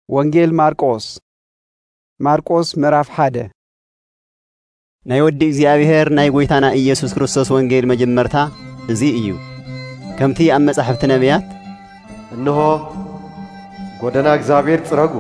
ወንጌል ማርቆስ ምዕራፍ 1 ናይ ወዲ እግዚአብሔር ናይ ጎይታና ኢየሱስ ክርስቶስ ወንጌል መጀመርታ እዚ እዩ። ከምቲ ኣብ መጻሕፍቲ ነቢያት እንሆ ጎደና እግዚአብሔር ጽረጉ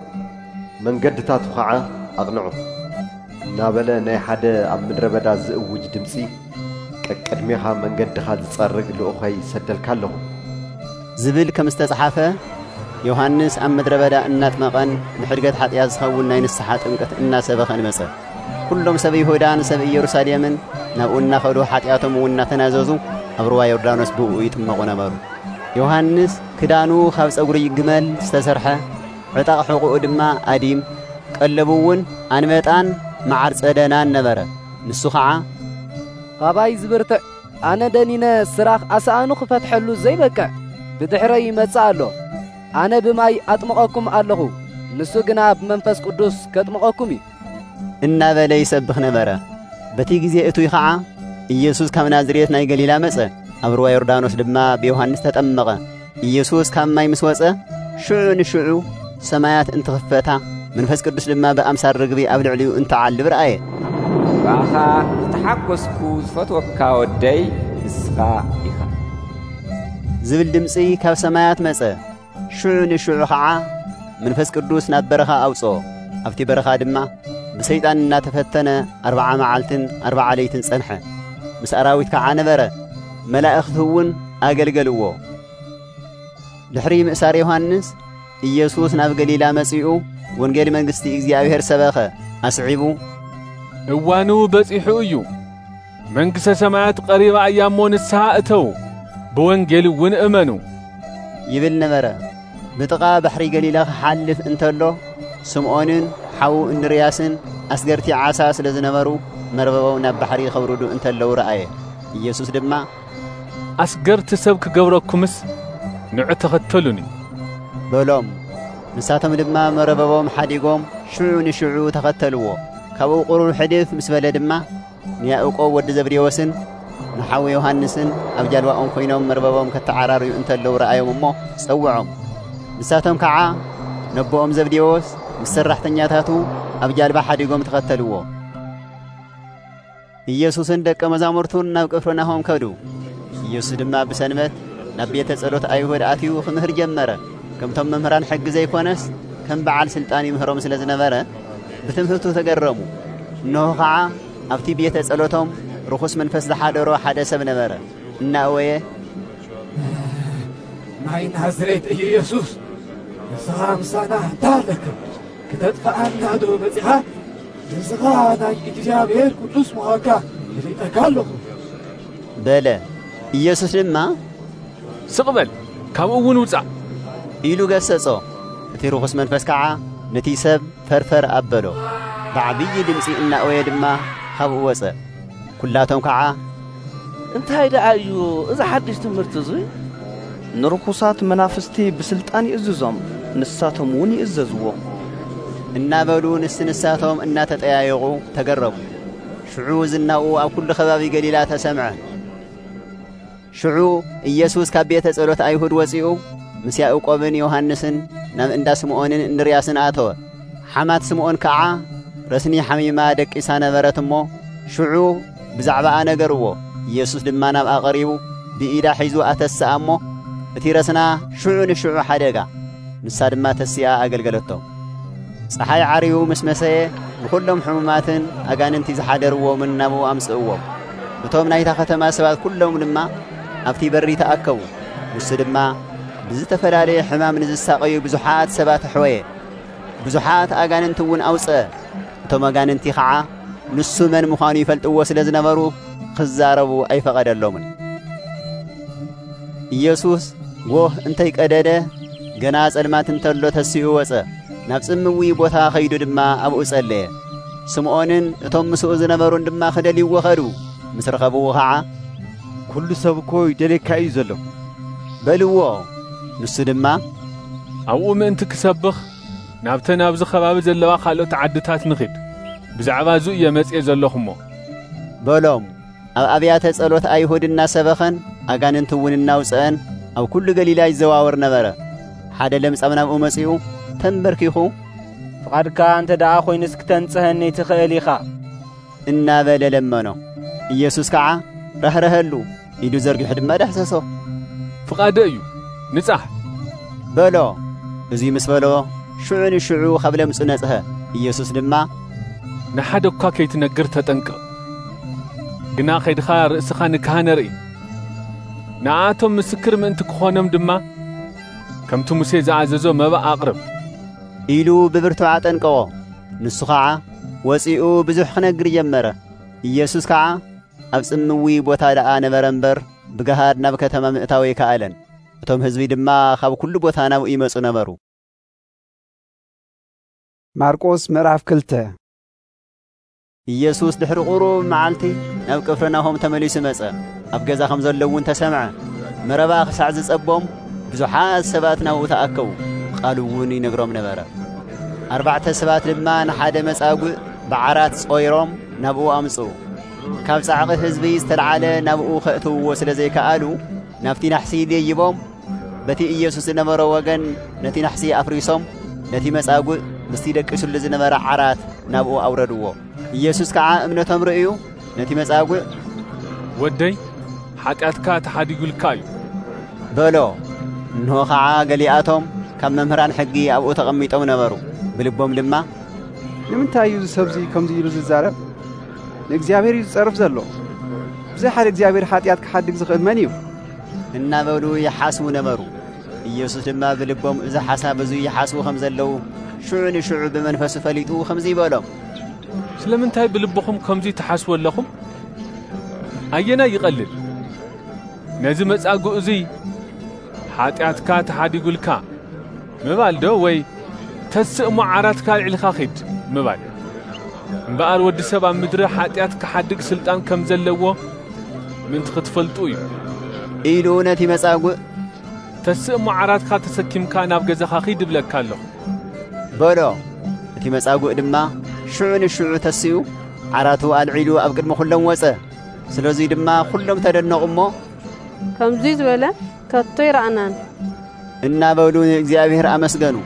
መንገድታቱ ኸዓ ኣቕንዑ እናበለ ናይ ሓደ ኣብ ምድረ በዳ ዝእውጅ ድምጺ ቀድሚኻ መንገድኻ ዝጸርግ ልኡኸይ ሰደልካ ኣለኹ ዝብል ከም ዝተጻሕፈ ዮሐንስ ኣብ ምድረ በዳ እናጥመቐን ንሕድገት ኃጢአት ዝኸውን ናይ ንስሓ ጥምቀት እናሰበኸን መጸ። ኩሎም ሰብ ይሁዳን ሰብ ኢየሩሳሌምን ናብኡ እናኸዱ ኃጢአቶም እውን እናተናዘዙ ኣብ ሩባ ዮርዳኖስ ብኡ ይጥመቑ ነበሩ። ዮሐንስ ክዳኑ ካብ ጸጉሪ ግመል ዝተሰርሐ ዕጣቕ ሕቑኡ ድማ ኣዲም ቀለቡ እውን አንበጣን መዓር ጸደናን ነበረ። ንሱ ኸዓ ኻባይ ዝብርትዕ ኣነ ደኒነ ስራኽ ኣሳኣኑ ክፈትሐሉ ዘይበቅዕ ብድሕረይ ይመጽእ ኣሎ። ኣነ ብማይ ኣጥምቐኩም ኣለኹ ንሱ ግና ብመንፈስ ቅዱስ ከጥምቐኩም እዩ እናበለ ይሰብኽ ነበረ። በቲ ጊዜ እቱይ ኸዓ ኢየሱስ ካብ ናዝሬት ናይ ገሊላ መጸ። ኣብ ሩባ ዮርዳኖስ ድማ ብዮሐንስ ተጠመቐ። ኢየሱስ ካብ ማይ ምስ ወጸ ሽዑ ንሽዑ ሰማያት እንትኽፈታ መንፈስ ቅዱስ ድማ ብኣምሳል ርግቢ ኣብ ልዕሊኡ እንትዓልብ ረአየ። ባኻ ዝተሓጐስኩ ዝፈትወካ ወደይ ንስኻ ኢኻ ዝብል ድምፂ ካብ ሰማያት መጸ። ሽዑ ንሽዑ ኸዓ መንፈስ ቅዱስ ናብ በረኻ ኣውፅኦ። ኣብቲ በረኻ ድማ ብሰይጣን እናተፈተነ 40 መዓልትን 40 ለይትን ጸንሐ። ምስ ኣራዊት ከዓ ነበረ። መላእኽቲ እውን ኣገልገልዎ። ድሕሪ ምእሳር ዮሐንስ ኢየሱስ ናብ ገሊላ መጺኡ ወንጌል መንግሥቲ እግዚአብሔር ሰበኸ። ኣስዒቡ እዋኑ በጺሑ እዩ፣ መንግሥተ ሰማያት ቀሪባ እያ እሞ ንስሓ እተው፣ ብወንጌል እውን እመኑ ይብል ነበረ። ብጥቓ ባሕሪ ገሊላ ክሓልፍ እንተሎ ስምዖንን ሓዉ እንድርያስን ኣስገርቲ ዓሳ ስለ ዝነበሩ መርበቦም ናብ ባሕሪ ኸውርዱ እንተለዉ ረአየ። ኢየሱስ ድማ ኣስገርቲ ሰብ ክገብረኩምስ ንዑ ተኸተሉኒ በሎም። ንሳቶም ድማ መረበቦም ሓዲጎም ሽዑ ንሽዑ ተኸተልዎ። ካብኡ ቁሩብ ሕድፍ ምስ በለ ድማ ንያዕቆብ ወዲ ዘብዴዎስን ንሓዊ ዮሐንስን ኣብ ጃልባኦም ኮይኖም መርበቦም ከተዓራርዩ እንተለዉ ረአዮም እሞ ጸውዖም። ንሳቶም ከዓ ነቦኦም ዘብዴዎስ ምስ ሰራሕተኛታቱ ኣብ ጃልባ ሓዲጎም ተኸተልዎ። ኢየሱስን ደቀ መዛሙርቱን ናብ ቅፍርናሆም ከዱ። ኢየሱስ ድማ ብሰንበት ናብ ቤተ ጸሎት ኣይሁድ ኣትዩ ክምህር ጀመረ። ከምቶም መምህራን ሕጊ ዘይኮነስ ከም በዓል ስልጣን ይምህሮም ስለ ዝነበረ ብትምህርቱ ተገረሙ። እነሆ ኸዓ ኣብቲ ቤተ ጸሎቶም ርኹስ መንፈስ ዝሓደሮ ሓደ ሰብ ነበረ። እናእወየ ናይ ናዝሬት ኢየሱስ ንስኻ ምሳና እንታለክም ክተጥፍአና ዶ መጺኻ? ንስኻ ናይ እግዚአብሔር ቅዱስ ምዃንካ ይፍለጠካ ኣለኹ በለ። ኢየሱስ ድማ ስቕበል ካብኡ እውን ውፃእ ኢሉ ገሰጾ። እቲ ርኹስ መንፈስ ከዓ ነቲ ሰብ ፈርፈር ኣበሎ። ብዓብዪ ድምፂ እናእወየ ድማ ካብኡ ወፀ። ኩላቶም ከዓ እንታይ ደኣ እዩ እዚ ሓድሽ ትምህርቲ እዙይ? ንርኩሳት መናፍስቲ ብስልጣን ይእዝዞም ንሳቶም እውን ይእዘዝዎ እናበሉ ንስንሳቶም እናተጠያየቑ ተገረሙ። ሽዑ ዝናኡ ኣብ ኩሉ ከባቢ ገሊላ ተሰምዐ። ሽዑ ኢየሱስ ካብ ቤተ ጸሎት ኣይሁድ ወፂኡ ምስ ያዕቆብን ዮሐንስን ናብ እንዳ ስምዖንን እንድርያስን ኣተወ። ሓማት ስምዖን ከዓ ረስኒ ሓሚማ ደቂሳ ነበረት እሞ ሽዑ ብዛዕባኣ ነገርዎ። ኢየሱስ ድማ ናብኣ ቐሪቡ ብኢዳ ሒዙ ኣተስኣ እሞ እቲ ረስና ሽዑ ንሽዑ ሓደጋ። ንሳ ድማ ተሲኣ ኣገልገለቶም። ፀሓይ ዓርዩ ምስ መሰየ ብኩሎም ሕሙማትን ኣጋንንቲ ዝሓደርዎምን ናብኡ ኣምጽእዎም። እቶም ናይታ ከተማ ሰባት ኩሎም ድማ ኣብቲ በሪ ተኣከቡ። ንሱ ድማ ብዝተፈላለየ ሕማም ንዝሳቐዩ ብዙሓት ሰባት ኣሕወየ። ብዙሓት ኣጋንንቲ እውን ኣውፅአ። እቶም ኣጋንንቲ ኸዓ ንሱ መን ምዃኑ ይፈልጥዎ ስለ ዝነበሩ ክዛረቡ ኣይፈቐደሎምን። ኢየሱስ ጎህ እንተይቀደደ ገና ጸልማት እንተሎ ተሲኡ ወፀ። ናብ ጽምዊ ቦታ ኸይዱ ድማ ኣብኡ ጸለየ። ስምዖንን እቶም ምስኡ ዝነበሩን ድማ ክደልይዎ ኸዱ። ምስ ረኸብዎ ኸዓ ኩሉ ሰብ እኮ ይደልየካ እዩ ዘሎ በልዎ። ንሱ ድማ ኣብኡ ምእንቲ ክሰብኽ ናብተን ኣብዚ ከባቢ ዘለዋ ካልኦት ዓድታት ንኺድ ብዛዕባ እዙ እየ መጽአ ዘለኹ እሞ በሎም። ኣብ ኣብያተ ጸሎት ኣይሁድ እናሰበኸን ኣጋንንቲ እውን እናውፅአን ኣብ ኩሉ ገሊላ ይዘዋወር ነበረ። ሓደ ለምጻም ናብኡ መጺኡ ተንበርኪኹ ፍቓድካ እንተ ደኣ ኾይንስ ክተንጽሐኒ ትኽእል ኢኻ እናበለ ለመኖ። ኢየሱስ ከዓ ረህረህሉ ኢዱ ዘርጊሑ ድማ ዳሕሰሶ። ፍቓደ እዩ ንጻሕ በሎ። እዙይ ምስ በሎ ሽዑ ንሽዑ ካብ ለምጹ ነጽሐ። ኢየሱስ ድማ ንሓደ እኳ ከይትነግር ተጠንቀቕ፣ ግና ኸይድኻ ርእስኻ ንካህነ ርኢ፣ ንኣቶም ምስክር ምእንቲ ክኾኖም ድማ ከምቲ ሙሴ ዝኣዘዞ መባእ ኣቕርብ ኢሉ ብብርቱዕ አጠንቀቆ። ንሱ ከዓ ወፂኡ ብዙሕ ክነግር ጀመረ። ኢየሱስ ከዓ ኣብ ጽምዊ ቦታ ደኣ ነበረ እምበር ብገሃድ ናብ ከተማ ምእታው ይከኣለን። እቶም ህዝቢ ድማ ካብ ኩሉ ቦታ ናብኡ ይመጹ ነበሩ። ማርቆስ ምዕራፍ 2 ኢየሱስ ድሕሪ ቁሩብ መዓልቲ ናብ ቅፍርናሆም ተመሊሱ መጸ። ኣብ ገዛ ከም ዘለውን ተሰምዐ። መረባ ክሳዕ ዝጸቦም ብዙሓት ሰባት ናብኡ ተኣከቡ። ቃሉ እውን ይነግሮም ነበረ። 4 ሰባት ድማ ንሓደ መጻጉዕ ብዓራት ጾይሮም ናብኡ ኣምጹ። ካብ ጻዕቒ ህዝቢ ዝተልዓለ ናብኡ ከእትውዎ ስለ ዘይከኣሉ ናብቲ ናሕሲ ደይቦም በቲ ኢየሱስ ዝነበረ ወገን ነቲ ናሕሲ ኣፍሪሶም ነቲ መጻጉዕ ምስቲ ደቂሱሉ ዝነበረ ዓራት ናብኡ ኣውረድዎ። ኢየሱስ ከዓ እምነቶም ርእዩ ነቲ መጻጉዕ ወደይ ኃጢአትካ ተሓዲጉልካ እዩ በሎ። እንሆ ከዓ ገሊኣቶም ካብ መምህራን ሕጊ ኣብኡ ተቐሚጦም ነበሩ። ብልቦም ድማ ንምንታይ እዩ ሰብዚ ከምዚ ኢሉ ዝዛረብ? ንእግዚአብሔር እዩ ዝጸርፍ ዘሎ። ብዘይሓደ እግዚአብሔር ኃጢአት ክሓድግ ዝኽእል መን እዩ እናበሉ ይሓስቡ ነበሩ። ኢየሱስ ድማ ብልቦም እዚ ሓሳብ እዚ ይሓስቡ ከም ዘለው ሽዑ ንሽዑ ብመንፈሱ ፈሊጡ ከምዚ ይበሎም፣ ስለምንታይ ብልብኹም ከምዚ ተሓስቡ ኣለኹም? ኣየና ይቐልል ነዚ መጻጉዕ እዚ ኃጢአትካ ተሓዲጉልካ ምባል ዶ ወይ ተስእሞ ዓራትካ ልዕልኻ ኺድ ምባል? እምበኣር ወዲ ሰብ ኣብ ምድሪ ኃጢአት ክሓድግ ስልጣን ከም ዘለዎ ምንቲ ክትፈልጡ እዩ ኢሉ ነቲ መጻጉዕ ተስእሞ ዓራትካ ተሰኪምካ ናብ ገዛኻ ኺድ ብለካ ኣለኹ በሎ። እቲ መጻጉዕ ድማ ሽዑ ንሽዑ ተስኡ ዓራቱ ኣልዒሉ ኣብ ቅድሚ ኩሎም ወፀ። ስለዙይ ድማ ኩሎም ተደነቑ እሞ ከምዚ ዝበለ ከቶ ይረአናን እናበሉ ንእግዚአብሔር ኣመስገኑ።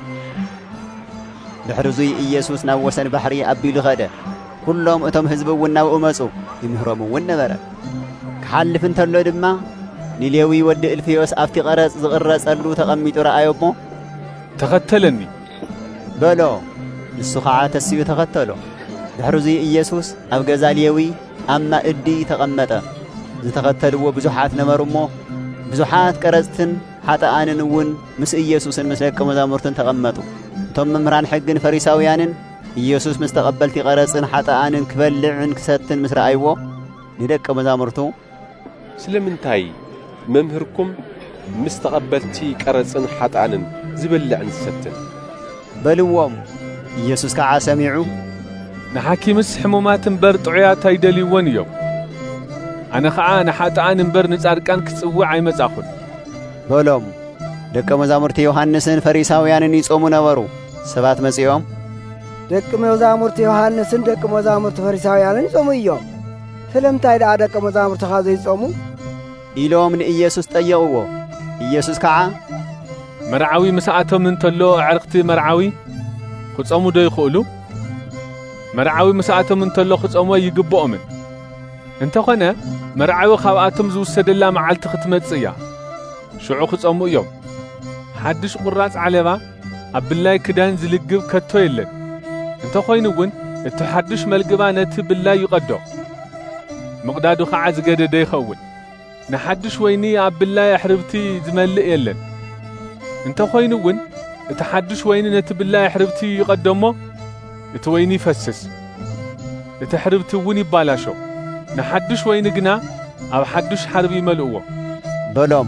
ድሕሪዙይ ኢየሱስ ናብ ወሰን ባሕሪ ኣቢሉ ኸደ። ኩሎም እቶም ህዝቢ እውን ናብኡ መጹ። ይምህሮም እውን ነበረ። ክሓልፍ እንተሎ ድማ ንሌዊ ወዲ እልፍዮስ ኣብቲ ቐረጽ ዝቕረጸሉ ተቐሚጡ ረኣዮ እሞ ተኸተለኒ በሎ። ንሱ ከዓ ተስዩ ተኸተሎ። ድሕሪዙይ ኢየሱስ ኣብ ገዛ ሌዊ ኣብ ማእዲ ተቐመጠ። ዝተኸተልዎ ብዙሓት ነበሩ እሞ ብዙሓት ቀረጽትን ሓጥኣንን እውን ምስ ኢየሱስን ምስ ደቀ መዛሙርትን ተቐመጡ። እቶም መምህራን ሕግን ፈሪሳውያንን ኢየሱስ ምስ ተቐበልቲ ቀረጽን ሓጥኣንን ክበልዕን ክሰትን ምስ ረኣይዎ ንደቀ መዛሙርቱ ስለምንታይ መምህርኩም ምስ ተቐበልቲ ቀረጽን ሓጥኣንን ዝበልዕን ዝሰትን በልዎም። ኢየሱስ ከዓ ሰሚዑ ንሓኪምስ ሕሙማት እምበር ጥዑያት ኣይደልይዎን እዮም፣ ኣነ ከዓ ንሓጥኣን እምበር ንጻድቃን ክጽውዕ ኣይመጻኹን በሎም። ደቀ መዛሙርቲ ዮሐንስን ፈሪሳውያንን ይጾሙ ነበሩ። ሰባት መጺኦም ደቀ መዛሙርቲ ዮሐንስን ደቀ መዛሙርቲ ፈሪሳውያንን ይጾሙ እዮም፣ ስለምንታይ ደኣ ደቀ መዛሙርትኻ ዘይጾሙ ኢሎም ንኢየሱስ ጠየቕዎ። ኢየሱስ ከዓ መርዓዊ ምስኣቶም እንተሎ ኣዕርኽቲ መርዓዊ ክጾሙ ዶ ይኽእሉ? መርዓዊ ምስኣቶም እንተሎ ክጾሞ ይግብኦምን። እንተኾነ መርዓዊ ካብኣቶም ዝውሰደላ መዓልቲ ክትመጽእ እያ፣ ሽዑ ክጾሙ እዮም። ሓድሽ ቁራጽ ዓለባ ኣብ ብላይ ክዳን ዝልግብ ከቶ የለን። እንተኾይኑ እውን እቲ ሓድሽ መልግባ ነቲ ብላይ ይቐዶ፣ ምቕዳዱ ከዓ ዝገደደ ይኸውን። ንሓድሽ ወይኒ ኣብ ብላይ ኣሕርብቲ ዝመልእ የለን። እንተኾይኑ እውን እቲ ሓድሽ ወይኒ ነቲ ብላይ ኣሕርብቲ ይቐዶሞ፣ እቲ ወይኒ ይፈስስ፣ እቲ ሕርብቲ እውን ይባላሾ። ንሓድሽ ወይኒ ግና ኣብ ሓድሽ ሓርቢ ይመልእዎ በሎም።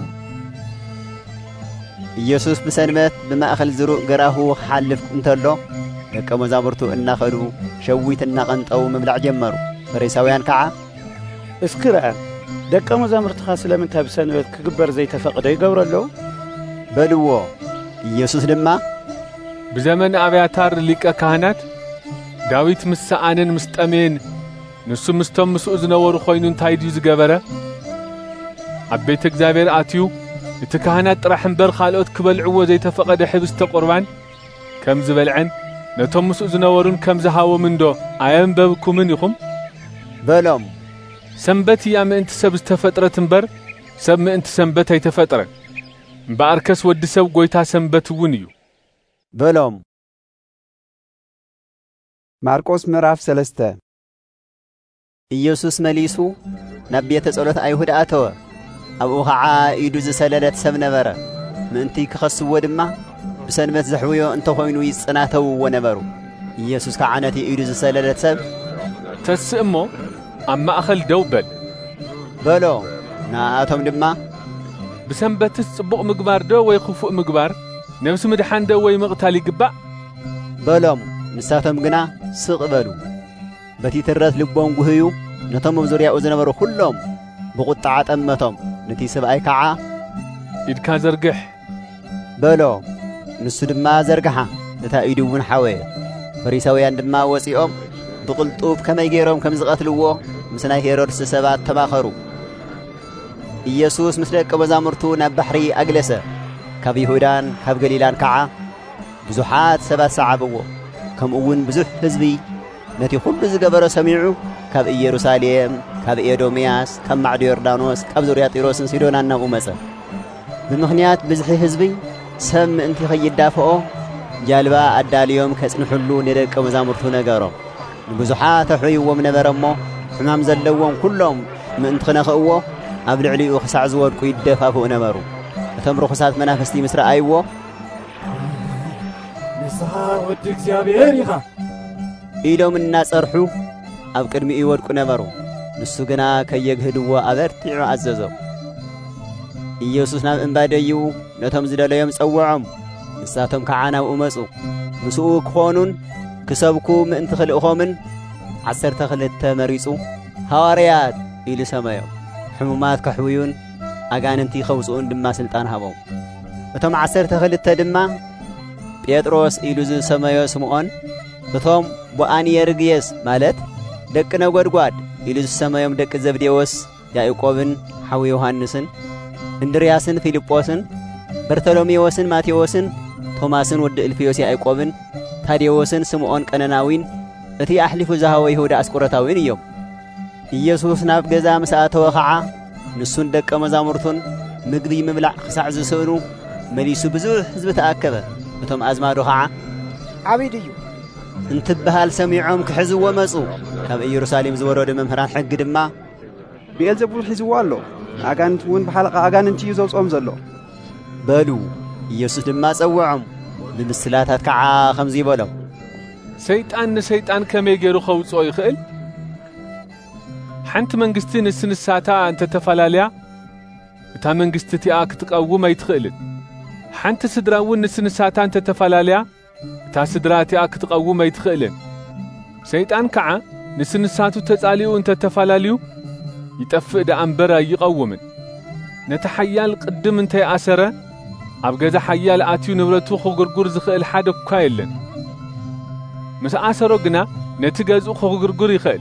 ኢየሱስ ብሰንበት ብማእኸል ዝሩእ ገራሁ ክሓልፍ እንተሎ ደቀ መዛሙርቱ እናኸዱ ሸዊት እናቐንጠው ምብላዕ ጀመሩ። ፈሪሳውያን ከዓ እስኪ ረአ ደቀ መዛሙርትኻ ስለምንታይ ብሰንበት ክግበር ዘይተፈቕደ ይገብሩ ኣለዉ በልዎ። ኢየሱስ ድማ ብዘመን ኣብያታር ሊቀ ካህናት ዳዊት ምስ ሰኣንን ምስ ጠሜን ንሱ ምስቶም ምስኡ ዝነበሩ ኾይኑ እንታይ ድዩ ዝገበረ? ኣብ ቤተ እግዚአብሔር ኣትዩ እቲ ካህናት ጥራሕ እምበር ካልኦት ክበልዕዎ ዘይተፈቐደ ሕብስተ ቁርባን كم زبلعن نتوم مسؤ زنورون كم زهاو من دو أيام بابكم يخم بلوم سنبتي يا ما أنت سب استفترة تنبر سب ما أنت سنبت هي تفترة بأركس ود سب قويتها سنبت ونيو بلوم ماركوس مراف 3 ኢየሱስ መሊሱ ናብ ቤተ ጸሎት ኣይሁድ ኣተወ ኣብኡ ኸዓ ኢዱ ዝሰለለት ሰብ ነበረ ምእንቲ ክኸስዎ ድማ ብሰንበት ዘሕውዮ እንተኾይኑ ይጽናተውዎ ነበሩ ኢየሱስ ከዓ ነቲ ኢዱ ዝሰለለት ሰብ ተስእሞ ኣብ ማእኸል ደው በል በሎ ንኣቶም ድማ ብሰንበትስ ጽቡቕ ምግባር ዶ ወይ ክፉእ ምግባር ነብሲ ምድሓን ዶ ወይ ምቕታል ይግባእ በሎም ንሳቶም ግና ስቕ በሉ በቲ ትረት ልቦም ጉህዩ ነቶም ዙርያኡ ዝነበሩ ኩሎም ብቁጣዕ ጠመቶም ነቲ ሰብኣይ ከዓ ኢድካ ዘርግሕ በሎ ንሱ ድማ ዘርግሓ እታ ኢዱ እውን ሓወየ ፈሪሳውያን ድማ ወፂኦም ብቕልጡፍ ከመይ ገይሮም ከም ዝቐትልዎ ምስ ናይ ሄሮድስ ሰባት ተማኸሩ ኢየሱስ ምስ ደቀ መዛሙርቱ ናብ ባሕሪ ኣግለሰ ካብ ይሁዳን ካብ ገሊላን ከዓ ብዙሓት ሰባት ሰዓብዎ ከምኡ እውን ብዙሕ ህዝቢ ነቲ ሁሉ ዝገበረ ሰሚዑ ካብ ኢየሩሳሌም ካብ ኤዶምያስ ካብ ማዕዶ ዮርዳኖስ ካብ ዙርያ ጢሮስን ሲዶናን ናብኡ መጸ ብምኽንያት ብዙሕ ህዝቢ ሰብ ምእንቲ ኸይዳፍኦ ጃልባ ኣዳልዮም ከጽንሑሉ ንደቀ መዛሙርቱ ነገሮም ንብዙሓት ኣሕዩዎም ነበረ እሞ ሕማም ዘለዎም ኩሎም ምእንቲ ክነኽእዎ ኣብ ልዕሊኡ ክሳዕ ዝወድቁ ይደፋፍኡ ነበሩ እቶም ርኹሳት መናፍስቲ ምስ ረኣይዎ ንስኻ ወዲ እግዚኣብሔር ኢኻ ኢሎም እናጸርሑ ኣብ ቅድሚኡ ይወድቁ ነበሩ ንሱ ግና ከየግህድዎ ኣበርቲዑ ኣዘዞም ኢየሱስ ናብ እምባ ደይቡ ነቶም ዝደለዮም ጸውዖም ንሳቶም ከዓ ናብኡ መጹ ምስኡ ክኾኑን ክሰብኩ ምእንቲ ክልእኾምን 12 መሪጹ ሐዋርያት ኢሉ ሰመዮም ሕሙማት ከሕውዩን ኣጋንንቲ ኸውፅኡን ድማ ስልጣን ሃቦም እቶም 12 ድማ ጴጥሮስ ኢሉ ዝሰመዮ ስምዖን እቶም ቦአንየርግየስ ማለት ደቂ ነጎድጓድ ኢሉ ዝሰመዮም ደቂ ዘብዴዎስ ያዕቆብን ሓዊ ዮሐንስን እንድርያስን ፊልጶስን በርተሎሜዎስን ማቴዎስን ቶማስን ወዲ እልፍዮስ ያዕቆብን ታዴዎስን ስምዖን ቀነናዊን እቲ ኣሕሊፉ ዝሃወ ይሁዳ ኣስቆሮታዊን እዮም ኢየሱስ ናብ ገዛ ምስ ኣተወ ኸዓ ንሱን ደቀ መዛሙርቱን ምግቢ ምብላዕ ክሳዕ ዝስእኑ መሊሱ ብዙሕ ህዝቢ ተኣከበ እቶም ኣዝማዶ ኸዓ ዓቢድ እዩ እንትበሃል ሰሚዖም ክሕዝዎ መጹ ካብ ኢየሩሳሌም ዝወረዱ መምህራን ሕጊ ድማ ብኤልዘቡል ሒዝዎ ኣሎ ኣጋንንት እውን ብሓለቓ ኣጋንንቲ እዩ ዘውፅኦም ዘሎ በሉ ኢየሱስ ድማ ጸውዖም ብምስላታት ከዓ ከምዚ ይበሎም ሰይጣን ንሰይጣን ከመይ ገይሩ ኸውፅኦ ይኽእል ሓንቲ መንግስቲ ንስንሳታ እንተተፈላለያ እታ መንግስቲ እቲኣ ክትቀውም ኣይትኽእልን ሓንቲ ስድራ እውን ንስንሳታ እንተተፈላለያ እታ ስድራ እቲኣ ክትቀውም ኣይትኽእልን ሰይጣን ከዓ ንስንሳቱ ተጻሊኡ እንተተፈላለዩ ይጠፍእ ደኣ እምበር ኣይቐውምን ነቲ ሓያል ቅድም እንተይኣሰረ ኣብ ገዛ ሓያል ኣትዩ ንብረቱ ክጉርጉር ዝኽእል ሓደ እኳ የለን ምስ ኣሰሮ ግና ነቲ ገዝኡ ክጉርጉር ይኽእል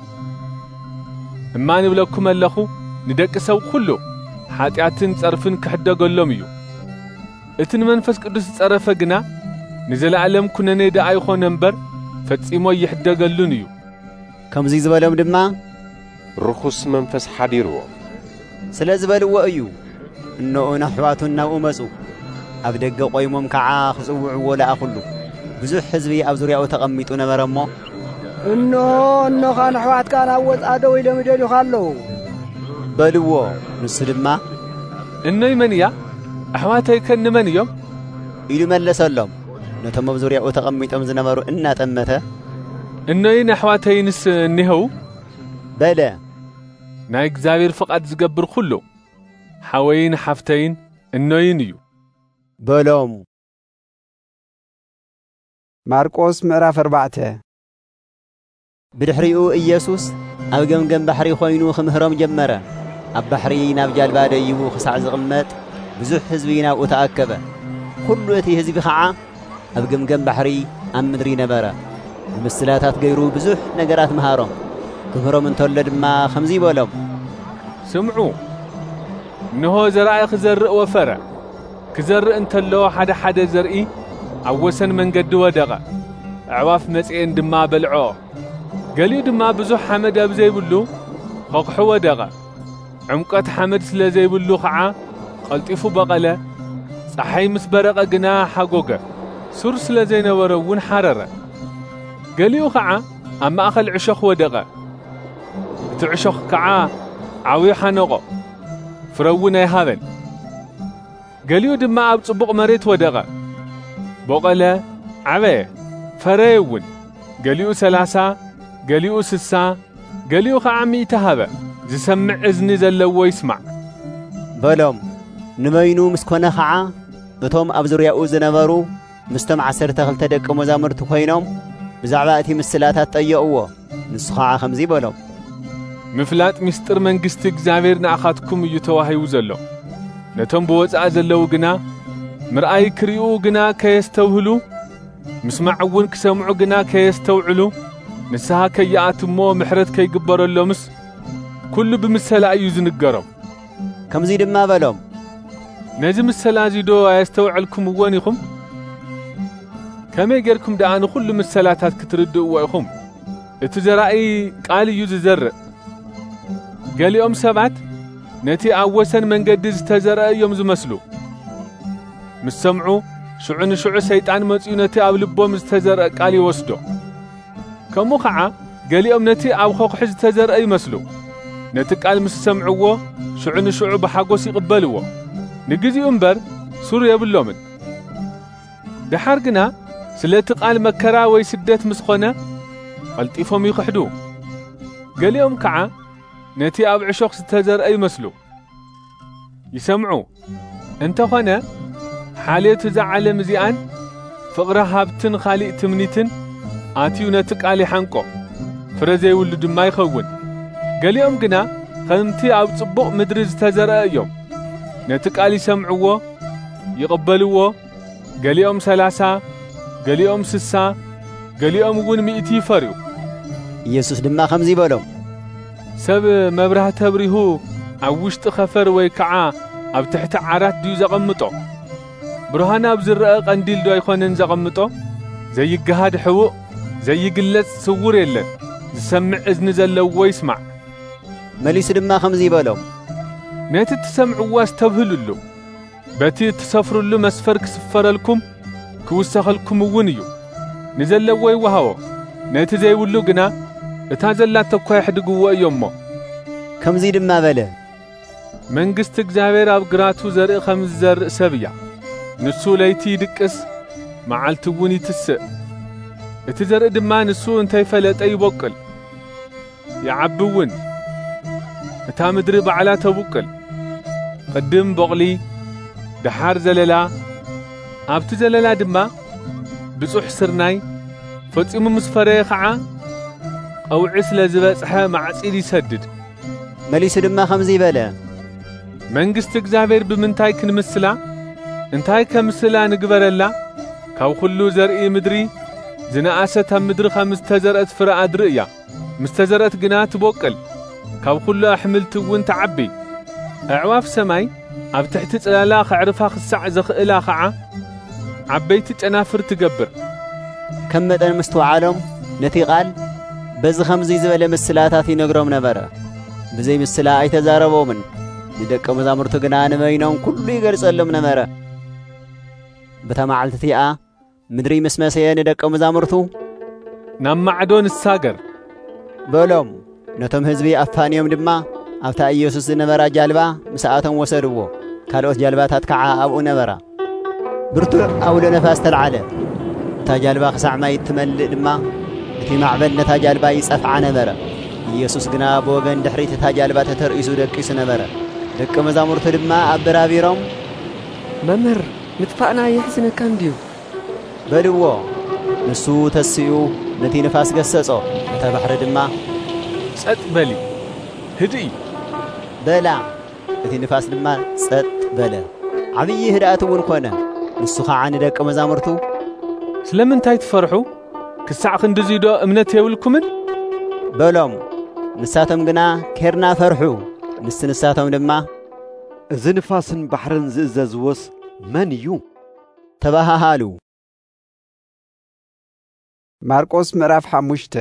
እማ ንብለኩም ኣለኹ ንደቂ ሰብ ኩሉ ሓጢኣትን ጸርፍን ክሕደገሎም እዩ እቲ ንመንፈስ ቅዱስ ዝጸረፈ ግና ንዘለዓለም ኩነኔ ደኣ ይኾነ እምበር ፈጺሞ ይሕደገሉን እዩ ከምዚ ዝበሎም ድማ ርኩስ መንፈስ ሓዲርዎ ስለ ዝበልዎ እዩ እነሆ ኣሕዋቱን ናብኡ መጹ ኣብ ደገ ቆይሞም ከዓ ክጽውዕዎ ለኣኹሉ ብዙሕ ህዝቢ ኣብ ዙርያኡ ተቐሚጡ ነበረ እሞ እነሆ ኣሕዋትካ ናብ ወጻእ ደው ኢሎም ይደልዩኻ ኣለዉ በልዎ ንሱ ድማ እነይ መን እያ ኣሕዋተይ ከንመን እዮም ኢሉ መለሰሎም ነቶም ኣብ ዙርያኡ ተቐሚጦም ዝነበሩ እናጠመተ እነይን ኣሕዋተይንስ እኒህው በለ ናይ እግዚአብሔር ፍቃድ ዝገብር ኩሉ ሓወይን ሓፍተይን እነይን እዩ በሎም ማርቆስ ምዕራፍ 4 ብድሕሪኡ ኢየሱስ ኣብ ገምገም ባሕሪ ኾይኑ ክምህሮም ጀመረ ኣብ ባሕሪ ናብ ጃልባ ደይቡ ክሳዕ ዝቕመጥ ብዙሕ ህዝቢ ናብኡ ተኣከበ ኩሉ እቲ ህዝቢ ከዓ ኣብ ገምገም ባሕሪ ኣብ ምድሪ ነበረ ብምስላታት ገይሩ ብዙሕ ነገራት መሃሮም ክምህሮም እንተሎ ድማ ከምዚ ይበሎም ስምዑ እንሆ ዘርኣይ ክዘርእ ወፈረ ክዘርእ እንተሎ ሓደ ዘርኢ ኣብ ወሰን መንገዲ ወደቐ ኣዕዋፍ መጽኤን ድማ በልዖ ገሊኡ ድማ ብዙሕ ሓመድ ኣብ ዘይብሉ ኸኩሑ ወደቐ ዕምቀት ሓመድ ስለ ዘይብሉ ኸዓ ቐልጢፉ በቐለ ፀሓይ ምስ በረቐ ግና ሓጎገ ሱር ስለ ዘይነበረ እውን ሓረረ ገሊኡ ኸዓ ኣብ ማእኸል ዕሾኽ ወደቐ እቲ ዕሾኽ ከዓ ዓብዩ ሓነቆ ፍረ እውን ኣይሃበን ገሊኡ ድማ ኣብ ጽቡቕ መሬት ወደቐ በቐለ ዓበየ ፈረየ እውን ገሊኡ 30 ገሊኡ 60 ገሊኡ ኸዓ 100 ሃበ ዝሰምዕ እዝኒ ዘለዎ ይስማዕ በሎም ንመይኑ ምስ ኮነ ኸዓ እቶም ኣብ ዙርያኡ ዝነበሩ ምስቶም 12 ደቀ መዛሙርቲ ኮይኖም ብዛዕባ እቲ ምስላታት ጠየቕዎ ንሱ ኸዓ ከምዚ በሎም ምፍላጥ ምስጢር መንግስቲ እግዚአብሔር ንኣኻትኩም እዩ ተዋሂቡ ዘሎ ነቶም ብወፃእ ዘለዉ ግና ምርኣይ ክሪኡ ግና ከየስተውህሉ ምስማዕ እውን ክሰምዑ ግና ከየስተውዕሉ ንስሓ ከይኣትሞ ምሕረት ከይግበረሎምስ ኩሉ ብምሰላ እዩ ዝንገሮም ከምዚ ድማ በሎም ነዚ ምሰላ ዚዶ ኣየስተውዕልኩም እውን ኢኹም ከመይ ጌርኩም ደኣ ንኹሉ ምሰላታት ክትርድእዎ ኢኹም እቲ ዘራኢ ቃል እዩ ዝዘርእ ገሊኦም ሰባት ነቲ ኣብ ወሰን መንገዲ ዝተዘርአ እዮም ዝመስሉ ምስ ሰምዑ ሽዑ ንሽዑ ሰይጣን መጺኡ ነቲ ኣብ ልቦም ዝተዘርአ ቃል ይወስዶ ከምኡ ኸዓ ገሊኦም ነቲ ኣብ ኸኩሒ ዝተዘርአ ይመስሉ ነቲ ቃል ምስ ሰምዕዎ ሽዑ ንሽዑ ብሓጎስ ይቕበልዎ ንግዚኡ እምበር ሱር የብሎምን ድሓር ግና ስለቲ ቃል መከራ ወይ ስደት ምስ ኾነ ቐልጢፎም ይኽሕዱ ገሊኦም ከዓ ነቲ ኣብ ዕሾኽ ዝተዘርአ ይመስሉ ይሰምዑ እንተኾነ ሓልየት እዛ ዓለም እዚኣን ፍቕሪ ሃብትን ኻሊእ ትምኒትን ኣትዩ ነቲ ቃል ይሓንቆ ፍረ ዘይብሉ ድማ ይኸውን ገሊኦም ግና ከምቲ ኣብ ጽቡቕ ምድሪ ዝተዘርአ እዮም ነቲ ቃል ይሰምዕዎ ይቕበልዎ ገሊኦም 30 ገሊኦም 60 ገሊኦም እውን 100 ይፈርዩ ኢየሱስ ድማ ከምዚ በሎም ሰብ መብራህቲ ተብሪሁ ኣብ ውሽጢ ኸፈር ወይ ከዓ ኣብ ትሕቲ ዓራት ድዩ ዘቐምጦ ብርሃን ኣብ ዝርአ ቐንዲል ዶ ኣይኮነን ዘቐምጦ ዘይገሃድ ሕቡእ ዘይግለጽ ስውር የለን ዝሰምዕ እዝኒ ዘለዎ ይስማዕ መሊሱ ድማ ከምዚ በሎም ነቲ ትሰምዕዎ ኣስተብህሉሉ በቲ ትሰፍሩሉ መስፈር ክስፈረልኩም ክውሰኸልኩም እውን እዩ ንዘለዎ ይወሃቦ ነቲ ዘይብሉ ግና እታ ዘላቶ እኳ ይሕድግዎ እዮሞ ከምዚ ድማ በለ መንግስቲ እግዚአብሔር ኣብ ግራቱ ዘርኢ ከም ዝዘርእ ሰብ እያ ንሱ ለይቲ ይድቅስ መዓልቲ እውን ይትስእ እቲ ዘርኢ ድማ ንሱ እንተይፈለጠ ይቦቅል ይዓቢ እውን እታ ምድሪ ባዕላ ተቡቅል ቅድም በቕሊ ድሓር ዘለላ ኣብቲ ዘለላ ድማ ብጹሕ ስርናይ ፈጺሙ ምስ ፈረየ ኸዓ ቀውዒ ስለ ዝበጽሐ ማዕጺድ ይሰድድ መሊሱ ድማ ከምዚ በለ መንግስቲ እግዚአብሔር ብምንታይ ክንምስላ እንታይ ከምስላ ንግበረላ ካብ ኩሉ ዘርኢ ምድሪ ዝነኣሰት ኣብ ምድሪ ከም ዝተዘርአት ፍረ ኣድሪ እያ ምስ ተዘርአት ግና ትቦቅል ካብ ኩሉ ኣሕምልቲ እውን ተዓቢ ኣዕዋፍ ሰማይ ኣብ ትሕቲ ጽላላ ኸዕርፋ ክሳዕ ዘኽእላ ኸዓ ዓበይቲ ጨናፍር ትገብር ከም መጠን ምስተውዓሎም ነቲ ቃል በዚ ከምዚ ዝበለ ምስላታት ይነግሮም ነበረ ብዘይ ምስላ ኣይተዛረቦምን ንደቀ መዛሙርቱ ግና ንመይኖም ኩሉ ይገልጸሎም ነበረ በታ መዓልቲ እቲኣ ምድሪ ምስ መሰየ ንደቀ መዛሙርቱ ናብ ማዕዶ ንሳገር በሎም ነቶም ህዝቢ ኣፋንዮም ድማ ኣብታ ኢየሱስ ዝነበራ ጃልባ ምስኣቶም ወሰድዎ ካልኦት ጃልባታት ከዓ ኣብኡ ነበራ ብርቱዕ ኣውሎ ነፋስ ተልዓለ እታ ጃልባ ክሳዕ ማይ ትመልእ ድማ እቲ ማዕበል ነታ ጀልባ ይጸፍዓ ነበረ ኢየሱስ ግና ብወገን ድሕሪት እታ ጀልባ ተተርእይሱ ደቂሱ ነበረ ደቀ መዛሙርቱ ድማ ኣበራቢሮም መምህር ምጥፋእና ይሕዝነካ እንድዩ በልዎ ንሱ ተስኡ ነቲ ነፋስ ገሰጾ እታ ባሕሪ ድማ ጸጥ በሊ ህድኢ በላ እቲ ነፋስ ድማ ጸጥ በለ ዓብዪ ህድኣት እውን ኮነ ንሱ ኸዓ ንደቀ መዛሙርቱ ስለምንታይ ትፈርሑ ክሳዕ ክንድዚዶ እምነት የብልኩምን በሎም ንሳቶም ግና ኬርና ፈርሑ ንሳቶም ድማ እዚ ንፋስን ባሕርን ዝእዘዝዎስ መን እዩ ተባሃሃሉ ማርቆስ ምዕራፍ 5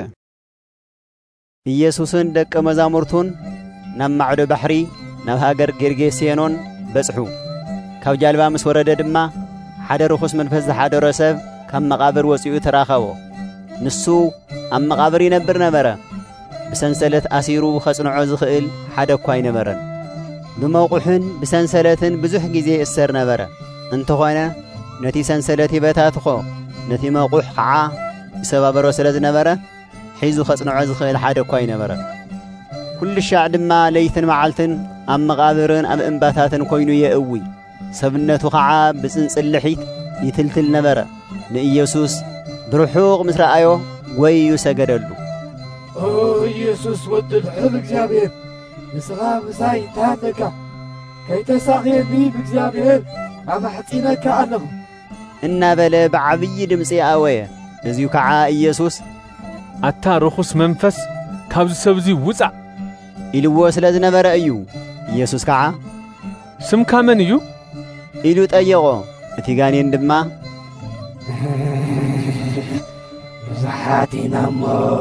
ኢየሱስን ደቀ መዛሙርቱን ናብ ማዕዶ ባሕሪ ናብ ሃገር ጌርጌሴኖን በጽሑ። ካብ ጃልባ ምስ ወረደ ድማ ሓደ ርኹስ መንፈስ ዝሓደሮ ሰብ ካብ መቃብር ወፂኡ ተራኸቦ። ንሱ ኣብ መቃብር ይነብር ነበረ። ብሰንሰለት ኣሲሩ ኸጽንዖ ዝኽእል ሓደ እኳ ኣይነበረን። ብመውቁሕን ብሰንሰለትን ብዙሕ ጊዜ እሰር ነበረ። እንተኾነ ነቲ ሰንሰለት ይበታትኾ፣ ነቲ መውቁሕ ከዓ ይሰባበሮ ስለ ዝነበረ ሒዙ ኸጽንዖ ዝኽእል ሓደ እኳ ኣይነበረን። ኩሉ ሻዕ ድማ ለይትን መዓልትን ኣብ መቃብርን ኣብ እምባታትን ኮይኑ የእዊ። ሰብነቱ ከዓ ብጽንጽልሒት ይትልትል ነበረ። ንኢየሱስ ብርሑቕ ምስ ረአዮ ጐይዩ ሰገደሉ። ኦ ኢየሱስ ወዲ ልዑል እግዚአብሔር ንስኻ ምሳይ እንታሃለካ ከይተሳኽየኒ ብእግዚአብሔር ኣማሕጺነካ ኣለኹ እናበለ ብዓብዪ ድምፂ ኣወየ። እዚኡ ከዓ ኢየሱስ ኣታ ርኹስ መንፈስ ካብዚ ሰብ እዚ ውፃእ ኢልዎ ስለ ዝነበረ እዩ። ኢየሱስ ከዓ ስምካ መን እዩ ኢሉ ጠየቖ። እቲ ጋኔን ድማ ብዙሓት ኢና እሞ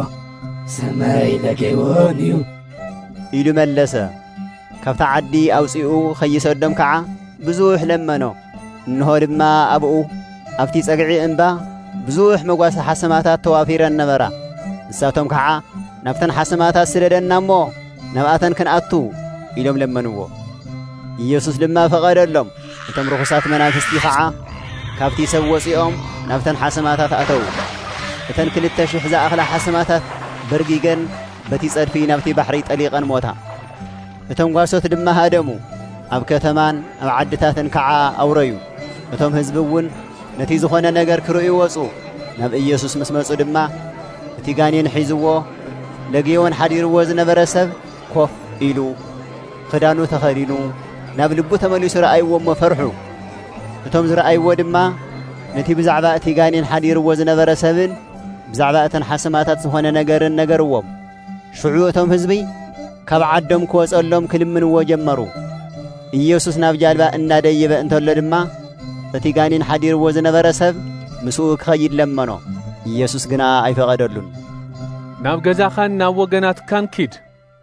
ሰማይ ለጌዎን እዩ ኢሉ መለሰ። ካብታ ዓዲ ኣውፂኡ ኸይሰዶም ከዓ ብዙሕ ለመኖ። እንሆ ድማ ኣብኡ ኣብቲ ጸግዒ እምባ ብዙሕ መጓሰ ሓሰማታት ተዋፊረን ነበራ። ንሳቶም ከዓ ናብተን ሓሰማታት ስለደና እሞ ናብኣተን ክንኣቱ ኢሎም ለመንዎ። ኢየሱስ ድማ ፈቐደሎም። እቶም ርኹሳት መናፍስቲ ከዓ ካብቲ ሰብ ወፂኦም ናብተን ሓሰማታት ኣተዉ። እተን 2,000 ዝኣኽላ ሓሰማታት በርጊገን በቲ ጸድፊ ናብቲ ባሕሪ ጠሊቐን ሞታ። እቶም ጓሶት ድማ ሃደሙ። ኣብ ከተማን ኣብ ዓድታትን ከዓ ኣውረዩ። እቶም ህዝቢ እውን ነቲ ዝኾነ ነገር ክርእዩ ወፁ። ናብ ኢየሱስ ምስ መፁ ድማ እቲ ጋኔን ሒዝዎ ለጌዎን ሓዲርዎ ዝነበረ ሰብ ኮፍ ኢሉ ክዳኑ ተኸዲኑ ናብ ልቡ ተመሊሱ ረኣይዎ እሞ ፈርሑ። እቶም ዝረኣይዎ ድማ ነቲ ብዛዕባ እቲ ጋኔን ሓዲርዎ ዝነበረ ሰብን ብዛዕባ እተን ሓሰማታት ዝኾነ ነገርን ነገርዎም። ሽዑ እቶም ህዝቢ ካብ ዓዶም ክወጸሎም ክልምንዎ ጀመሩ። ኢየሱስ ናብ ጃልባ እናደይበ እንተሎ ድማ እቲ ጋኔን ሓዲርዎ ዝነበረ ሰብ ምስኡ ክኸይድ ለመኖ። ኢየሱስ ግና ኣይፈቐደሉን። ናብ ገዛኻን ናብ ወገናትካን ኪድ፣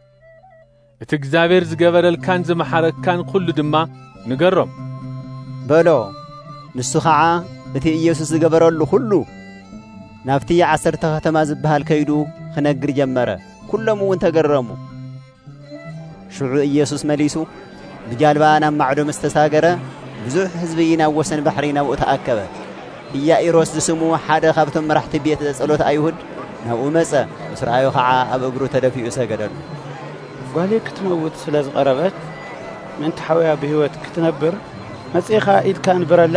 እቲ እግዚአብሔር ዝገበረልካን ዝመሓረካን ኩሉ ድማ ንገሮም በሎ። ንሱ ከዓ እቲ ኢየሱስ ዝገበረሉ ኩሉ ናብቲ 10 ከተማ ዝበሃል ከይዱ ክነግር ጀመረ። ኩሎም እውን ተገረሙ። ሽዑ ኢየሱስ መሊሱ ብጃልባ ናብ ማዕዶ ምስ ተሳገረ ብዙሕ ህዝቢ ናብ ወሰን ባሕሪ ናብኡ ተኣከበ። ኢያኢሮስ ዝስሙ ሓደ ካብቶም መራሕቲ ቤት ጸሎት ኣይሁድ ናብኡ መጸ። ምስ ረአዮ ከዓ ኣብ እግሩ ተደፊኡ ሰገደሉ። ጓሌ ክትመውት ስለ ዝቐረበት ምንቲ ሓውያ ብህይወት ክትነብር መጺኻ ኢልካ ንብረላ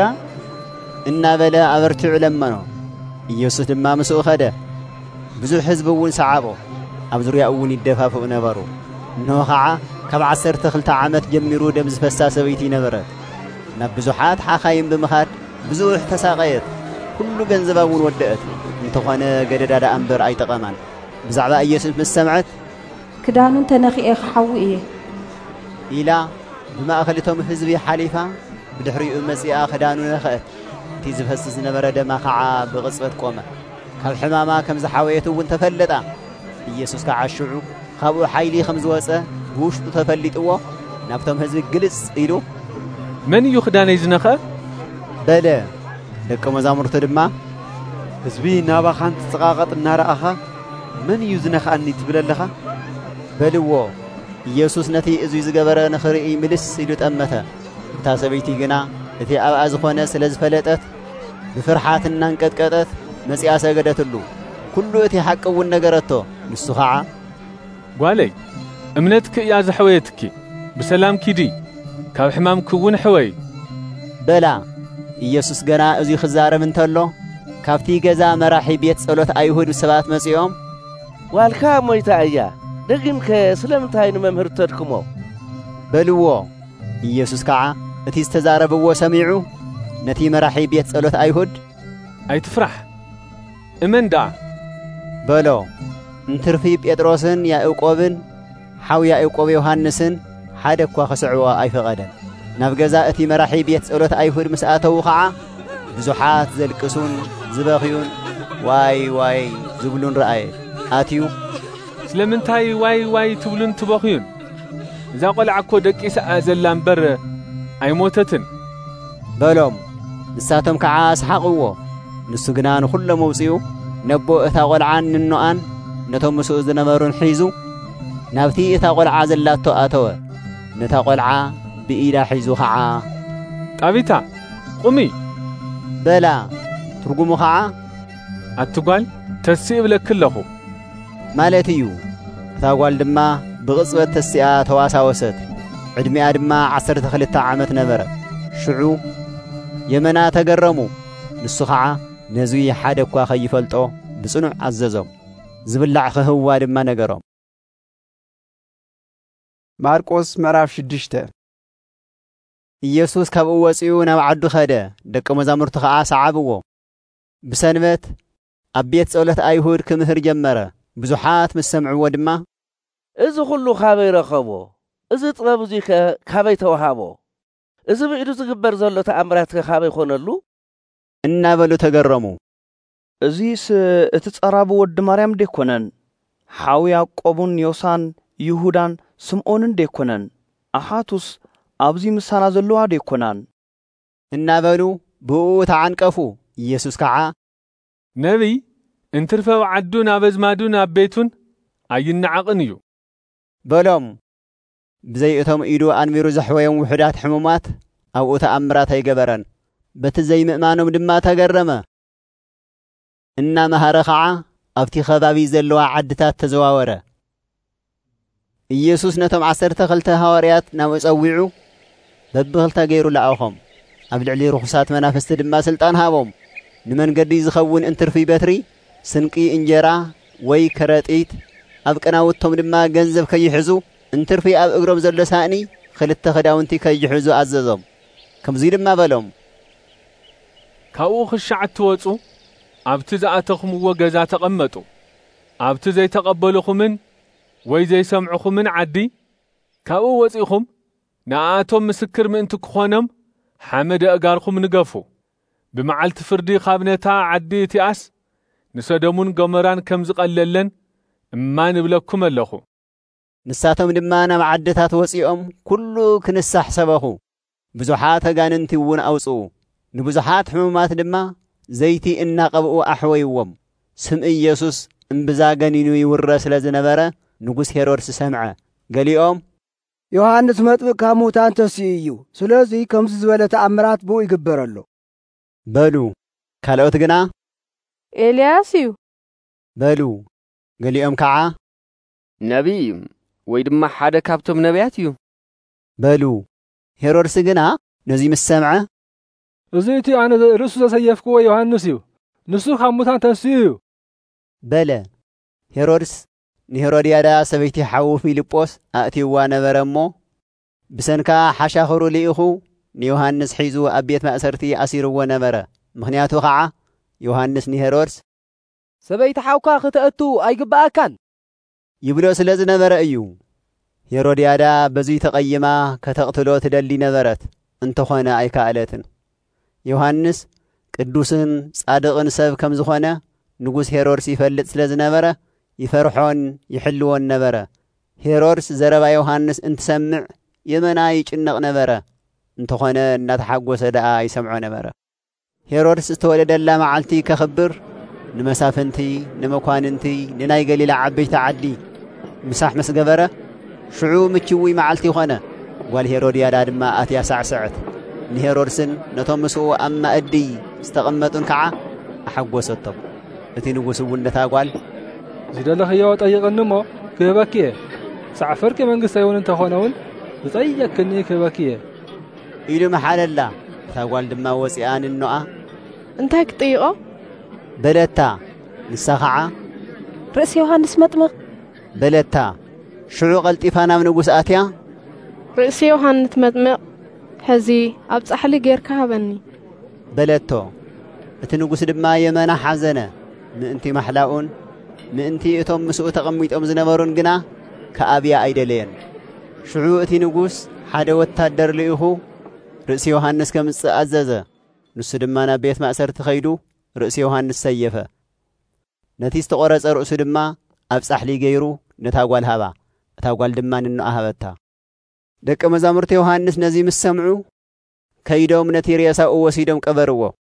እናበለ ኣበርቲዑ ለመኖ። ኢየሱስ ድማ ምስኡ ኸደ። ብዙሕ ህዝቢ እውን ሰዓቦ። ኣብ ዙርያኡ እውን ይደፋፍኡ ነበሩ። እንሆ ከዓ ካብ 12 ዓመት ጀሚሩ ደም ዝፈሳ ሰበይቲ ነበረት። ናብ ብዙሓት ሓኻይም ብምኻድ ብዙሕ ተሳቐየት። ኩሉ ገንዘባ እውን ወደአት። እንተኾነ ገደዳዳ እምበር ኣይጠቐማን። ብዛዕባ ኢየሱስ ምስ ሰምዐት ክዳኑን ተነኺኤ ክሓዊ እየ ኢላ ብማእኸልቶም ህዝቢ ሓሊፋ ብድሕሪኡ መጺኣ ክዳኑ ነኸአት። እቲ ዝፈስስ ዝነበረ ደማ ከዓ ብቕጽበት ቆመ። ካብ ሕማማ ከም ዝሓወየት እውን ተፈለጣ። ኢየሱስ ከዓ ሽዑ ካብኡ ሓይሊ ከም ዝወፀ ብውሽጡ ተፈሊጥዎ ናብቶም ህዝቢ ግልጽ ኢሉ መን እዩ ክዳነይ ዝነኸ በለ። ደቀ መዛሙርቱ ድማ ህዝቢ ናባኻን ትጽቓቐጥ እናረኣኻ መን እዩ ዝነኽኣኒ ትብለለኻ በልዎ። ኢየሱስ ነቲ እዙይ ዝገበረ ንኽርኢ ምልስ ኢሉ ጠመተ። እታ ሰበይቲ ግና እቲ ኣብኣ ዝኾነ ስለ ዝፈለጠት ብፍርሓት እናንቀጥቀጠት መጺኣ ሰገደትሉ። ኩሉ እቲ ሓቂ እውን ነገረቶ። ንሱ ከዓ ጓለይ እምነትክ እያ ዘሕወየትኪ፣ ብሰላም ኪዲ፣ ካብ ሕማምክ እውን ሕወይ በላ። ኢየሱስ ገና እዙይ ክዛረብ እንተሎ ካብቲ ገዛ መራሒ ቤት ጸሎት ኣይሁድ ሰባት መጺኦም ዋልካ ሞይታ እያ ደግምከ ስለምንታይ ንመምህር ተድክሞ በልዎ። ኢየሱስ ከዓ እቲ ዝተዛረብዎ ሰሚዑ ነቲ መራሒ ቤት ጸሎት ኣይሁድ ኣይትፍራሕ እመን ደኣ በሎ። እንትርፊ ጴጥሮስን ያዕቆብን ሓው ያዕቆብ ዮሐንስን ሓደ እኳ ኸስዕዎ ኣይፈቐደን። ናብ ገዛ እቲ መራሒ ቤት ጸሎት ኣይሁድ ምስ ኣተዉ ከዓ ብዙሓት ዘልቅሱን ዝበኽዩን ዋይ ዋይ ዝብሉን ረአየ ኣትዩ ስለምንታይ ዋይ ዋይ ትብሉን ትበኽዩን እዛ ቆልዓ እኮ ደቂሳ ዘላ እምበር ኣይሞተትን በሎም። ንሳቶም ከዓ ሰሓቕዎ። ንሱ ግና ንኹሎም መውፂኡ ነቦ እታ ቆልዓን ንኖኣን ነቶም ምስኡ ዝነበሩን ሒዙ ናብቲ እታ ቆልዓ ዘላቶ ኣተወ። ነታ ቆልዓ ብኢዳ ሒዙ ከዓ ጣቢታ ቁሚ በላ። ትርጉሙ ከዓ ኣትጓል ተስኢ ብለክ ኣለኹ ማለት እዩ። እታ ጓል ድማ ብቕጽበት ተስኢኣ ተዋሳወሰት። ዕድሚኣ ድማ 12 ዓመት ነበረ። ሽዑ የመና ተገረሙ። ንሱ ከዓ ነዙይ ሓደ እኳ ኸይፈልጦ ብጽኑዕ ኣዘዞም። ዝብላዕ ክህዋ ድማ ነገሮም። ማርቆስ ምዕራፍ 6 ኢየሱስ ካብኡ ወፂኡ ናብ ዓዱ ኸደ። ደቀ መዛሙርቱ ከዓ ሰዓብዎ። ብሰንበት ኣብ ቤት ጸሎት ኣይሁድ ክምህር ጀመረ። ብዙሓት ምስ ሰምዕዎ ድማ እዚ ኩሉ ካበይ ረኸቦ? እዚ ጥበብ እዙይ ከ ካበይ ተዋሃቦ? እዚ ብኢዱ ዝግበር ዘሎ ተኣምራት ከ ካበይ ኾነሉ? እናበሉ ተገረሙ። እዚስ እቲ ጸራቡ ወዲ ማርያም ደኮነን? ሓዊ ያዕቆብን ዮሳን ይሁዳን ስምዖንን ደኮነን? ኣሓቱስ ኣብዚ ምሳና ዘለዋ ደኮናን? እናበሉ ብኡ ተዓንቀፉ። ኢየሱስ ከዓ ነቢይ እንትርፈ ዓዱ ናብ ኣዝማዱ ናብ ቤቱን ኣይነዓቕን እዩ በሎም። ብዘይ እቶም ኢዱ ኣንቢሩ ዘሕወዮም ውሑዳት ሕሙማት ኣብኡ ተኣምራት ኣይገበረን። በቲ ዘይምእማኖም ድማ ተገረመ። እናመሃረ ከዓ ኣብቲ ኸባቢ ዘለዋ ዓድታት ተዘዋወረ። ኢየሱስ ነቶም 12 ሐዋርያት ናብኡ ጸዊዑ በብኽልተ ገይሩ ለኣኾም። ኣብ ልዕሊ ርኹሳት መናፍስቲ ድማ ስልጣን ሃቦም። ንመንገዲ ዝኸውን እንትርፊ በትሪ፣ ስንቂ እንጀራ ወይ ከረጢት፣ ኣብ ቀናውቶም ድማ ገንዘብ ከይሕዙ፣ እንትርፊ ኣብ እግሮም ዘሎ ሳእኒ 2 ክዳውንቲ ከይሕዙ ኣዘዞም። ከምዙይ ድማ በሎም፣ ካብኡ ክሻዕ ትወፁ ኣብቲ ዝኣተኹምዎ ገዛ ተቐመጡ። ኣብቲ ዘይተቐበልኹምን ወይ ዘይሰምዑኹምን ዓዲ ካብኡ ወፂኹም ንኣቶም ምስክር ምእንቲ ክኾኖም ሓመድ ኣእጋርኹም ንገፉ። ብመዓልቲ ፍርዲ ካብ ነታ ዓዲ እቲኣስ ንሰዶሙን ገሞራን ከም ዝቐለለን እማን እብለኩም ኣለኹ። ንሳቶም ድማ ናብ ዓድታት ወፂኦም ኩሉ ክንሳሕ ሰበኹ። ብዙሓት ኣጋንንቲ እውን ኣውፅኡ። ንብዙሓት ሕሙማት ድማ ዘይቲ እናቐብኡ ኣሕወይዎም። ስም ኢየሱስ እምብዛ ገኒኑ ይውረ ስለ ዝነበረ ንጉስ ሄሮድስ ሰምዐ። ገሊኦም ዮሐንስ መጥምቅ ካብ ሙታን ተስኡ እዩ፣ ስለዚ ከምዚ ዝበለ ተኣምራት ብኡ ይግበረሉ በሉ። ካልኦት ግና ኤልያስ እዩ በሉ። ገሊኦም ከዓ ነቢይ ወይ ድማ ሓደ ካብቶም ነቢያት እዩ በሉ። ሄሮድስ ግና ነዚ ምስ ሰምዐ እዚ እቲ ኣነ ርእሱ ዘሰየፍክዎ ዮሐንስ እዩ፣ ንሱ ካብ ሙታን ተስኡ እዩ በለ። ሄሮድስ ንሄሮድያዳ ሰበይቲ ሓዉ ፊልጶስ ኣእትይዋ ነበረ እሞ ብሰንካ ሓሻኽሩ ልኢኹ ንዮሐንስ ሒዙ ኣብ ቤት ማእሰርቲ ኣሲርዎ ነበረ። ምኽንያቱ ከዓ ዮሐንስ ንሄሮድስ ሰበይቲ ሓውካ ክትእቱ ኣይግባኣካን ይብሎ ስለ ዝነበረ እዩ። ሄሮድያዳ በዙይ ተቐይማ ከተቕትሎ ትደሊ ነበረት፣ እንተኾነ ኣይከኣለትን። ዮሐንስ ቅዱስን ጻድቕን ሰብ ከም ዝኾነ ንጉስ ሄሮድስ ይፈልጥ ስለ ዝነበረ ይፈርሖን ይሕልዎን ነበረ። ሄሮድስ ዘረባ ዮሐንስ እንትሰምዕ የመና ይጭነቕ ነበረ፣ እንተኾነ እናተሓጐሰ ደኣ ይሰምዖ ነበረ። ሄሮድስ ዝተወለደላ መዓልቲ ከኽብር ንመሳፍንቲ፣ ንመኳንንቲ፣ ንናይ ገሊላ ዓበይቲ ዓዲ ምሳሕ ምስ ገበረ ሽዑ ምችውይ መዓልቲ ኾነ። ጓል ሄሮድያዳ ድማ ኣትያ ሳዕስዐት። ንሄሮድስን ነቶም ምስኡ ኣብ ማእዲ ዝተቐመጡን ከዓ ኣሓጐሰቶም። እቲ ንጉስ እውን ነታ ጓል ዝደለኽዮ ጠይቕኒ እሞ ክህበኪ እየ፣ ክሳዕ ፍርቂ መንግሥተይ እውን እንተኾነ እውን ዝጠየቅክኒ ክህበኪ እየ ኢሉ መሓለላ። እታ ጓል ድማ ወፂኣ ንኖኣ እንታይ ክጥይቆ በለታ። ንሳ ከዓ ርእሲ ዮሐንስ መጥምቕ በለታ። ሽዑ ቐልጢፋ ናብ ንጉስ ኣትያ ርእሲ ዮሐንስ መጥምቕ ሕዚ ኣብ ጻሕሊ ጌርካ ሃበኒ በለቶ። እቲ ንጉስ ድማ የመና ሓዘነ። ምእንቲ ማሕላኡን ምእንቲ እቶም ምስኡ ተቐሚጦም ዝነበሩን ግና ከኣብያ ኣይደለየን። ሽዑ እቲ ንጉስ ሓደ ወታደር ልኢኹ ርእሲ ዮሐንስ ከምጽእ ኣዘዘ። ንሱ ድማ ናብ ቤት ማእሰርቲ ኸይዱ ርእሲ ዮሐንስ ሰየፈ። ነቲ ዝተቆረጸ ርእሱ ድማ ኣብ ጻሕሊ ገይሩ ነታ ጓል ሃባ እታ ጓል ድማ ንኣሃበታ ደቀ መዛሙርቲ ዮሐንስ ነዚ ምስ ሰምዑ ከይዶም ነቲ ሬሳኡ ወሲዶም ቀበርዎ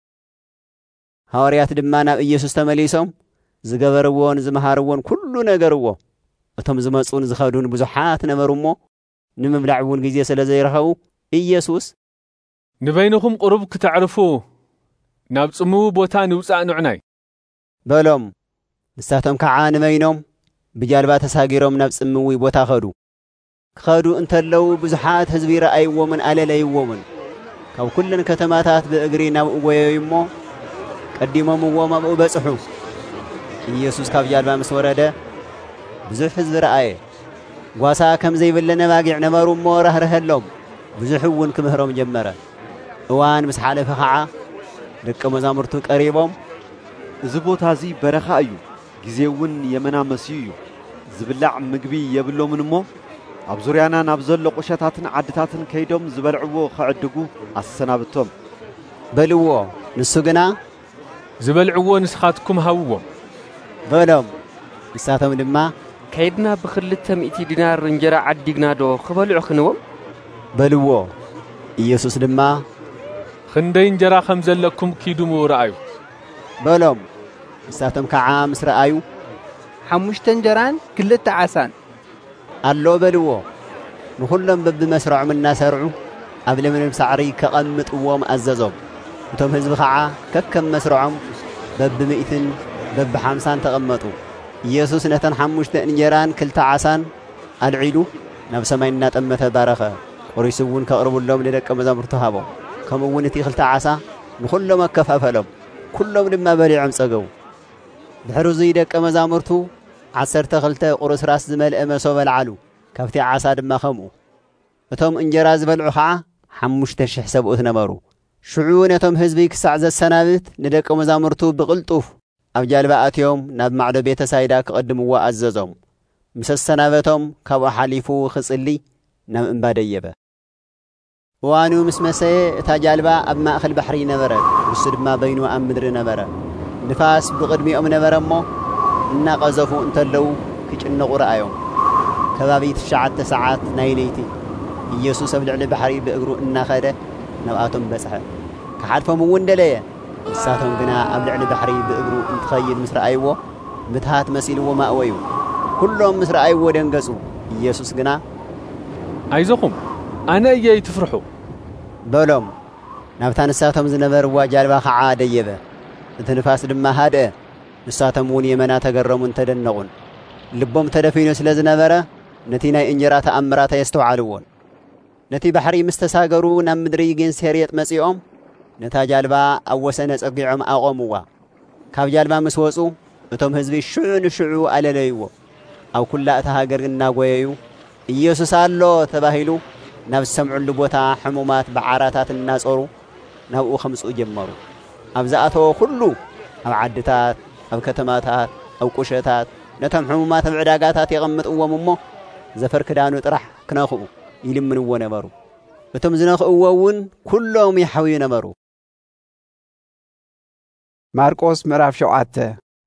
ሐዋርያት ድማ ናብ ኢየሱስ ተመሊሶም ዝገበርዎን ዝመሃርዎን ኩሉ ነገርዎ እቶም ዝመጹን ዝኸዱን ብዙሓት ነበሩሞ ንምብላዕ እውን ግዜ ስለ ዘይረኸቡ ኢየሱስ ንበይንኹም ቁሩብ ክትዕርፉ ናብ ጽምው ቦታ ንውጻእ ንዑናይ በሎም ንሳቶም ከዓ ንበይኖም ብጃልባ ተሳጊሮም ናብ ጽምዊ ቦታ ኸዱ ክኸዱ እንተለው ብዙሓት ህዝቢ ረኣይዎምን ኣለለይዎምን ካብ ኩለን ከተማታት ብእግሪ ናብ እጎየዩ እሞ ቀዲሞምዎም ኣብኡ በጽሑ ኢየሱስ ካብ ጃልባ ምስ ወረደ ብዙሕ ህዝቢ ረኣየ ጓሳ ከም ዘይብለ ነባጊዕ ነበሩ እሞ ረህርሀሎም ብዙሕ እውን ክምህሮም ጀመረ እዋን ምስ ሓለፈ ከዓ ደቀ መዛሙርቱ ቀሪቦም እዚ ቦታ እዚ በረኻ እዩ ግዜ እውን የመና መስዩ እዩ ዝብላዕ ምግቢ የብሎምን እሞ ኣብ ዙርያና ናብ ዘሎ ቁሸታትን ዓድታትን ከይዶም ዝበልዕዎ ከዕድጉ ኣሰናብቶም በልዎ ንሱ ግና ዝበልዕዎ ንስኻትኩም ሃብዎም በሎም ንሳቶም ድማ ከይድና ብ200 ዲናር እንጀራ ዓዲግና ዶ ክበልዑ ክንዎም በልዎ ኢየሱስ ድማ ክንደይ እንጀራ ከም ዘለኩም ኪዱሙ ረአዩ በሎም ንሳቶም ከዓ ምስ ረአዩ 5 እንጀራን 2 ዓሳን ኣሎ በልዎ ንኹሎም በብመስርዖም እናሰርዑ ኣብ ለምለም ሳዕሪ ከቐምጥዎም ኣዘዞም እቶም ህዝቢ ከዓ ከከም መስርዖም በብ100 በብ50 ተቐመጡ ኢየሱስ ነተን 5 እንጀራን 2 ዓሳን ኣልዒሉ ናብ ሰማይ እናጠመተ ባረኸ ቆሪሱ እውን ከቕርቡሎም ንደቀ መዛሙርቱ ሃቦም ከምኡ እውን እቲ 2 ዓሳ ንኹሎም ኣከፋፈሎም ኩሎም ድማ በሊዖም ጸገቡ ድሕሪ እዚ ደቀ መዛሙርቱ 12 ቁርስራስ ዝመልአ መሶብ ኣልዓሉ ካብቲ ዓሳ ድማ ከምኡ እቶም እንጀራ ዝበልዑ ከዓ 5000 ሰብኡት ነበሩ ሽዑ ነቶም ህዝቢ ክሳዕ ዘሰናብት ንደቀ መዛሙርቱ ብቕልጡፍ ኣብ ጃልባ ኣትዮም ናብ ማዕዶ ቤተ ሳይዳ ክቐድምዎ ኣዘዞም ምስ ሰናበቶም ካብኡ ሓሊፉ ክጽሊ ናብ እምባ ደየበ እዋኑ ምስ መሰየ እታ ጃልባ ኣብ ማእኸል ባሕሪ ነበረት ንሱ ድማ በይኑ ኣብ ምድሪ ነበረ ንፋስ ብቕድሚኦም ነበረ እሞ እናቐዘፉ እንተለው ክጭነቑ ረኣዮም ከባቢ 9 ሰዓት ናይ ለይቲ ኢየሱስ ኣብ ልዕሊ ባሕሪ ብእግሩ እናኸደ ናብኣቶም በጽሐ ክሓልፎም እውን ደለየ ንሳቶም ግና ኣብ ልዕሊ ባሕሪ ብእግሩ እንትኸይድ ምስ ረኣይዎ ምትሃት መሲልዎ ማእወዩ ኩሎም ምስ ረኣይዎ ደንገጹ ኢየሱስ ግና ኣይዞኹም ኣነ እየ ይትፍርሑ በሎም ናብታ ንሳቶም ዝነበርዋ ጃልባ ከዓ ደየበ እቲ ንፋስ ድማ ሃድአ ንሳቶም እውን የመና ተገረሙን ተደነቑን ልቦም ተደፊኑ ስለ ዝነበረ ነቲ ናይ እንጀራ ተኣምራት የስተውዓልዎን ነቲ ባሕሪ ምስ ተሳገሩ ናብ ምድሪ ጌንሴሬጥ መጺኦም ነታ ጃልባ ኣብ ወሰነ ጸጊዖም ኣቖምዋ ካብ ጃልባ ምስ ወጹ እቶም ህዝቢ ሽዑ ንሽዑ ኣለለይዎ ኣብ ኩላ እታ ሃገር እናጐየዩ ኢየሱስ ኣሎ ተባሂሉ ናብ ዝሰምዑሉ ቦታ ሕሙማት ብዓራታት እናጾሩ ናብኡ ኸምጽኡ ጀመሩ ኣብ ዝኣተወ ኩሉ ኣብ ዓድታት ኣብ ከተማታት ኣብ ቁሸታት ነቶም ሕሙማት ኣብ ዕዳጋታት የቐምጥዎም እሞ ዘፈር ክዳኑ ጥራሕ ክነኽኡ ይልምንዎ ነበሩ እቶም ዝነኽእዎ እውን ኩሎም ይሓውዩ ነበሩ ማርቆስ ምዕራፍ 7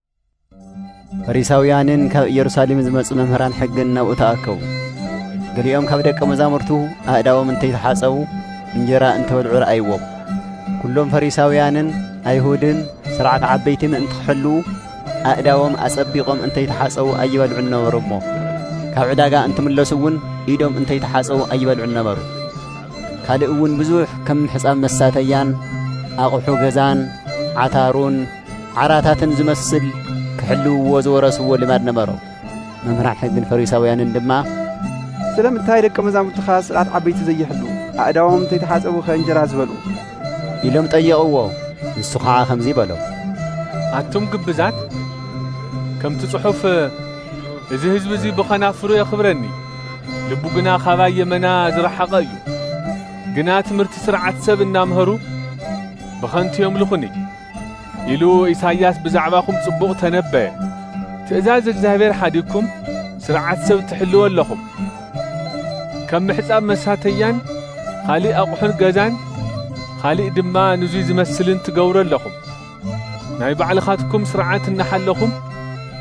ፈሪሳውያንን ካብ ኢየሩሳሌም ዝመጹ መምህራን ሕግን ናብኡ ተኣከቡ ገሊኦም ካብ ደቀ መዛሙርቱ ኣእዳዎም እንተይተሓጸቡ እንጀራ እንተበልዑ ረኣይዎም ኩሎም ፈሪሳውያንን ኣይሁድን ስርዓት ዓበይቲ ምእንቲ ክሕልዉ ኣእዳዎም ኣጸቢቖም እንተይተሓጸቡ ኣይበልዑን ነበሩ እሞ ካብ ዕዳጋ እንትምለሱ እውን ኢዶም እንተይተሓጸቡ ኣይበልዑን ነበሩ ካልእ እውን ብዙሕ ከም ሕፃብ መሳተያን ኣቑሑ ገዛን ዓታሩን ዓራታትን ዝመስል ክሕልውዎ ዝወረስዎ ልማድ ነበሮ መምህራን ሕግን ፈሪሳውያንን ድማ ስለምንታይ ደቀ መዛሙርትኻ ስርዓት ዓበይቲ ዘይሕሉ ኣእዳዎም እንተይተሓጸቡ ከእንጀራ ዝበልዑ ኢሎም ጠየቕዎ ንሱ ከዓ ከምዚ በሎም ኣቱም ግብዛት ከምቲ ጽሑፍ እዚ ህዝቢ እዚ ብኸናፍሩ የኽብረኒ ልቡ ግና ኻባይ የመና ዝረሓቐ እዩ ግና ትምህርቲ ስርዓት ሰብ እናምሃሩ ብኸንቱ የምልኹኒ ኢሉ ኢሳይያስ ብዛዕባኹም ጽቡቕ ተነበየ ትእዛዝ እግዚአብሔር ሓዲግኩም ስርዓት ሰብ ትሕልዎ ኣለኹም ከም ምሕፃብ መሳተያን ኻሊእ ኣቑሑን ገዛን ኻሊእ ድማ ንዙይ ዝመስልን ትገብሩ ኣለኹም ናይ ባዕልኻትኩም ስርዓት እናሓለኹም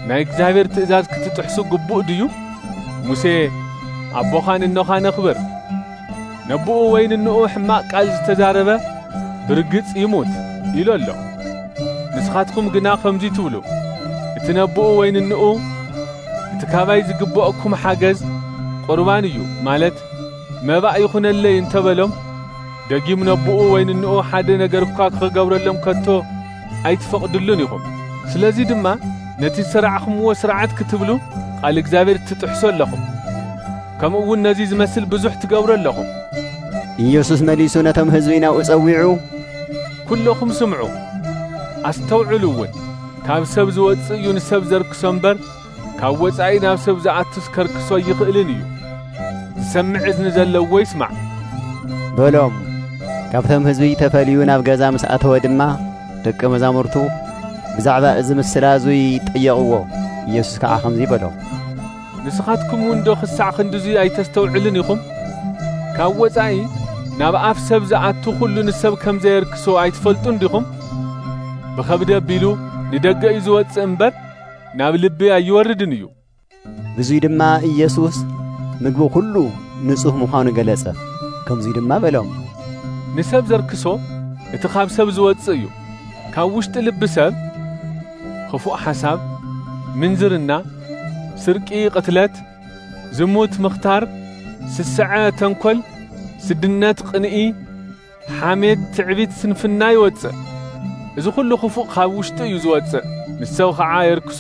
ናይ እግዚአብሔር ትእዛዝ ክትጥሕሱ ግቡእ ድዩ? ሙሴ ኣቦኻን እኖኻን ኣኽብር ነብኡ ወይን እንኡ ሕማቕ ቃል ዝተዛረበ ብርግጽ ይሙት ኢሎ ኣሎ። ንስኻትኩም ግና ከምዚ ትብሉ እቲ ነብኡ ወይን እንኡ እቲ ካባይ ዝግብአኩም ሓገዝ ቁርባን እዩ ማለት መባእ ይኹነለይ እንተበሎም ደጊም ነብኡ ወይን እንኡ ሓደ ነገር እኳ ክገብረሎም ከቶ ኣይትፈቕድሉን ኢኹም። ስለዚ ድማ ነቲ ስራዕኹምዎ ስርዓት ክትብሉ ቃል እግዚአብሔር ትጥሕሱ ኣለኹም። ከምኡ እውን ነዚ ዝመስል ብዙሕ ትገብሩ ኣለኹም። ኢየሱስ መሊሱ ነቶም ህዝቢ ናብኡ ጸዊዑ ኩለኹም ስምዑ ኣስተውዕሉ እውን ካብ ሰብ ዝወፅእ እዩ ንሰብ ዘርክሶ እምበር ካብ ወፃኢ ናብ ሰብ ዝኣቱስ ከርክሶ ይኽእልን እዩ። ዝሰምዕ እዝኒ ዘለዎ ይስማዕ በሎም። ካብቶም ህዝቢ ተፈልዩ ናብ ገዛ ምስ ኣተወ ድማ ደቀ መዛሙርቱ ብዛዕባ እዚ ምስላዙይ ጠየቕዎ። ኢየሱስ ከዓ ከምዚ በሎም፣ ንስኻትኩም እውን ዶ ክሳዕ ክንድዙ ኣይተስተውዕልን ኢኹም? ካብ ወፃኢ ናብ ኣፍ ሰብ ዝኣቱ ኩሉ ንሰብ ከም ዘየርክሶ ኣይትፈልጡን ዲኹም? ብኸብዲ ኣቢሉ ንደገ እዩ ዝወፅእ እምበር ናብ ልቢ ኣይወርድን እዩ። ብዙይ ድማ ኢየሱስ ምግቢ ኩሉ ንጹህ ምዃኑ ገለጸ። ከምዙይ ድማ በሎም፣ ንሰብ ዘርክሶ እቲ ካብ ሰብ ዝወፅእ እዩ። ካብ ውሽጢ ልቢ ሰብ ክፉእ ሓሳብ፣ ምንዝርና፣ ስርቂ፣ ቅትለት፣ ዝሙት፣ ምኽታር፣ ስስዐ፣ ተንኰል፣ ስድነት፣ ቅንኢ፣ ሓሜት፣ ትዕቢት፣ ስንፍና ይወፅእ። እዚ ኩሉ ክፉእ ካብ ውሽጢ እዩ ዝወፅእ፣ ንሰብ ከዓ የርክሶ።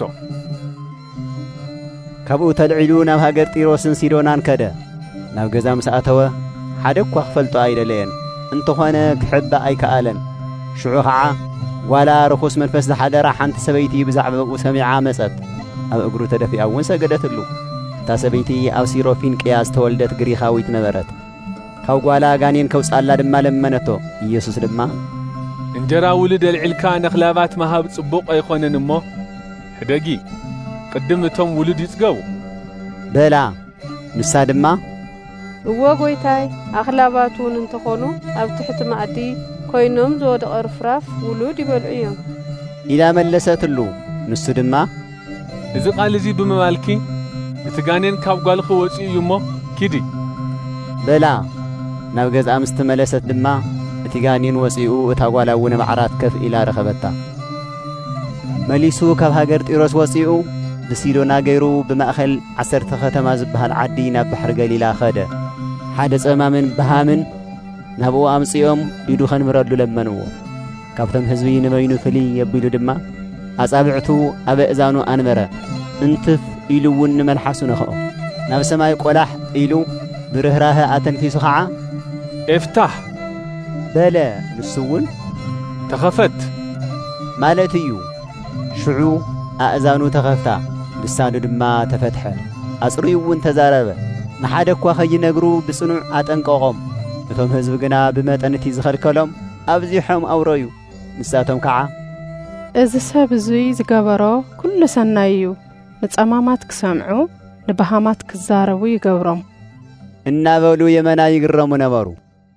ካብኡ ተልዒሉ ናብ ሃገር ጢሮስን ሲዶናን ከደ። ናብ ገዛ ምስ ኣተወ ሓደ እኳ ክፈልጦ ኣይደለየን፣ እንተኾነ ክሕባእ ኣይከኣለን። ሽዑ ከዓ ዋላ ርኩስ መንፈስ ዝሓደራ ሓንቲ ሰበይቲ ብዛዕባኡ ሰሚዓ መጸት። ኣብ እግሩ ተደፊኣ እውን ሰገደትሉ። እታ ሰበይቲ ኣብ ሲሮፊንቅያ ዝተወልደት ግሪኻዊት ነበረት። ካብ ጓላ ጋኔን ከውፃላ ድማ ለመነቶ። ኢየሱስ ድማ እንጀራ ውልድ ኣልዒልካ ነኽላባት መሃብ ጽቡቕ ኣይኾነን እሞ ሕደጊ ቅድም እቶም ውልድ ይጽገቡ በላ። ንሳ ድማ እወ ጐይታይ ኣኽላባቱን እንተኾኑ ኣብ ትሕቲ ማእዲ ኮይኖም ዝወደቐ ርፍራፍ ውሉድ ይበልዑ እዮም ኢላ መለሰትሉ። ንሱ ድማ እዚ ቃል እዚ ብምባልኪ እቲ ጋኔን ካብ ጓልኺ ወፂኡ እዩ እሞ ኪዲ በላ። ናብ ገዝኣ ምስ ተመለሰት ድማ እቲ ጋኔን ወፂኡ እታ ጓል እውን ብዓራት ከፍ ኢላ ረኸበታ። መሊሱ ካብ ሃገር ጢሮስ ወፂኡ ብሲዶና ገይሩ ብማእኸል 10 ከተማ ዝበሃል ዓዲ ናብ ባሕሪ ገሊላ ኸደ። ሓደ ጸማምን ብሃምን ናብኡ ኣምጺኦም ኢዱ ኸንብረሉ ለመንዎ። ካብቶም ህዝቢ ንበይኑ ፍልይ የቢሉ ድማ ኣጻብዕቱ ኣብ እዛኑ ኣንበረ። እንትፍ ኢሉ እውን ንመልሓሱ ነኽኦ። ናብ ሰማይ ቆላሕ ኢሉ ብርህራህ ኣተንፊሱ ከዓ ኤፍታሕ በለ። ንሱ እውን ተኸፈት ማለት እዩ። ሽዑ ኣእዛኑ ተኸፍታ፣ ልሳኑ ድማ ተፈትሐ። ኣጽሪኡ እውን ተዛረበ። ንሓደ እኳ ኸይነግሩ ብጽኑዕ ኣጠንቀቖም። እቶም ህዝቢ ግና ብመጠንቲ ዝኸልከሎም ኣብዚሖም ኣውረዩ። ንሳቶም ከዓ እዚ ሰብ እዙይ ዝገበሮ ኩሉ ሰናይ እዩ፣ ንጸማማት ክሰምዑ ንባሃማት ክዛረቡ ይገብሮም እናበሉ የመና ይግረሙ ነበሩ።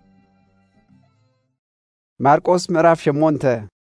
ማርቆስ ምዕራፍ 8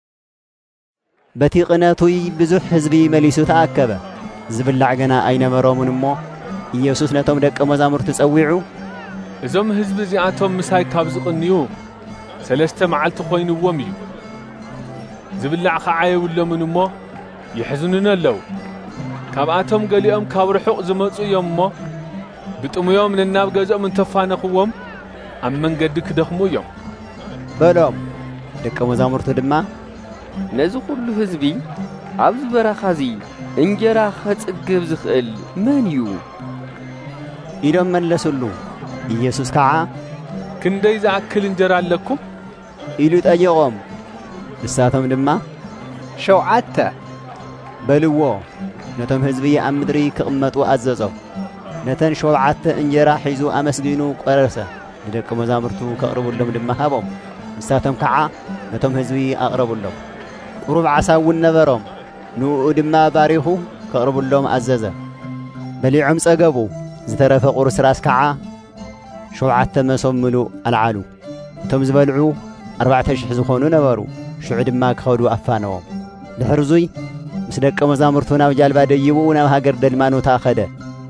በቲ ቅነቱይ ብዙሕ ህዝቢ መሊሱ ተኣከበ። ዝብላዕ ገና ኣይነበሮምን እሞ ኢየሱስ ነቶም ደቀ መዛሙርቱ ጸዊዑ እዞም ህዝቢ እዚኣቶም ምሳይ ካብ ዝቕንዩ 3 መዓልቲ ኾይንዎም እዩ። ዝብላዕ ከዓ የብሎምን እሞ ይሕዝኑን ኣለዉ። ካብኣቶም ገሊኦም ካብ ርሑቕ ዝመፁ እዮም እሞ ብጥሙዮም ንናብ ገዝኦም እንተፋነኽዎም ኣብ መንገዲ ክደኽሙ እዮም በሎም። ደቀ መዛሙርቱ ድማ ነዚ ኩሉ ህዝቢ ኣብዚ በረኻዚ እንጀራ ኸጽግብ ዝኽእል መን እዩ ኢሎም መለሱሉ። ኢየሱስ ከዓ ክንደይ ዝኣክል እንጀራ ኣለኩም ኢሉ ጠየቖም። ንሳቶም ድማ 7 በልዎ። ነቶም ህዝቢ ኣብ ምድሪ ክቕመጡ ኣዘዞም። ነተን 7 እንጀራ ሒዙ ኣመስጊኑ ቆረሰ። ንደቀ መዛሙርቱ ከቕርቡሎም ድማ ሃቦም። ንሳቶም ከዓ ነቶም ህዝቢ ኣቕረቡሎም። ቁሩብ ዓሳ እውን ነበሮም። ንኡ ድማ ባሪኹ ከቕርቡሎም ኣዘዘ። በሊዖም ጸገቡ። ዝተረፈ ቁርስ ራስ ከዓ 7 መሶብ ምሉእ ኣልዓሉ። እቶም ዝበልዑ 4,000 ዝኾኑ ነበሩ። ሽዑ ድማ ክኸዱ ኣፋነዎም። ድሕርዙይ ምስ ደቀ መዛሙርቱ ናብ ጃልባ ደይቡ ናብ ሃገር ደልማኖታ ኸደ።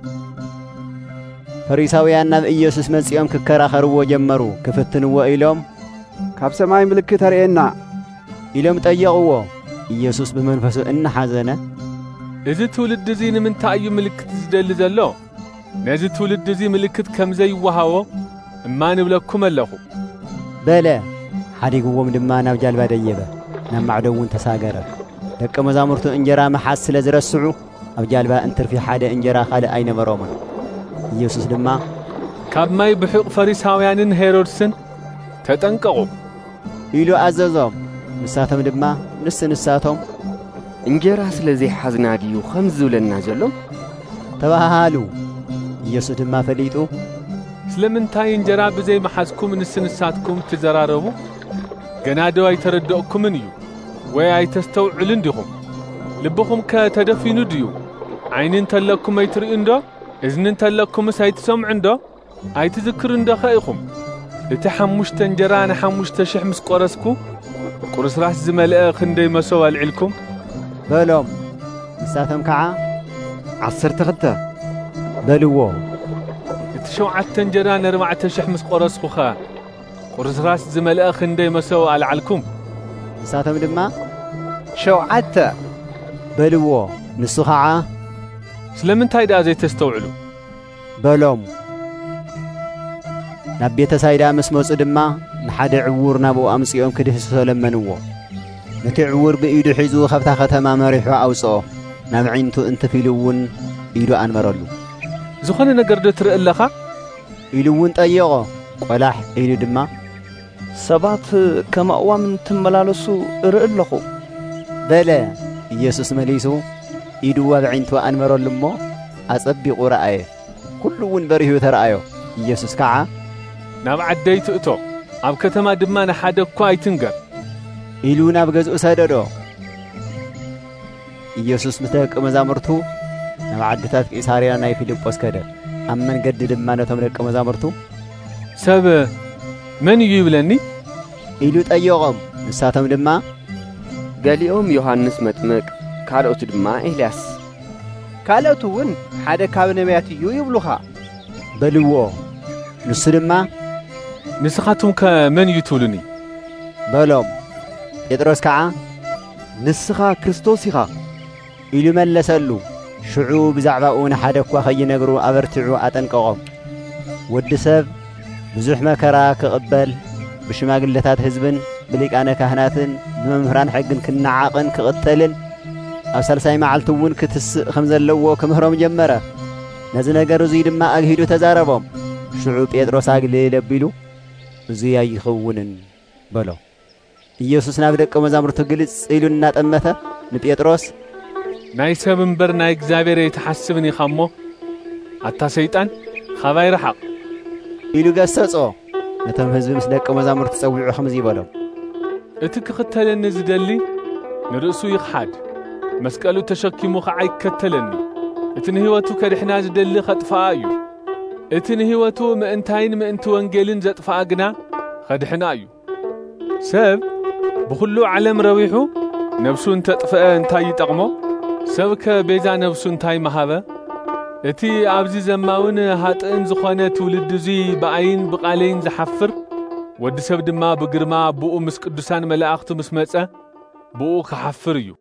ፈሪሳውያን ናብ ኢየሱስ መጺኦም ክከራኸርዎ ጀመሩ። ክፍትንዎ ኢሎም ካብ ሰማይ ምልክት አርኤና ኢሎም ጠየቕዎ። ኢየሱስ ብመንፈሱ እናሓዘነ እዚ ትውልድ እዚ ንምንታይ እዩ ምልክት ዝደሊ ዘሎ? ነዚ ትውልድ እዚ ምልክት ከም ዘይወሃቦ እማ ንብለኩም ኣለኹ በለ። ሓዲግዎም ድማ ናብ ጃልባ ደየበ፣ ናብ ማዕዶ እውን ተሳገረ። ደቀ መዛሙርቱ እንጀራ መሓዝ ስለ ዝረስዑ ኣብ ጃልባ እንትርፊ ሓደ እንጀራ ካልእ ኣይነበሮምን። ኢየሱስ ድማ ካብ ማይ ብሑቕ ፈሪሳውያንን ሄሮድስን ተጠንቀቑ ኢሉ ኣዘዞም። ንሳቶም ድማ ንሳቶም እንጀራ ስለዘይ ሓዝና ድዩ ከም ዝብለና ዘሎ ተባሃሉ። ኢየሱስ ድማ ፈሊጡ ስለምንታይ እንጀራ ብዘይ መሓዝኩም ንሳትኩም ትዘራረቡ? ገና ዶ ኣይተረድእኩምን እዩ ወይ ኣይተስተውዕልን ዲኹም? ልብኹም ከተደፊኑ ድዩ? ዓይኒ እንተለኩም ኣይትርእዩ እንዶ? እዝኒ እንተለኩምስ ኣይትሰምዑ እንዶ? ኣይትዝክሩ እንዶ ኸኢኹም? እቲ 5 እንጀራ ን5,000 ምስ ቆረስኩ ቁርስራስ ዝመልአ ክንደይ መሶብ ኣልዒልኩም በሎም። ንሳቶም ከዓ 12 በልዎ። እቲ 7 እንጀራ ን4,000 ምስ ቆረስኩ ኸ ቁርስራስ ዝመልአ ክንደይ መሶብ ኣልዓልኩም? ንሳቶም ድማ 7 በልዎ። ንሱ ከዓ ስለምንታይ ዳ ዘይተስተውዕሉ በሎም። ናብ ቤተ ሳይዳ ምስ መጹ ድማ ንሓደ ዕውር ናብኡ ኣምጺኦም ክድህስሶ ለመንዎ። ነቲ ዕውር ብኢዱ ሒዙ ካብታ ከተማ መሪሑ ኣውፅኦ። ናብ ዒንቱ እንትፊሉ እውን ኢዱ ኣንበረሉ። ዝኾነ ነገር ዶ ትርኢ ኣለኻ ኢሉ እውን ጠየቖ። ቆላሕ ኢሉ ድማ ሰባት ከም ኣእዋም እንትመላለሱ እርኢ ኣለኹ በለ። ኢየሱስ መሊሱ ኢዱ ኣብ ዒንቱ ኣንበረሉ እሞ ኣጸቢቑ ረአየ። ኩሉ እውን በሪሁ ተረአዮ። ኢየሱስ ከዓ ናብ ዓደይ ትእቶ፣ ኣብ ከተማ ድማ ንሓደ እኳ ኣይትንገር ኢሉ ናብ ገዝኡ ሰደዶ። ኢየሱስ ምስ ደቀ መዛሙርቱ ናብ ዓድታት ቂሳርያ ናይ ፊልጶስ ከደ። ኣብ መንገዲ ድማ ነቶም ደቀ መዛሙርቱ ሰብ መን እዩ ይብለኒ ኢሉ ጠየቖም። ንሳቶም ድማ ገሊኦም ዮሐንስ መጥምቅ፣ ካልኦቱ ድማ ኤልያስ፣ ካልኦቱ እውን ሓደ ካብ ነቢያት እዩ ይብሉኻ በልዎ። ንሱ ድማ ንስኻቱም ከመን እዩ ትብሉኒ በሎም። ጴጥሮስ ከዓ ንስኻ ክርስቶስ ኢኻ ኢሉ መለሰሉ። ሽዑ ብዛዕባኡ ንሓደ እኳ ኸይነግሩ ኣበርቲዑ ኣጠንቀቖም። ወዲ ሰብ ብዙሕ መከራ ክቕበል ብሽማግለታት ሕዝብን ብሊቃነ ካህናትን ብመምህራን ሕግን ክነዓቕን ክቕተልን ኣብ ሳልሳይ መዓልቲ እውን ክትስእ ከም ዘለዎ ክምህሮም ጀመረ። ነዚ ነገር እዙይ ድማ ኣግሂዱ ተዛረቦም። ሽዑ ጴጥሮስ ኣግልል ኣቢሉ እዙይ ኣይኽውንን በሎ። ኢየሱስ ናብ ደቀ መዛሙርቱ ግልጽ ኢሉ እናጠመተ ንጴጥሮስ ናይ ሰብ እምበር ናይ እግዚአብሔር ኣይተሓስብን ኢኻ እሞ ኣታ ሰይጣን ኻባይ ረሓቕ ኢሉ ገሰጾ። ነቶም ሕዝቢ ምስ ደቀ መዛሙርቱ ጸዊዑ ኸምዚ ይበሎም፣ እቲ ክኽተለኒ ዝደሊ ንርእሱ ይኽሓድ፣ መስቀሉ ተሸኪሙ ኸዓ ይከተለኒ። እቲ ንህይወቱ ከድሕና ዝደሊ ኸጥፍኣ እዩ። እቲ ንህይወቱ ምእንታይን ምእንቲ ወንጌልን ዘጥፍኣ ግና ኸድሕና እዩ። ሰብ ብኹሉ ዓለም ረዊሑ ነብሱ እንተጥፍአ እንታይ ይጠቕሞ? ሰብ ከቤዛ ነብሱ እንታይ መሃበ? እቲ ኣብዚ ዘማውን ሃጥእን ዝኾነ ትውልድ እዙይ ብኣይን ብቓለይን ዝሓፍር ወዲ ሰብ ድማ ብግርማ ብኡ ምስ ቅዱሳን መላእኽቱ ምስ መጸ ብኡ ክሓፍር እዩ።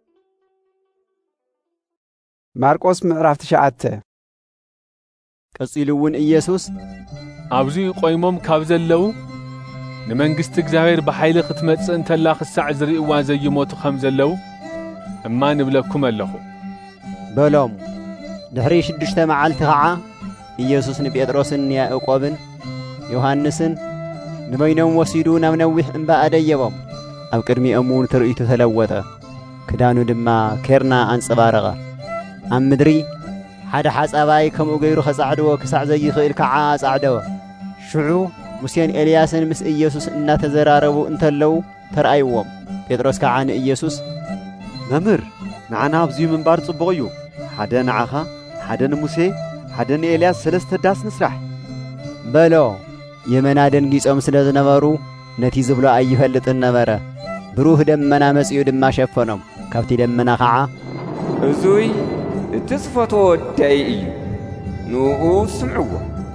ማርቆስ ምዕራፍ 9 ቀጺሉ እውን ኢየሱስ ኣብዚ ቆይሞም ካብ ዘለዉ ንመንግሥቲ እግዚአብሔር ብሓይሊ ክትመጽእ እንተላ ክሳዕ ዝርእዋ ዘይሞቱ ከም ዘለዉ እማ ንብለኩም ኣለኹ በሎም። ድሕሪ 6 መዓልቲ ከዓ ኢየሱስ ንጴጥሮስን ያዕቆብን ዮሐንስን ንበይኖም ወሲዱ ናብ ነዊሕ እምባ ኣደየቦም። ኣብ ቅድሚኦም እውን ትርኢቱ ተለወጠ። ክዳኑ ድማ ኬርና ኣንጸባረቐ። ኣብ ምድሪ ሓደ ሓጻባይ ከምኡ ገይሩ ኸጻዕድዎ ክሳዕ ዘይኽእል ከዓ ኣጻዕደወ። ሽዑ ሙሴን ኤልያስን ምስ ኢየሱስ እናተዘራረቡ እንተለዉ ተረኣይዎም። ጴጥሮስ ከዓ ንኢየሱስ መምህር ንዓና ኣብዙይ ምንባር ጽቡቕ እዩ። ሓደ ንዓኻ፣ ሓደ ንሙሴ፣ ሓደ ንኤልያስ 3 ዳስ ንስራሕ በሎ። የመና ደንጊጾም ስለ ዝነበሩ ነቲ ዝብሎ ኣይፈልጥን ነበረ። ብሩህ ደመና መጺኡ ድማ ሸፈኖም። ካብቲ ደመና ከዓ እዙይ እትስፈቶ ወደይ እዩ ንኡ ስምዕዎ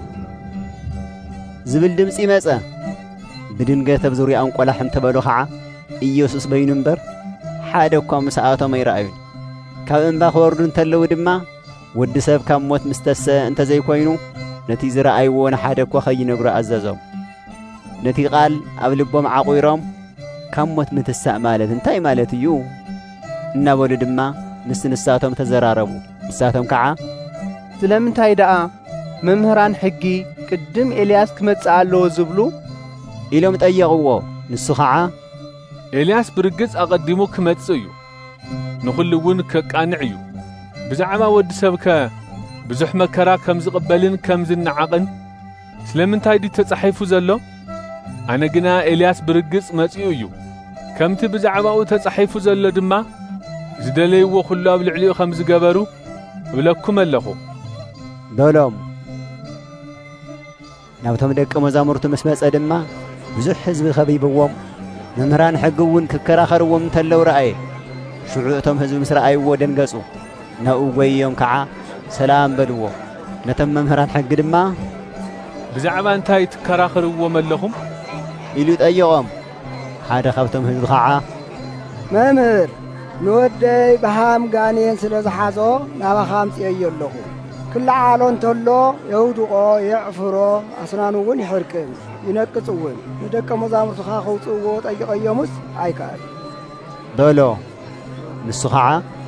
ዝብል ድምፂ መጸ ብድንገት ኣብ ዙርያኦም ቆላሕ እንተበሉ ኸዓ ኢየሱስ በይኑ እምበር ሓደ እኳ ምስኣቶም ኣይረኣዩን። ካብ እምባ ክወርዱ እንተለዉ ድማ ወዲ ሰብ ካብ ሞት ምስ ተስእ እንተዘይኮይኑ ነቲ ዝረኣይዎ ንሓደ እኳ ኸይነግሮ ኣዘዞም። ነቲ ቓል ኣብ ልቦም ዓቑሮም ካብ ሞት ምትሳእ ማለት እንታይ ማለት እዩ እናበሉ ድማ ምስ ንሳቶም ተዘራረቡ። ንሳቶም ከዓ ስለምንታይ ደኣ መምህራን ሕጊ ቅድም ኤልያስ ክመጽእ ኣለዎ ዝብሉ ኢሎም ጠየቕዎ። ንሱ ከዓ ኤልያስ ብርግጽ ኣቐዲሙ ክመጽእ እዩ፣ ንኹሉ እውን ከቃንዕ እዩ። ብዛዕባ ወዲ ሰብከ ብዙሕ መከራ ከም ዝቕበልን ከም ዝነዓቕን ስለምንታይ ዲ ተጻሒፉ ዘሎ? ኣነ ግና ኤልያስ ብርግጽ መጺኡ እዩ፣ ከምቲ ብዛዕባኡ ተጻሒፉ ዘሎ ድማ ዝደለይዎ ኩሉ ኣብ ልዕሊኡ ከም ዝገበሩ እብለኩም ኣለኹ በሎም። ናብቶም ደቀ መዛሙርቱ ምስ መጸ ድማ ብዙሕ ሕዝቢ ኸቢብዎም መምህራን ሕጊ እውን ክከራኸርዎም እንተለዉ ረአየ። ሽዑ እቶም ሕዝቢ ምስ ረኣይዎ ደንገጹ። ናብኡ ጐይዮም ከዓ ሰላም በልዎ። ነቶም መምህራን ሕጊ ድማ ብዛዕባ እንታይ ትከራኸርዎም ኣለኹም ኢሉ ጠየቖም። ሓደ ካብቶም ሕዝቢ ከዓ መምህር ንወደይ ብሃም ጋኔን ስለ ዝሓዞ ናባኻ ኣምፂአዮ ኣለኹ። ክለዓሎ እንተሎ የውድቆ የዕፍሮ ኣስናኑ እውን ይሕርቅን ይነቅጽ እውን ንደቀ መዛሙርቱኻ ኸውፅእዎ ጠይቐዮሙስ ኣይከኣል በሎ። ንሱ ከዓ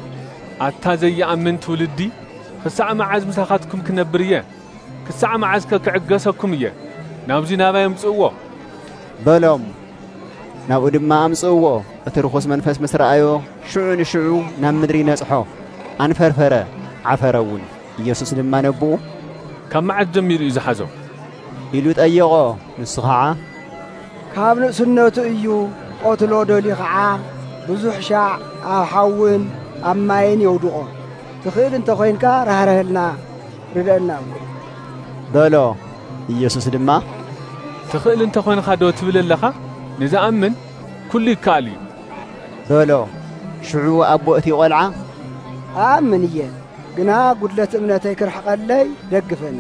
ኣታ ዘይኣምን ትውልዲ ክሳዕ መዓዝ ምሳኻትኩም ክነብር እየ? ክሳዕ መዓዝ ክዕገሰኩም እየ? ናብዙይ ናባይ ኣምጽእዎ በሎም። ናብኡ ድማ ኣምጽእዎ። እቲ ርኹስ መንፈስ ምስ ረኣዮ ሽዑ ንሽዑ ናብ ምድሪ ነጽሖ፣ ኣንፈርፈረ ዓፈረ እውን። ኢየሱስ ድማ ነብኡ ካብ መዓዝ ጀሚሩ እዩ ዝሓዞ ኢሉ ጠየቖ። ንሱ ከዓ ካብ ንእስነቱ እዩ። ቆትሎ ደልዩ ከዓ ብዙሕ ሻዕ ኣብ ሓውን ኣብ ማይን የውድቆ። ትኽእል እንተ ኾይንካ ራህረህልና ርደአና በሎ። ኢየሱስ ድማ ትኽእል እንተ ኾይንካ ዶ ትብል ኣለኻ? ንዝኣምን ኩሉ ይከኣል እዩ በሎ። ሽዑ ኣቦ እቲ ቖልዓ ኣምን እየ ግና ጉድለት እምነተይ ክርሕቐለይ ደግፈኒ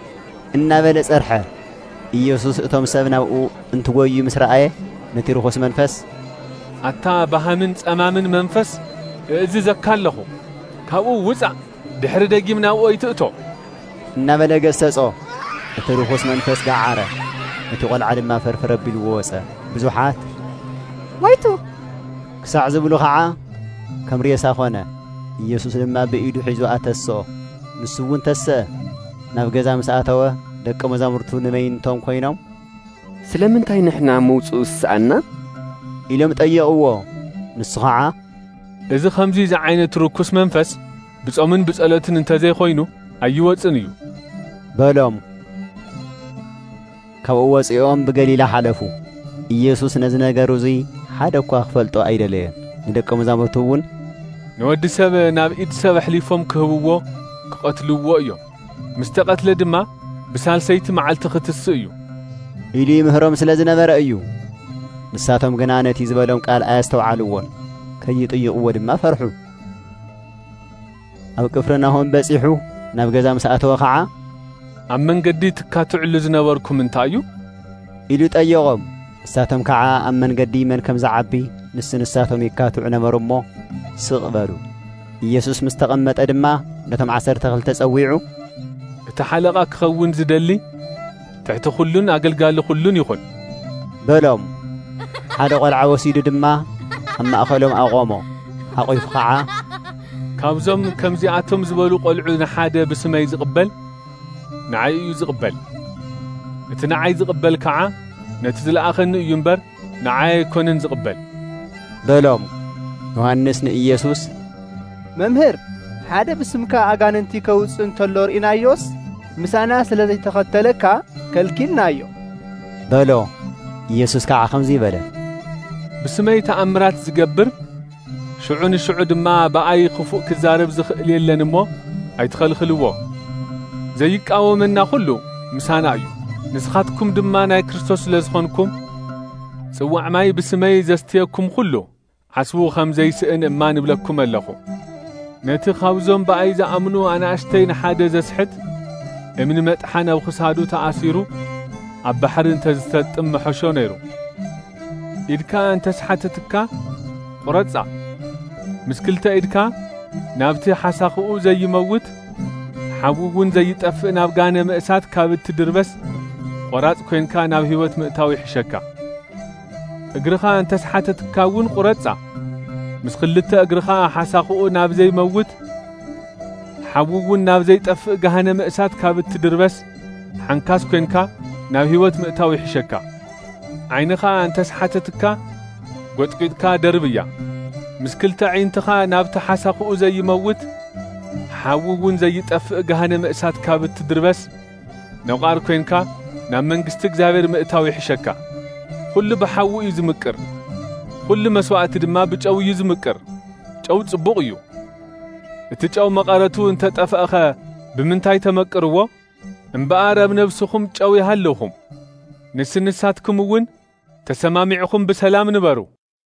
እናበለ ጸርሐ። ኢየሱስ እቶም ሰብ ናብኡ እንትጐዩ ምስ ረኣየ ነቲ ርኹስ መንፈስ ኣታ ባሃምን ጸማምን መንፈስ እእዝዘካ ኣለኹ፣ ካብኡ ውፃእ፣ ድሕሪ ደጊም ናብኡ ኣይትእቶ እናበለ ገሰጾ። እቲ ርኹስ መንፈስ ጋዓረ፣ እቲ ቈልዓ ድማ ፈርፈር ኣቢልዎ ወፀ። ብዙሓት ወይቱ ክሳዕ ዝብሉ ከዓ ከም ሬሳ ኾነ። ኢየሱስ ድማ ብኢዱ ሒዙ ኣተስኦ። ንሱ እውን ተስአ። ናብ ገዛ ምስ ኣተወ ደቀ መዛሙርቱ ንመይንቶም ኮይኖም ስለምንታይ ንሕና መውፅኡ ዝስኣና ኢሎም ጠየቕዎ። ንሱ ከዓ እዚ ኸምዚ ዝዓይነት ርኩስ መንፈስ ብጾምን ብጸሎትን እንተዘይኾይኑ ኣይወፅን እዩ በሎም። ካብኡ ወፂኦም ብገሊላ ሓለፉ። ኢየሱስ ነዚ ነገር እዙይ ሓደ እኳ ክፈልጦ ኣይደለየን። ንደቀ መዛሙርቱ እውን ንወዲ ሰብ ናብ ኢድ ሰብ ኣሕሊፎም ክህብዎ ክቐትልዎ እዮም፣ ምስ ተቐትለ ድማ ብሳልሰይቲ መዓልቲ ክትስእ እዩ ኢሉ ይምህሮም ስለ ዝነበረ እዩ። ንሳቶም ግና ነቲ ዝበሎም ቃል ኣያስተውዓልዎን፣ ከይጥይቕዎ ድማ ፈርሑ። ኣብ ቅፍርናሆም በጺሑ ናብ ገዛ ምስ ኣተወ ከዓ ኣብ መንገዲ ትካትዕሉ ዝነበርኩም እንታይ እዩ ኢሉ ጠየቖም። ንሳቶም ከዓ ኣብ መንገዲ መን ከም ዝዓቢ ንሳቶም ይካትዑ ነበሩ እሞ ስቕ በሉ። ኢየሱስ ምስ ተቐመጠ ድማ ነቶም 12 ጸዊዑ እቲ ሓለቓ ክኸውን ዝደሊ ትሕቲ ኹሉን ኣገልጋሊ ኹሉን ይኹን በሎም። ሓደ ቈልዓ ወሲዱ ድማ ኣብ ማእኸሎም ኣቖሞ። ሓቒፉ ከዓ ካብዞም ከምዚኣቶም ዝበሉ ቈልዑ ንሓደ ብስመይ ዝቕበል ንዓይ እዩ ዝቕበል። እቲ ንዓይ ዝቕበል ከዓ ነቲ ዝለኣኸኒ እዩ እምበር ንዓይ ኣይኮነን ዝቕበል በሎም። ዮሐንስ ንኢየሱስ መምህር ሓደ ብስምካ ኣጋንንቲ ከውፅእ እንተሎ ርኢናዮስ ምሳና ስለ ዘይተኸተለካ ከልኪልናዮ በሎ። ኢየሱስ ከዓ ከምዚ በለ፣ ብስመይ ተኣምራት ዝገብር ሽዑ ንሽዑ ድማ ብኣይ ክፉእ ክዛረብ ዝኽእል የለን እሞ ኣይትኸልኽልዎ። ዘይቃወመና ኩሉ ምሳና እዩ። ንስኻትኩም ድማ ናይ ክርስቶስ ስለ ዝኾንኩም ጽዋዕ ማይ ብስመይ ዘስትየኩም ኩሉ ሓስቡ ከም ዘይስእን እማ ንብለኩም ኣለኹ። نتي خاوزهم بأيزا أمنو أنا أشتين حادة زسحت امن متحان أو خسادو تأسيرو أب بحر انتزتت أم حشو نيرو إدكا أنت سحتتكا قرصا مسكلتا إدكا نابتي حساخو زي موت حبوبون زي يطفئ ناب غانه مأسات كابت تدربس قراص كوينكا ناب هيوت مئتاوي حشكا اغرخا انت سحتتكاون قرصا مسخلته اغرخا حساخو ناب زي موت حبوبون ناب زي يطفئ غانه مأسات كابت تدربس حنكاس كوينكا ناب هيوت مئتاوي حشكا عينخا انت سحتتكا قطقيتكا دربيا مسكلتا عينتخا ناب تحساخو زي موت حاوون زي يطفئ غهنم እሳት ካብት ትድርበስ ነውቃር ኮይንካ ናብ መንግስት እግዚአብሔር ምእታው ይሕሸካ ሁሉ በሐው እዩ ዝምቅር ሁሉ መስዋዕት ድማ ብጨው እዩ ዝምቅር ጨው ጽቡቅ እዩ እቲ ጨው መቃረቱ እንተ ጠፈኸ ብምንታይ ተመቅርዎ እምበአረብ ነፍስኹም ጨው ይሃለኹም ንስንሳትኩምውን ተሰማሚዕኹም በሰላም ንበሩ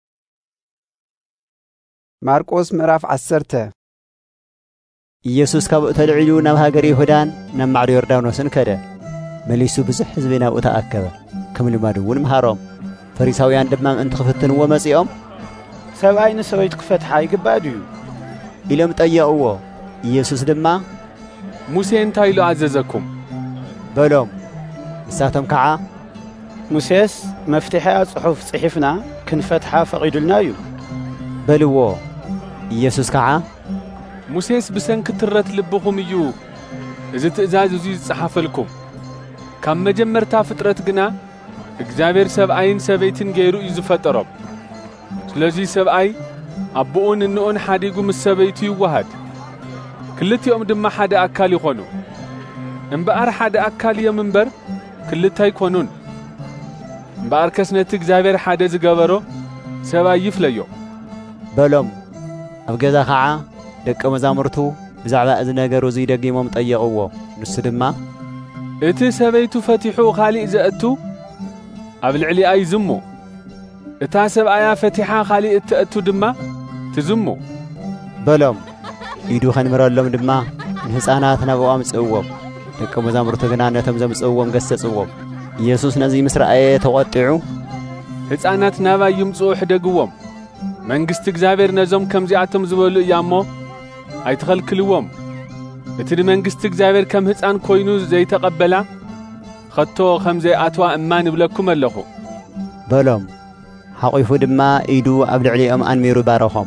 ማርቆስ ምዕራፍ 10 ኢየሱስ ካብ ተልዒሉ ናብ ሃገር ይሁዳን ናብ ማዕዶ ዮርዳኖስን ከደ መሊሱ ብዙሕ ህዝቢ ናብኡ ተኣከበ ከም ልማዱ እውን መሃሮም ፈሪሳውያን ድማ ምእንቲ ክፍትንዎ መጺኦም ሰብኣይ ንሰበይቱ ክፈትሓ ይግባእ ድዩ ኢሎም ጠየቕዎ ኢየሱስ ድማ ሙሴ እንታይ ኢሉ ኣዘዘኩም በሎም ንሳቶም ከዓ ሙሴስ መፍትሒያ ጽሑፍ ጽሒፍና ክንፈትሓ ፈቒዱልና እዩ በልዎ ኢየሱስ ከዓ ሙሴስ ብሰንክ ትረት ልብኹም እዩ እዚ ትእዛዝ እዚ ዝጽሓፈልኩም ካብ መጀመርታ ፍጥረት ግና እግዚአብሔር ሰብኣይን ሰበይትን ገይሩ እዩ ዝፈጠሮም ስለዚ ሰብኣይ አቡኡን እንኡን ሓዲጉ ምስ ሰበይቱ ይዋሃድ ክልቲኦም ድማ ሓደ ኣካል ይኾኑ እምበኣር ሓደ ኣካል እዮም እምበር ክልተ ኣይኮኑን እምበኣር ከስነቲ እግዚአብሔር ሓደ ዝገበሮ ሰብኣይ ይፍለዮ በሎም ኣብ ገዛ ከዓ ደቀ መዛሙርቱ ብዛዕባ እዚ ነገር እዚ ደጊሞም ጠየቕዎ ንሱ ድማ እቲ ሰበይቱ ፈቲሑ ኻሊእ ዘእቱ ኣብ ልዕሊኣ ይዝሙ እታ ሰብኣያ ፈቲሓ ኻሊእ እትእቱ ድማ ትዝሙ በሎም ኢዱ ኸንምረሎም ድማ ንህፃናት ናብኡ ኣምጽእዎም ደቀ መዛሙርቱ ግና ነቶም ዘምጽእዎም ገሰጽዎም ኢየሱስ ነዚ ምስ ረአየ ተቖጢዑ ህፃናት ናባይ ይምጽኡ ሕደግዎም መንግስት እግዚአብሔር ነዞም ከምዚኣቶም ዝበሉ እያሞ ኣይተኸልክልዎም እቲ መንግስት እግዚአብሔር ከም ህፃን ኮይኑ ዘይተቀበላ ኸቶ ከምዘይ ኣትዋ እማን ይብለኩም ኣለኹ በሎም ሓቂፉ ድማ ኢዱ ኣብ ልዕሊኦም አንሚሩ ባረኾም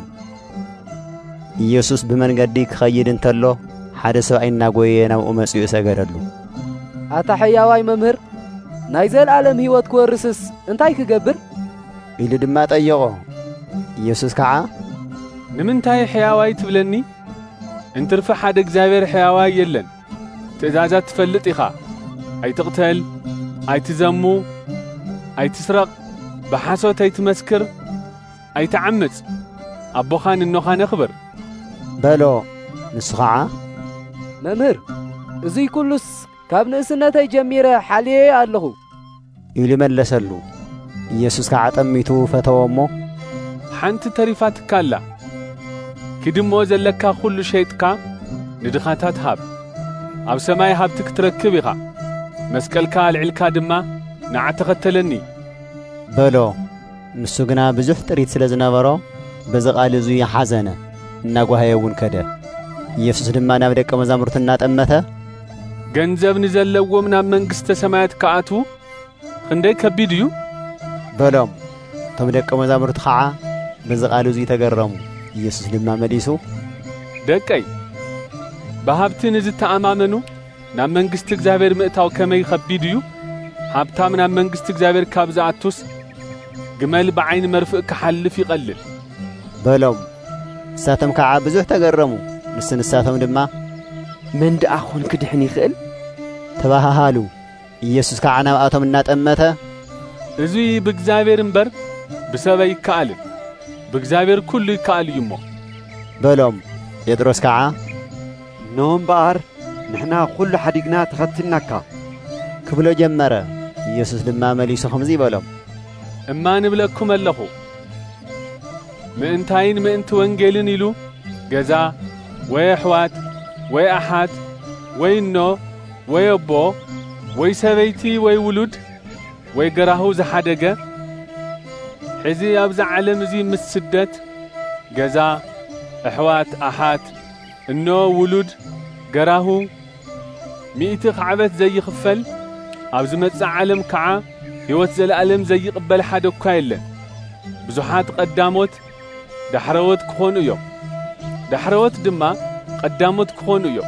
ኢየሱስ ብመንገዲ ክኸይድ እንተሎ ሓደ ሰብኣይ እናጎየ ናብኡ መጺኡ ሰገደሉ ኣታ ሕያዋይ መምህር ናይ ዘለዓለም ህይወት ክወርስስ እንታይ ክገብር ኢሉ ድማ ጠየቆ ኢየሱስ ከዓ ንምንታይ ሕያዋይ ትብለኒ እንተርፈ ሓደ እግዚአብሔር ሕያዋይ የለን ትእዛዛት ትፈልጥ ኢኻ ኣይትቕተል ኣይትዘሙ ኣይትስረቕ ብሓሶት ኣይትመስክር ኣይትዓምፅ ኣቦኻን እኖኻን ኣኽብር በሎ ንሱ ከዓ መምህር እዙይ ኩሉስ ካብ ንእስነተይ ጀሚረ ሓልየ ኣለኹ ኢሉ መለሰሉ ኢየሱስ ከዓ ጠሚቱ ፈተዎሞ ሓንቲ ተሪፋትካ ኣላ ክድሞ ዘለካ ኩሉ ሸይጥካ ንድኻታት ሃብ ኣብ ሰማይ ሃብቲ ክትረክብ ኢኻ መስቀልካ ልዕልካ ድማ ንዓ ተኸተለኒ በሎ ንሱ ግና ብዙሕ ጥሪት ስለ ዝነበሮ በዚ ቃል እዚ ሓዘነ እናጓሃየ እውን ከደ ኢየሱስ ድማ ናብ ደቀ መዛሙርቱ እናጠመተ ገንዘብ ንዘለዎም ናብ መንግስተ ሰማያት ከኣትዉ ክንደይ ከቢድ እዩ በሎም እቶም ደቀ መዛሙርቱ ከዓ በዚ ቃል እዚ ተገረሙ ኢየሱስ ድማ መሊሱ ደቀይ በሃብቲ ንዝተኣማመኑ ናብ መንግስት እግዚአብሔር ምእታው ከመይ ከቢድ እዩ ሃብታም ናብ መንግስት እግዚአብሔር ካብ ዝኣቱስ ግመል ብዓይን መርፍእ ክሓልፍ ይቐልል በሎም ንሳቶም ከዓ ብዙሕ ተገረሙ ንሳቶም ድማ ምን ደኣ ኾን ክድሕን ይኽእል ተባሃሃሉ ኢየሱስ ከዓ ናብኣቶም እናጠመተ እዙይ ብእግዚአብሔር እምበር ብሰበይ ይከኣልን ብእግዚአብሔር ኩሉ ይከኣል እዩ እሞ በሎም ጴጥሮስ ከዓ ኖም በኣር ንሕና ኩሉ ሓዲግና ተኸትልናካ ክብሎ ጀመረ ኢየሱስ ድማ መሊሱ ከምዚ በሎም እማ ንብለኩም ኣለኹ ምእንታይን ምእንቲ ወንጌልን ኢሉ ገዛ ወይ ኣሕዋት ወይ ኣሓት ወይ እኖ ወይ ኣቦ ወይ ሰበይቲ ወይ ውሉድ ወይ ገራሁ ዝሓደገ ሕዚ ኣብዚ ዓለም እዚ ምስ ስደት ገዛ ኣሕዋት ኣሓት እኖ ውሉድ ገራሁ ሚእቲ ኽዕበት ዘይኽፈል ኣብ ዝመጽእ ዓለም ከዓ ሕይወት ዘለዓለም ዘይቕበል ሓደ እኳ የለን። ብዙሓት ቀዳሞት ዳሕረወት ክኾኑ እዮም፣ ዳሕረወት ድማ ቀዳሞት ክኾኑ እዮም።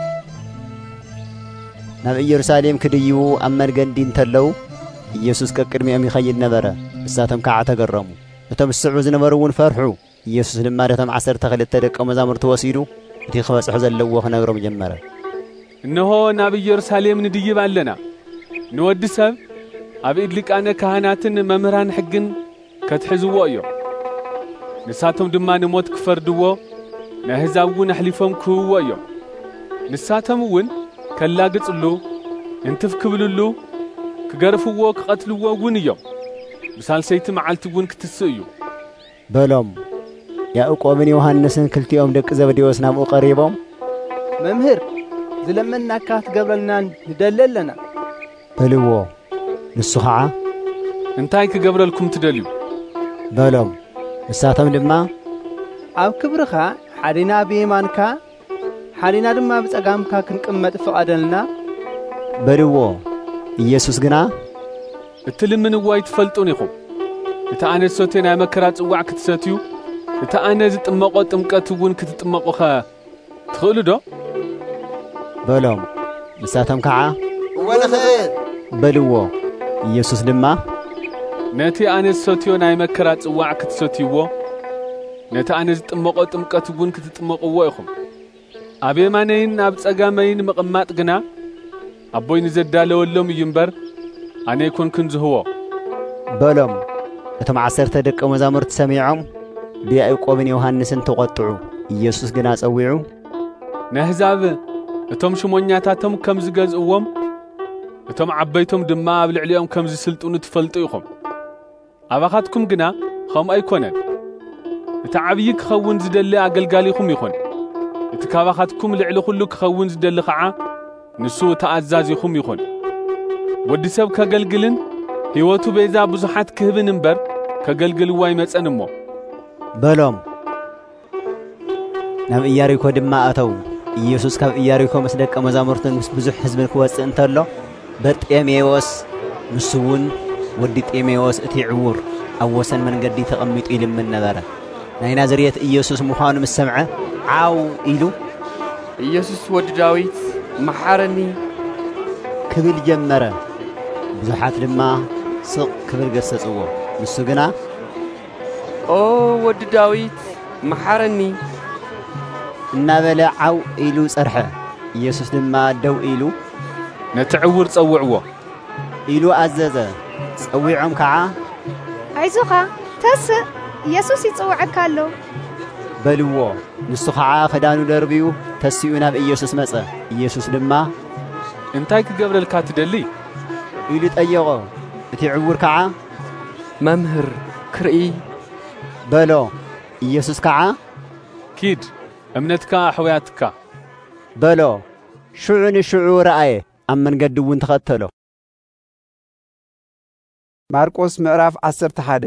ናብ ኢየሩሳሌም ክድይቡ ኣብ መንገዲ እንተለዉ ኢየሱስ ከቅድሚኦም ይኸይድ ነበረ። ንሳቶም ከዓ ተገረሙ። እቶም ዝስዕቡ ዝነበሩ እውን ፈርሑ። ኢየሱስ ድማ ነቶም 12 ደቀ መዛሙርቱ ወሲዱ እቲ ክበጽሑ ዘለዎ ክነግሮም ጀመረ። እነሆ ናብ ኢየሩሳሌም ንድይብ ኣለና። ንወዲ ሰብ ኣብ ኢድ ሊቃነ ካህናትን መምህራን ሕግን ከትሕዝዎ እዮም። ንሳቶም ድማ ንሞት ክፈርድዎ ንኣሕዛብ እውን ኣሕሊፎም ክህብዎ እዮም። ንሳቶም እውን ከላግጽሉ እንትፍ ክብልሉ ክገርፍዎ ክቐትልዎ እውን እዮም። ብሳልሰይቲ መዓልቲ እውን ክትስእ እዩ በሎም። ያዕቆብን ዮሐንስን ክልቲኦም ደቂ ዘብዴዎስ ናብኡ ቀሪቦም መምህር ዝለመናካ ትገብረልና ንደሊ ኣለና በልዎ። ንሱ ከዓ እንታይ ክገብረልኩም ትደልዩ በሎም። ንሳቶም ድማ ኣብ ክብርኻ ሓዲና ብየማንካ ሓዲና ድማ ብጸጋምካ ክንቅመጥ ፍቐደልና በልዎ። ኢየሱስ ግና እትልምንዎ ኣይትፈልጡን ኢኹም። እቲ ኣነ ዝሰትዮ ናይ መከራ ጽዋዕ ክትሰትዩ እቲ ኣነ ዝጥመቖ ጥምቀት እውን ክትጥመቑኸ ትኽእሉ ዶ በሎም። ንሳቶም ከዓ ወንኽእል በልዎ። ኢየሱስ ድማ ነቲ ኣነ ዝሰትዮ ናይ መከራ ጽዋዕ ክትሰትይዎ ነቲ ኣነ ዝጥመቖ ጥምቀት እውን ክትጥመቕዎ ኢኹም። ኣብ የማነይን ኣብ ጸጋመይን ምቕማጥ ግና ኣቦይ ንዘዳለወሎም እዩ እምበር ኣነ ይኮንክን ዝህቦ በሎም። እቶም 10 ደቀ መዛሙርቲ ሰሚዖም ብያዕቆብን ዮሐንስን ተቖጥዑ። ኢየሱስ ግና ጸዊዑ ንኣሕዛብ እቶም ሽሞኛታቶም ከም ዝገዝእዎም እቶም ዓበይቶም ድማ ኣብ ልዕሊኦም ከም ዝስልጡኑ ትፈልጡ ኢኹም። ኣባኻትኩም ግና ከምኡ ኣይኮነን። እቲ ዓብዪ ክኸውን ዝደሊ ኣገልጋሊኹም ይኹን። እቲ ካባኻትኩም ልዕሊ ኩሉ ክኸውን ዝደሊ ከዓ ንሱ ተኣዛዚኹም ይኹን። ወዲ ሰብ ከገልግልን ሕይወቱ ቤዛ ብዙሓት ክህብን እምበር ከገልግልዋ ይመጸን እሞ በሎም። ናብ ኢያሪኮ ድማ ኣተው። ኢየሱስ ካብ ኢያሪኮ ምስ ደቀ መዛሙርትን ምስ ብዙሕ ሕዝብን ክወፅእ እንተሎ በርጤሜዎስ ንሱ እውን ወዲ ጤሜዎስ እቲ ዕውር ኣብ ወሰን መንገዲ ተቐሚጡ ይልምን ነበረ። ናይ ናዝሬት ኢየሱስ ምዃኑ ምስ ሰምዐ ዓው ኢሉ ኢየሱስ ወዲ ዳዊት መሓረኒ ክብል ጀመረ። ብዙሓት ድማ ስቕ ክብል ገሰጽዎ። ንሱ ግና ኦ ወዲ ዳዊት መሓረኒ እናበለ ዓው ኢሉ ጸርሐ። ኢየሱስ ድማ ደው ኢሉ ነቲ ዕውር ጸውዕዎ ኢሉ ኣዘዘ። ጸዊዖም ከዓ ኣይዞኻ ተስእ ኢየሱስ ይጽውዐካ ኣሎ በልዎ። ንሱ ከዓ ክዳኑ ደርቢዩ ተሲኡ ናብ ኢየሱስ መጸ። ኢየሱስ ድማ እንታይ ክገብረልካ ትደሊ ኢሉ ጠየቖ። እቲ ዕውር ከዓ መምህር ክርኢ በሎ። ኢየሱስ ከዓ ኪድ እምነትካ ኣሕውያትካ በሎ። ሽዑ ንሽዑ ረአየ። ኣብ መንገዲ እውን ተኸተሎ። ማርቆስ ምዕራፍ 11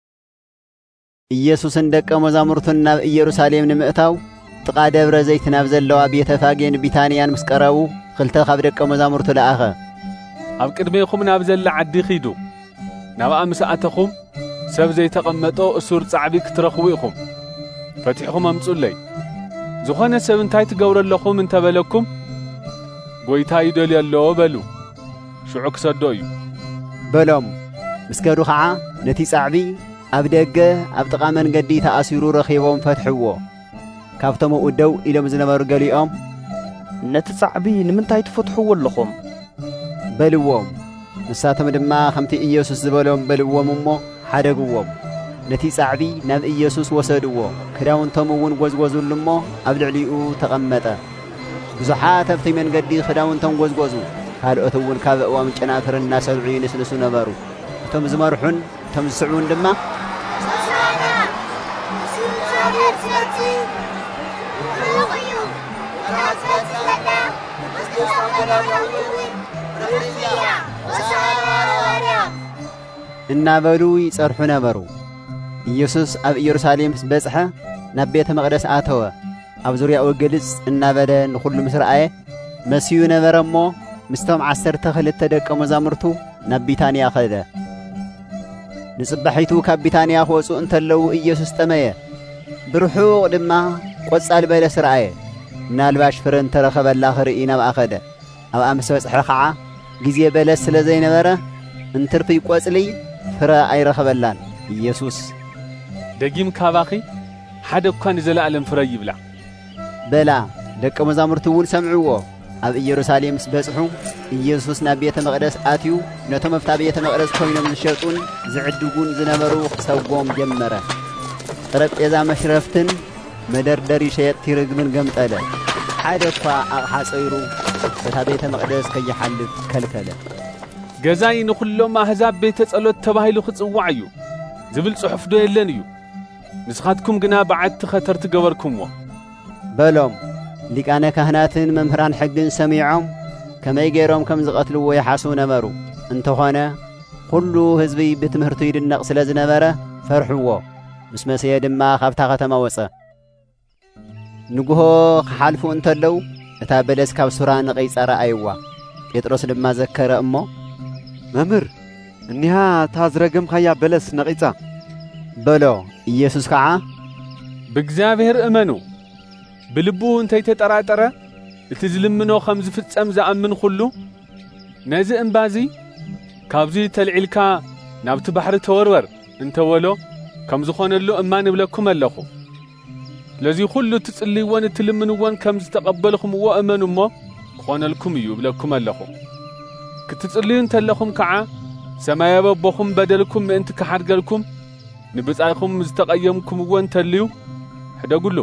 ኢየሱስን ደቀ መዛሙርቱን ናብ ኢየሩሳሌም ንምእታው ጥቓ ደብረ ዘይት ናብ ዘለዋ ቤተፋጌን ቢታንያን ምስ ቀረቡ ክልተ ካብ ደቀ መዛሙርቱ ለኣኸ። ኣብ ቅድሜኹም ናብ ዘላ ዓዲ ኺዱ። ናብኣ ምስ ኣተኹም ሰብ ዘይተቐመጦ እሱር ጻዕቢ ክትረኽቡ ኢኹም። ፈቲሕኹም ኣምጹለይ። ዝኾነ ሰብ እንታይ ትገብሩ ኣለኹም እንተበለኩም ጐይታ ይደልዮ ኣለዎ በሉ። ሽዑ ክሰዶ እዩ በሎም። ምስ ከዱ ከዓ ነቲ ጻዕቢ ኣብ ደገ ኣብ ጥቓ መንገዲ ተኣሲሩ ረኺቦም ፈትሕዎ። ካብቶም ኣብኡ ደው ኢሎም ዝነበሩ ገሊኦም ነቲ ጻዕቢ ንምንታይ ትፈትሕዎ ኣለኹም በልዎም። ንሳቶም ድማ ከምቲ ኢየሱስ ዝበሎም በልዎም እሞ ሓደግዎም። ነቲ ጻዕቢ ናብ ኢየሱስ ወሰድዎ። ክዳውንቶም እውን ጐዝጐዙሉ እሞ ኣብ ልዕሊኡ ተቐመጠ። ብዙሓት ኣብቲ መንገዲ ክዳውንቶም ጐዝጐዙ። ካልኦት እውን ካብ እዋም ጨናፍር እናሰልዑ ይንስንሱ ነበሩ። እቶም ዝመርሑን እቶም ዝስዕቡን ድማ እናበሉ ይጸርሑ ነበሩ። ኢየሱስ ኣብ ኢየሩሳሌም በጽሐ ናብ ቤተ መቕደስ ኣተወ። ኣብ ዙርያኡ ግልጽ እናበለ ንኹሉ ምስ ረአየ መሲዩ ነበረ እሞ ምስቶም 12 ደቀ መዛሙርቱ ናብ ቢታንያ ኸደ። ንጽባሒቱ ካብ ቢታንያ ክወፁ እንተለዉ ኢየሱስ ጠመየ። ብርሑቕ ድማ ቈጻል በለስ ረአየ። ምናልባሽ ፍረ እንተረኸበላ ኽርኢ ናብኣ ኸደ። ኣብኣ ምስ በጽሐ ኸዓ ጊዜ በለስ ስለ ዘይነበረ እንትርፊ ቈጽሊ ፍረ ኣይረኸበላን። ኢየሱስ ደጊም ካባኺ ሓደ እኳ ንዘለኣለም ፍረ ይብላ በላ። ደቀ መዛሙርቱ እውን ሰምዕዎ። ኣብ ኢየሩሳሌም ምስ በጽሑ ኢየሱስ ናብ ቤተ መቕደስ ኣትዩ ነቶም ኣብታ ቤተ መቕደስ ኮይኖም ዝሸጡን ዝዕድጉን ዝነበሩ ክሰብቦም ጀመረ። ጠረጴዛ መሽረፍትን መደርደሪ ሸየጥቲ ርግብን ገምጠለ። ሓደ እኳ ኣቕሓ ጸይሩ በታ ቤተ መቕደስ ከይሓልፍ ከልከለ። ገዛይ ንኹሎም ኣሕዛብ ቤተ ጸሎት ተባሂሉ ክጽዋዕ እዩ ዝብል ጽሑፍ ዶ የለን እዩ? ንስኻትኩም ግና በዓቲ ኸተርቲ ገበርኩምዎ በሎም። ሊቃነ ካህናትን መምህራን ሕግን ሰሚዖም ከመይ ገይሮም ከም ዝቐትልዎ ይሓስቡ ነበሩ። እንተኾነ ኩሉ ህዝቢ ብትምህርቱ ይድነቕ ስለ ዝነበረ ፈርሕዎ። ምስ መሰየ ድማ ካብታ ከተማ ወፀ። ንግሆ ክሓልፉ እንተለዉ እታ በለስ ካብ ሱራ ንቐይጻ ረኣይዋ። ጴጥሮስ ድማ ዘከረ እሞ መምህር እኒሃ እታ ዝረገምካያ በለስ ነቒጻ በሎ። ኢየሱስ ከዓ ብእግዚአብሔር እመኑ፣ ብልቡ እንተይተጠራጠረ እቲ ዝልምኖ ከም ዝፍጸም ዝኣምን ኩሉ ነዚ እምባዚ ካብዚ ተልዒልካ ናብቲ ባሕሪ ተወርወር እንተወሎ ከም ዝኾነሉ እማን እብለኩም ኣለኹ። ስለዚ ኩሉ ትጽልይዎን እትልምንዎን ከም ዝተቐበልኹምዎ እመኑ እሞ ክኾነልኩም እዩ እብለኩም ኣለኹ። ክትጽልዩ እንተለኹም ከዓ ሰማያዊ ኣቦኹም በደልኩም ምእንቲ ክሓድገልኩም ንብጻይኹም ዝተቐየምኩምዎ እንተልዩ ሕደጉሉ።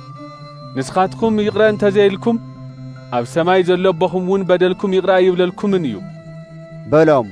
ንስኻትኩም ይቕረ እንተዘይልኩም ኣብ ሰማይ ዘሎ ኣቦኹም እውን በደልኩም ይቕረ ይብለልኩምን እዩ በሎም።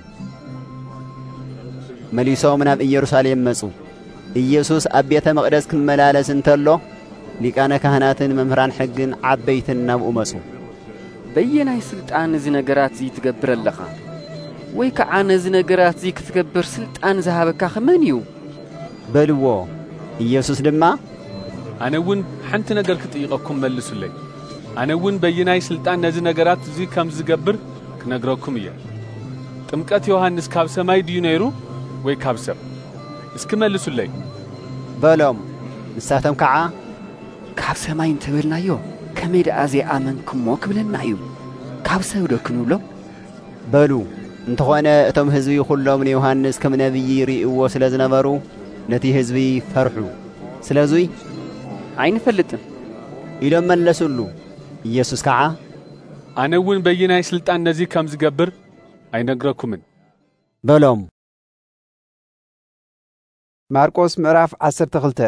መሊሶም ናብ ኢየሩሳሌም መጹ። ኢየሱስ ኣብ ቤተ መቕደስ ክመላለስ እንተሎ ሊቃነ ካህናትን መምህራን ሕግን ዓበይትን ናብኡ መጹ። በየናይ ስልጣን እዚ ነገራት እዚ ትገብር ኣለኻ? ወይ ከዓ ነዚ ነገራት እዚ ክትገብር ስልጣን ዝሃበካ ኸመን እዩ በልዎ። ኢየሱስ ድማ ኣነ እውን ሓንቲ ነገር ክጥይቐኩም መልሱለይ። ኣነ እውን በየናይ ስልጣን ነዚ ነገራት እዚ ከም ዝገብር ክነግረኩም እየ። ጥምቀት ዮሐንስ ካብ ሰማይ ድዩ ነይሩ ወይ ካብ ሰብ? እስኪ መልሱለይ በሎም። ንሳቶም ከዓ ካብ ሰማይ እንተበልናዮ ከመይ ደኣ ዘይኣመንኩሞ ክብለና እዩ፣ ካብ ሰብ ዶ ክንብሎ በሉ። እንተኾነ እቶም ህዝቢ ኩሎም ንዮሐንስ ከም ነቢይ ይርእይዎ ስለ ዝነበሩ ነቲ ህዝቢ ፈርሑ። ስለዙይ ኣይንፈልጥን ኢሎም መለሱሉ። ኢየሱስ ከዓ ኣነ እውን በየናይ ስልጣን ነዚ ከም ዝገብር ኣይነግረኩምን በሎም። ማርቆስ ምዕራፍ 12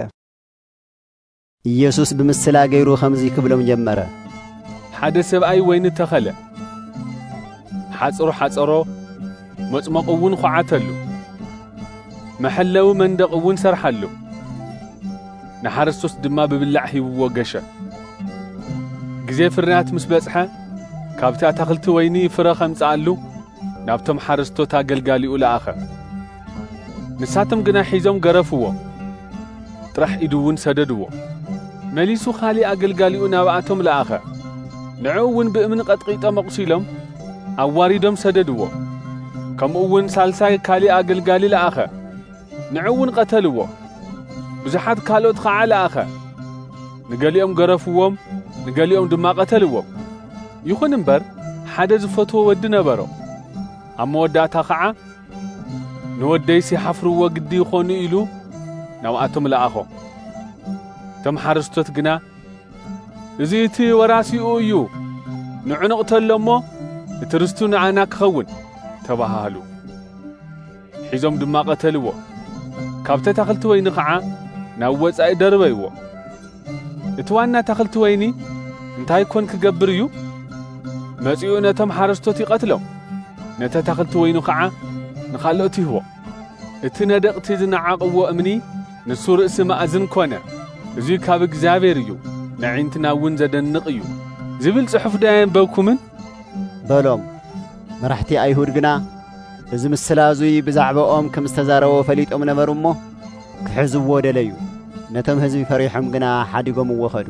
ኢየሱስ ብምስላ ገይሩ ከምዚ ክብሎም ጀመረ። ሓደ ሰብኣይ ወይኒ ተኸለ፣ ሓጽሩ ሓጸሮ፣ መጽመቑ እውን ኹዓተሉ፣ መሐለዊ መንደቕ እውን ሰርሓሉ። ንሓረስቶስ ድማ ብብላዕ ሂብዎ ገሸ። ግዜ ፍርያት ምስ በጽሐ ካብቲ ኣታኽልቲ ወይኒ ፍረ ኸምጽኣሉ ናብቶም ሓረስቶት ኣገልጋሊኡ ለኣኸ። ንሳቶም ግና ሒዞም ገረፍዎ፣ ጥራሕ ኢዱ እውን ሰደድዎ። መሊሱ ኻሊእ ኣገልጋሊኡ ናብኣቶም ለኣኸ። ንዕኡ እውን ብእምኒ ቐጥቂጦም ኣቑሲሎም ኣዋሪዶም ሰደድዎ። ከምኡ እውን ሳልሳይ ካሊእ ኣገልጋሊ ለኣኸ። ንዕኡ እውን ቐተልዎ። ብዙሓት ካልኦት ኸዓ ለኣኸ። ንገሊኦም ገረፍዎም፣ ንገሊኦም ድማ ቐተልዎም። ይኹን እምበር ሓደ ዝፈትዎ ወዲ ነበሮ። ኣብ መወዳእታ ኸዓ ንወደይ ሲሓፍርዎ ግዲ ይኾኑ ኢሉ ናብኣቶም ለኣኾ። እቶም ሓረስቶት ግና እዚ እቲ ወራሲኡ እዩ፣ ንዑ ንቕተሎ እሞ እቲ ርስቱ ንዓና ክኸውን ተባሃሉ። ሒዞም ድማ ቐተልዎ። ካብቲ ኣታኽልቲ ወይኒ ኸዓ ናብ ወጻኢ ደርበይዎ። እቲ ዋና ኣታኽልቲ ወይኒ እንታይ ኮን ክገብር እዩ? መጺኡ ነቶም ሓረስቶት ይቐትሎም፣ ነቲ ኣታኽልቲ ወይኑ ኸዓ ንኻልኦት ይህቦ። እቲ ነደቕቲ ዝነዓቕዎ እምኒ ንሱ ርእሲ ማእዝን ኮነ። እዙይ ካብ እግዚኣብሔር እዩ፣ ንዒንትና እውን ዘደንቕ እዩ። ዝብል ጽሑፍ ዳየን በኩምን በሎም መራሕቲ ኣይሁድ ግና እዚ ምስላዙይ ብዛዕባኦም ከም ዝተዛረቦ ፈሊጦም ነበሩ እሞ ክሕዝዎ ደለዩ ነቶም ህዝቢ ፈሪሖም ግና ሓዲጎምዎ ኸዱ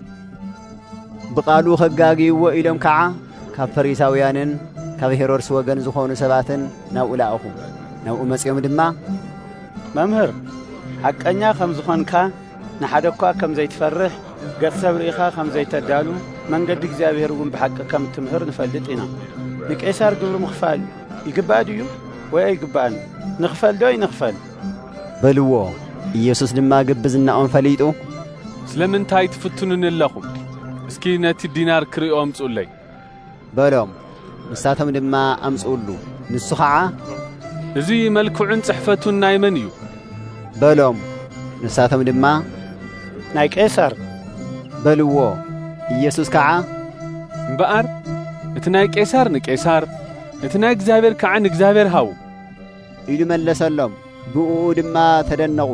ብቃሉ ኸጋጊይዎ ኢሎም ከዓ ካብ ፈሪሳውያንን ካብ ሄሮድስ ወገን ዝኾኑ ሰባትን ናብኡ ለኣኹ ናብኡ መጺኦም ድማ መምህር ሓቀኛ ከም ዝኾንካ ንሓደ እኳ ከም ዘይትፈርሕ ገጽ ሰብ ርኢኻ ከም ዘይተዳሉ መንገዲ እግዚኣብሔር እውን ብሓቂ ከም ትምህር ንፈልጥ ኢና ንቄሳር ግብሪ ምኽፋል ይግባእ ድዩ ወይ ኣይግባእን ንኽፈል ዶ ይንኽፈል በልዎ ኢየሱስ ድማ ግብዝናኦም ፈሊጡ ስለምንታይ ትፍትኑን ኣለኹም እስኪ ነቲ ዲናር ክሪኦ ኣምጹለይ በሎም ንሳቶም ድማ ኣምጽኡሉ ንሱ ኸዓ እዚ መልክዑን ጽሕፈቱን ናይ መን እዩ በሎም ንሳቶም ድማ ናይ ቄሳር በልዎ ኢየሱስ ከዓ እምበኣር እቲ ናይ ቄሳር ንቄሳር እቲ ናይ እግዚአብሔር ከዓ ንእግዚአብሔር ሃቡ ኢሉ መለሰሎም ብኡ ድማ ተደነቑ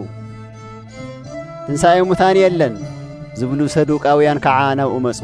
ትንሣኤ ሙታን የለን ዝብሉ ሰዱቃውያን ከዓ ናብኡ መጹ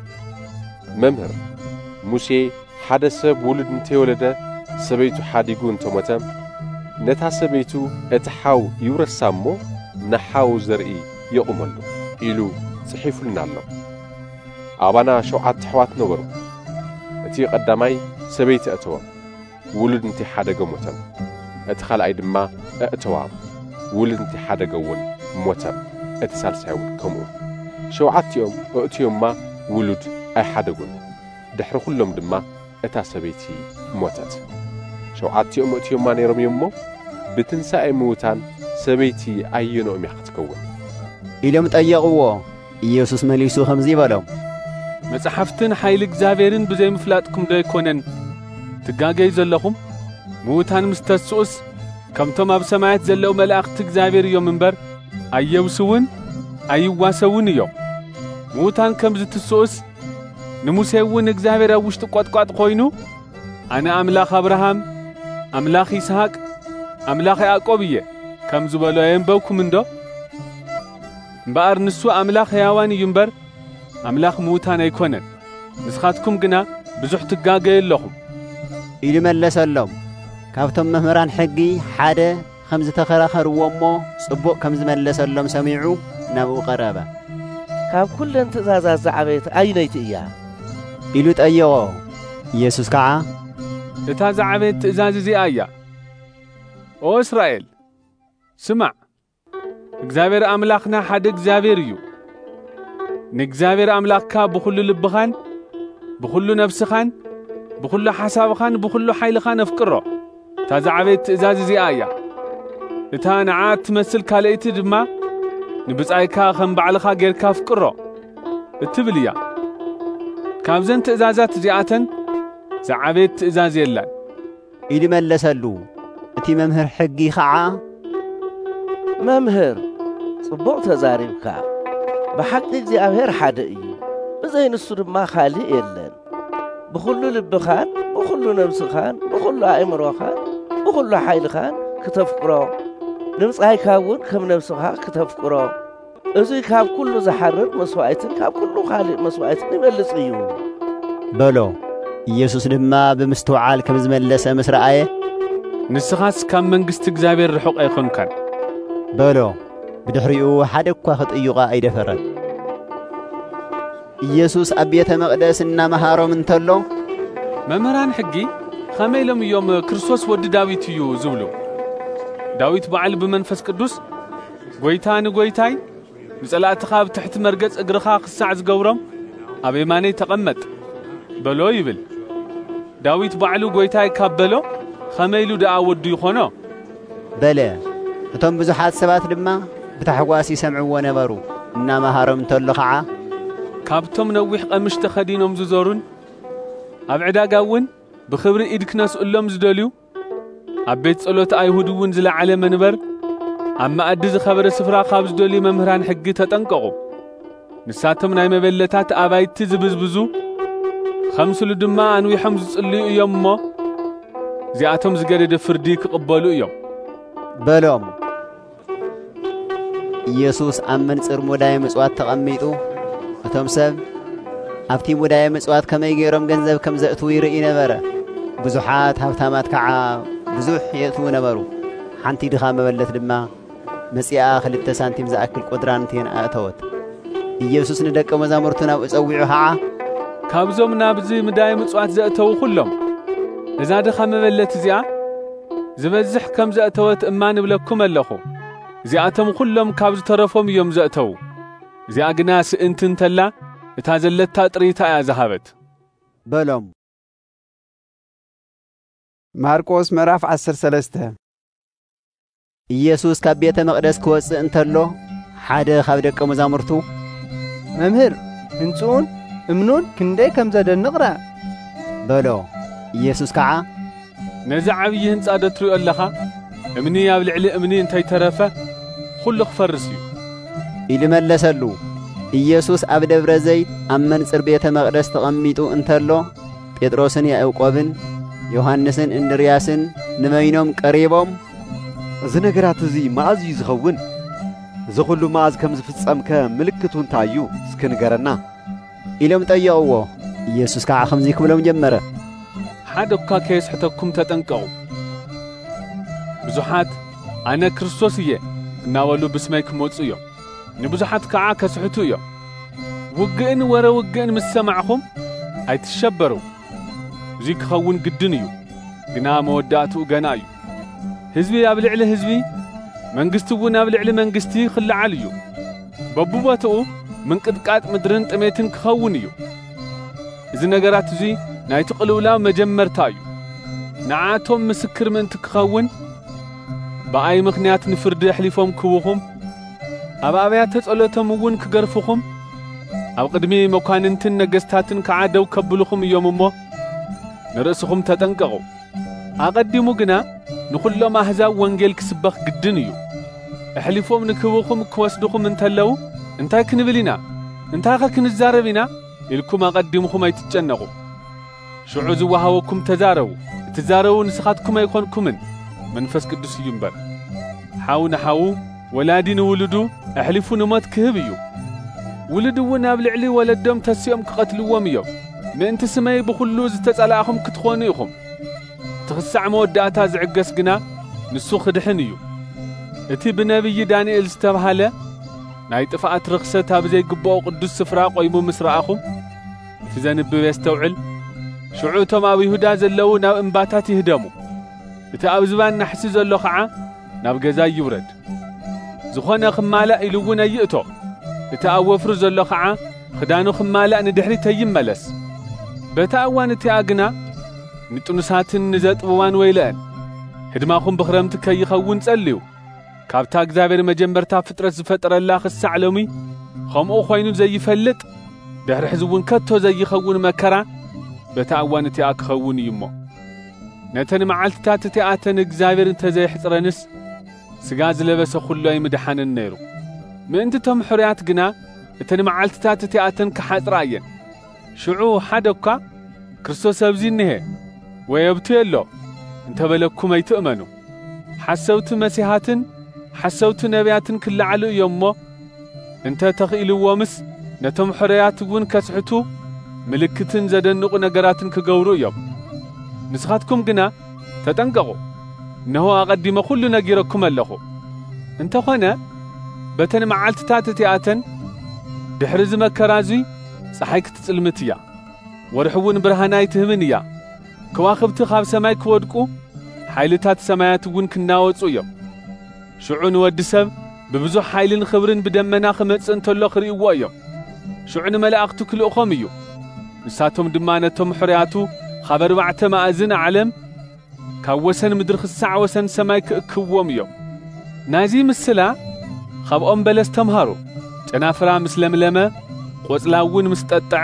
መምህር ሙሴ ሓደ ሰብ ውሉድ እንተይወለደ ሰበይቱ ሓዲጉ እንተሞተ ነታ ሰበይቱ እቲ ሓው ይውረሳ እሞ ንሓው ዘርኢ የቑመሉ ኢሉ ጽሒፉልና ኣሎ ኣባና 7 ኣሕዋት ነበሩ እቲ ቀዳማይ ሰበይቲ እተወ ውሉድ እንተይ ሓደገ ሞተ እቲ ካልኣይ ድማ እተዋ ውሉድ እንተይ ሓደገ እውን ሞተ እቲ ሳልሳይ እውን ከምኡ 7ቲኦም እትዮምማ ውሉድ ኣይሓደጉን ድሕሪ ኩሎም ድማ እታ ሰበይቲ ሞተት 7ቲኦም እትዮምማ ነይሮም እሞ ብትንሣኤ ምውታን ሰበይቲ ኣየኖኦም እያ ክትከውን ኢሎም ጠየቕዎ ኢየሱስ መሊሱ ከምዚ በሎም መጽሓፍትን ኃይሊ እግዚአብሔርን ብዘይምፍላጥኩም ዶ ይኮነን ትጋገይ ዘለኹም ምውታን ምስ ተስኡስ ከምቶም ኣብ ሰማያት ዘለው መላእኽቲ እግዚአብሔር እዮም እምበር ኣየውስውን ኣይዋሰውን እዮም ምውታን ከም ዝትስኡስ ንሙሴ እውን እግዚአብሔር ኣብ ውሽጢ ቈጥቋጥ ኾይኑ ኣነ ኣምላኽ አብርሃም ኣምላኽ ይስሐቅ ኣምላኽ ያዕቆብ እየ ከም ዝበሎ የንበብኩም እንዶ እምበኣር ንሱ ኣምላኽ ሕያዋን እዩ እምበር ኣምላኽ ምውታን ኣይኮነን ንስኻትኩም ግና ብዙሕ ትጋገዩ ኣለኹም ኢሉ መለሰሎም ካብቶም መምህራን ሕጊ ሓደ ከም ዝተኸራኸርዎ እሞ ጽቡቕ ከም ዝመለሰሎም ሰሚዑ ናብኡ ቀረበ ካብ ኩለን ትእዛዛት ዝዓበየት ኣየነይቲ እያ ኢሉ ጠየቖ ኢየሱስ ከዓ እታ ዝዓበየት ትእዛዝ እዚኣ እያ ኦ እስራኤል ስማዕ እግዚአብሔር አምላኽና ሓደ እግዚአብሔር እዩ ንእግዚአብሔር አምላኽካ ብኹሉ ልብኻን ብኹሉ ነፍስኻን ብኹሉ ሓሳብኻን ብኹሉ ኃይልኻን ኣፍቅሮ እታ ዝዓበየት ትእዛዝ እዚኣ እያ እታ ንዓ ትመስል ካልእቲ ድማ ንብጻይካ ከም ባዕልኻ ጌርካ ኣፍቅሮ እትብል እያ ካብዘን ትእዛዛት እዚኣተን ዝዓበየት ትእዛዝ የላን ኢሉ መለሰሉ እቲ መምህር ሕጊ ከዓ መምህር ጽቡቕ ተዛሪብካ ብሓቂ እግዚአብሔር ሓደ እዩ ብዘይ ንሱ ድማ ኻሊእ የለን ብኹሉ ልብኻን ብኹሉ ነብስኻን ብኹሉ ኣእምሮኻን ብኹሉ ኃይልኻን ክተፍቅሮ ንብጻይካ እውን ከም ነብስኻ ክተፍቅሮ እዙይ ካብ ኩሉ ዝሓርር መስዋዕትን ካብ ኩሉ ኻሊእ መስዋዕትን ይበልጽ እዩ በሎ ኢየሱስ ድማ ብምስትውዓል ከም ዝመለሰ ምስ ረአየ ንስኻስ ካብ መንግሥቲ እግዚአብሔር ርሑቕ ኣይኮንካን በሎ ብድሕሪኡ ሓደ እኳ ኽጥይቓ ኣይደፈረን ኢየሱስ ኣብ ቤተ መቕደስ እናመሃሮም እንተሎ መምህራን ሕጊ ኸመይ ኢሎም እዮም ክርስቶስ ወዲ ዳዊት እዩ ዝብሉ ዳዊት በዓል ብመንፈስ ቅዱስ ጐይታ ንጐይታይ ንጸላእትኻ ኣብ ትሕቲ መርገጽ እግርኻ ክሳዕ ዝገብሮም ኣብ የማነይ ተቐመጥ በሎ ይብል ዳዊት ባዕሉ ጐይታይ ካብ በሎ ኸመይ ኢሉ ደኣ ወዱ ይኾኖ በለ እቶም ብዙሓት ሰባት ድማ ብታሕጓስ ይሰምዕዎ ነበሩ እናመሃሮም እንተሎ ኸዓ ካብቶም ነዊሕ ቀምሽ ተኸዲኖም ዝዞሩን ኣብ ዕዳጋ እውን ብኽብሪ ኢድ ክነስኡሎም ዝደልዩ ኣብ ቤት ጸሎት ኣይሁድ እውን ዝለዓለ መንበር ኣብ ማእዲ ዝኸበረ ስፍራ ካብ ዝደልዩ መምህራን ሕጊ ተጠንቀቑ ንሳቶም ናይ መበለታት ኣባይቲ ዝብዝብዙ ኸምስሉ ድማ አንዊሖም ዝጽልዩ እዮም እሞ እዚኣቶም ዝገደደ ፍርዲ ክቕበሉ እዮም በሎም ኢየሱስ ኣብ መንጽር ሙዳይ ምጽዋት ተቐሚጡ እቶም ሰብ ኣብቲ ሙዳየ ምጽዋት ከመይ ገይሮም ገንዘብ ከም ዘእትዉ ይርኢ ነበረ። ብዙሓት ሃብታማት ከዓ ብዙሕ የእትዉ ነበሩ። ሓንቲ ድኻ መበለት ድማ መጺኣ 2 ሳንቲም ዝኣክል ቁድራንቴን ኣእተወት። ኢየሱስ ንደቀ መዛሙርቱ ናብኡ ጸዊዑ ከዓ ካብዞም ናብዚ ሙዳየ ምጽዋት ዘእተዉ ኩሎም እዛ ድኻ መበለት እዚኣ ዝበዝሕ ከም ዘእተወት እማን እብለኩም ኣለኹ። እዚኣቶም ኩሎም ካብ ዝተረፎም እዮም ዘእተዉ። እዚኣ ግና ስእንቲ እንተላ እታ ዘለታ ጥሪታ እያ ዝሃበት በሎም። ማርቆስ ምዕራፍ 13 ኢየሱስ ካብ ቤተ መቕደስ ክወፅእ እንተሎ ሓደ ካብ ደቀ መዛሙርቱ መምህር ህንጹን እምኑን ክንደይ ከም ዘደንቕራ በሎ። ኢየሱስ ከዓ ነዚ ዓብዪ ህንጻ ዶ ትሪኦ ኣለኻ? እምኒ ኣብ ልዕሊ እምኒ እንተይተረፈ ኩሉ ክፈርስ እዩ ኢሉ መለሰሉ። ኢየሱስ ኣብ ደብረ ዘይት ኣብ መንጽር ቤተ መቕደስ ተቐሚጡ እንተሎ ጴጥሮስን ያዕቆብን ዮሐንስን እንድርያስን ንመይኖም ቀሪቦም እዚ ነገራት እዚ መዓዝ እዩ ዝኸውን? እዚ ኩሉ መዓዝ ከም ዝፍጸምከ ምልክቱ እንታይ እዩ? እስኪ ንገረና ኢሎም ጠየቕዎ። ኢየሱስ ከዓ ከምዚ ክብሎም ጀመረ። ሓደ እኳ ከየስሕተኩም ተጠንቀቑ። ብዙሓት ኣነ ክርስቶስ እየ እናበሉ ብስመይ ክመፁ እዮም፣ ንብዙሓት ከዓ ከስሕቱ እዮም። ውግእን ወረ ውግእን ምስ ሰማዕኹም ኣይትሸበሩ። እዚ ክኸውን ግድን እዩ፣ ግና መወዳእትኡ ገና እዩ። ህዝቢ ኣብ ልዕሊ ህዝቢ፣ መንግስቲ እውን ኣብ ልዕሊ መንግስቲ ክለዓል እዩ። በብቦትኡ ምንቅጥቃጥ ምድርን ጥሜትን ክኸውን እዩ። እዚ ነገራት እዚ ናይቲ ቅልውላው መጀመርታ እዩ። ንዓቶም ምስክር ምእንቲ ክኸውን ብኣይ ምኽንያት ንፍርዲ ኣሕሊፎም ክውኹም፣ ኣብ ኣብያተ ጸሎቶም እውን ክገርፍኹም፣ ኣብ ቅድሚ መኳንንትን ነገሥታትን ከዓ ደው ከብልኹም እዮም እሞ ንርእስኹም ተጠንቀቑ። ኣቐዲሙ ግና ንኹሎም ኣሕዛብ ወንጌል ክስበኽ ግድን እዩ። ኣሕሊፎም ንክብኹም ክወስድኹም እንተለዉ እንታይ ክንብል ኢና እንታይ ኸ ክንዛረብ ኢና ኢልኩም ኣቐዲምኹም ኣይትጨነቑ። ሽዑ ዝወሃበኩም ተዛረቡ። እትዛረቡ ንስኻትኩም ኣይኮንኩምን መንፈስ ቅዱስ እዩ እምበር። ሓው ንሓው ወላዲ ንውልዱ ኣሕሊፉ ንሞት ክህብ እዩ። ውልድ እውን ኣብ ልዕሊ ወለዶም ተስዮም ክቐትልዎም እዮም። ምእንቲ ስመይ ብኹሉ ዝተጸላእኹም ክትኾኑ ኢኹም። ትኽሳዕ መወዳእታ ዝዕገስ ግና ንሱ ክድሕን እዩ። እቲ ብነቢይ ዳንኤል ዝተብሃለ ናይ ጥፍኣት ርኽሰት ኣብ ዘይግብኦ ቅዱስ ስፍራ ቆይሙ ምስ ረኣኹም እቲ ዘንብብ የስተውዕል። ሽዑ እቶም ኣብ ይሁዳ ዘለዉ ናብ እምባታት ይህደሙ። እቲ ኣብ ዝባን ናሕሲ ዘሎ ከዓ ናብ ገዛ ይውረድ። ዝኾነ ክማላእ ኢሉ እውን ኣይእቶ። እቲ ኣብ ወፍሪ ዘሎ ከዓ ክዳኑ ክማላእ ንድሕሪት ኣይመለስ። በታ እዋን እቲኣ ግና ንጥኑሳትን ንዘጥብዋን ወይልአን። ህድማኹም ብኽረምቲ ከይኸውን ጸልዩ። ካብታ እግዚኣብሔር መጀመርታ ፍጥረት ዝፈጠረላ ክሳዕ ሎሚ ከምኡ ኾይኑ ዘይፈልጥ ድሕሪ ሕዚ እውን ከቶ ዘይኸውን መከራ በታ እዋን እቲኣ ክኸውን እዩ እሞ። ነተን መዓልትታት እቲኣተን እግዚኣብሔር እንተዘይሕፅረንስ ስጋ ዝለበሰ ኩሉ ኣይምድሓንን ነይሩ። ምእንቲ ቶም ሕርያት ግና እተን መዓልትታት እቲኣተን ክሓፅራ እየን። ሽዑ ሓደ እኳ ክርስቶስ ኣብዚ እኒሄ ወይ ኣብቱ የሎ እንተበለኩም ኣይትእመኑ። ሓሰውቲ መሲሓትን ሓሰውቲ ነቢያትን ክለዓሉ እዮም እሞ እንተ ተኽኢልዎምስ ነቶም ሕርያት እውን ከስሕቱ ምልክትን ዘደንቑ ነገራትን ክገብሩ እዮም። ንስኻትኩም ግና ተጠንቀቑ። እነሆ ኣቐዲመ ኩሉ ነጊረኩም ኣለኹ። እንተኾነ በተን መዓልትታት እቲኣተን ድሕሪ ዝመከራ እዙይ ፀሓይ ክትጽልምት እያ፣ ወርሒ እውን ብርሃና ኣይትህብን እያ። ከዋኽብቲ ካብ ሰማይ ክወድቁ፣ ሓይልታት ሰማያት እውን ክናወጹ እዮም። ሽዑ ንወዲ ሰብ ብብዙሕ ሓይልን ክብርን ብደመና ክመጽእ እንተሎ ክርእይዎ እዮም። ሽዑ ንመላእኽቱ ክልእኾም እዩ። ንሳቶም ድማ ነቶም ሕርያቱ ካብ 4 ማእዝን ዓለም ካብ ወሰን ምድሪ ክሳዕ ወሰን ሰማይ ክእክብዎም እዮም። ናይዚ ምስላ ካብ ኦም በለስ ተምሃሩ። ጨናፍራ ምስ ለምለመ ቆጽላ እውን ምስ ጠጠዐ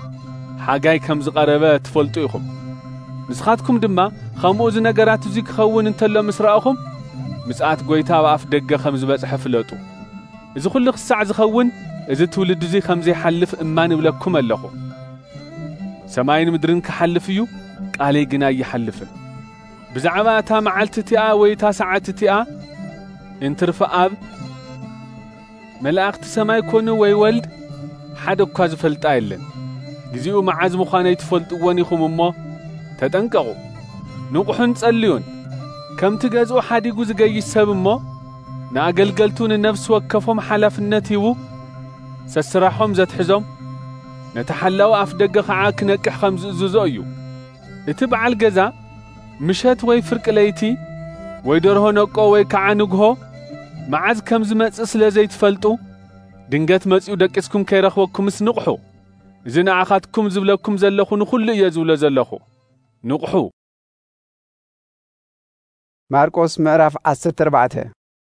ሓጋይ ከም ዝቐረበ ትፈልጡ ኢኹም። ንስኻትኩም ድማ ከምኡ እዚ ነገራት እዙይ ክኸውን እንተሎ ምስ ረአኹም ምጽኣት ጐይታ ኣብ ኣፍ ደገ ከም ዝበጽሐ ፍለጡ። እዚ ኩሉ ክሳዕ ዝኸውን እዚ ትውልድ እዙይ ከም ዘይሓልፍ እማን እብለኩም ኣለኹ። ሰማይን ምድርን ክሓልፍ እዩ፣ ቃለይ ግና ይሓልፍን። ብዛዕባ እታ መዓልቲ እቲኣ ወይ እታ ሰዓት እቲኣ እንትርፈ ኣብ መላእኽቲ ሰማይ ኮኑ ወይ ወልድ ሓደ እኳ ዝፈልጣ የለን። ግዚኡ መዓዝ ምዃነ ይትፈልጥዎን ኢኹም እሞ ተጠንቀቑ። ንቑሑን ጸልዩን። ከምቲ ገዝኡ ሓዲጉ ዝገይስ ሰብ እሞ ንኣገልገልቱ ንነፍሲ ወከፎም ሓላፍነት ሂቡ ሰስራሖም ዘትሕዞም ነቲ ሓላዊ ኣፍ ደገ ኸዓ ክነቅሕ ከም ዝእዝዞ እዩ። እቲ በዓል ገዛ ምሸት ወይ ፍርቂ ለይቲ ወይ ደርሆ ነቆ ወይ ከዓ ንግሆ መዓዝ ከም ዝመጽእ ስለ ዘይትፈልጡ ድንገት መጺኡ ደቂስኩም ከይረኽበኩምስ ንቑሑ። እዚ ንኣኻትኩም ዝብለኩም ዘለኹ ንኹሉ እየ ዝብሎ ዘለኹ። ንቑሑ። ማርቆስ ምዕራፍ 14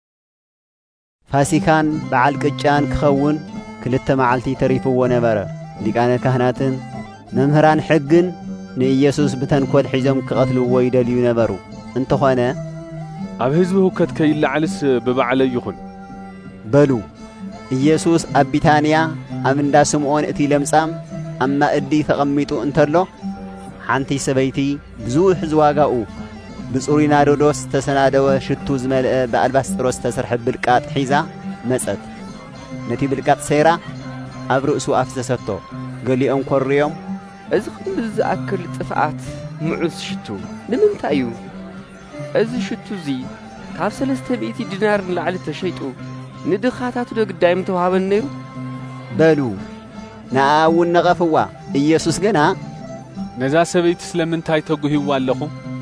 ፋሲካን በዓል ቅጫን ክኸውን 2 መዓልቲ ተሪፍዎ ነበረ። ሊቃነ ካህናትን መምህራን ሕግን ንኢየሱስ ብተንኰል ሒዞም ክቐትልዎ ይደልዩ ነበሩ። እንተኾነ ኣብ ህዝቢ ሁከት ከይለዓልስ ብባዕለይ ይኹን በሉ። ኢየሱስ ኣብ ቢታንያ ኣብ እንዳ ስምዖን እቲ ለምጻም ኣብ ማእዲ ተቐሚጡ እንተሎ ሓንቲ ሰበይቲ ብዙሕ ዝዋጋኡ ብጽሩይ ናርዶስ ዝተሰናደወ ሽቱ ዝመልአ ብኣልባስጥሮስ ዝተሰርሐ ብልቃጥ ሒዛ መጸት። ነቲ ብልቃጥ ሰይራ ኣብ ርእሱ ኣፍሰሰቶ። ገሊኦም ኮርዮም እዚ ኩሉ ዝኣክል ጥፍኣት ምዑዝ ሽቱ ንምንታይ እዩ? እዚ ሽቱ እዚ ካብ 300 ዲናር ንላዕሊ ተሸይጡ ንድኻታት ደግዳይ ምተዋሃበን ነይሩ በሉ። ንኣ እውን ነቐፍዋ። ኢየሱስ ገና ነዛ ሰበይቲ ስለምንታይ ተጉሂዋ ኣለኹ?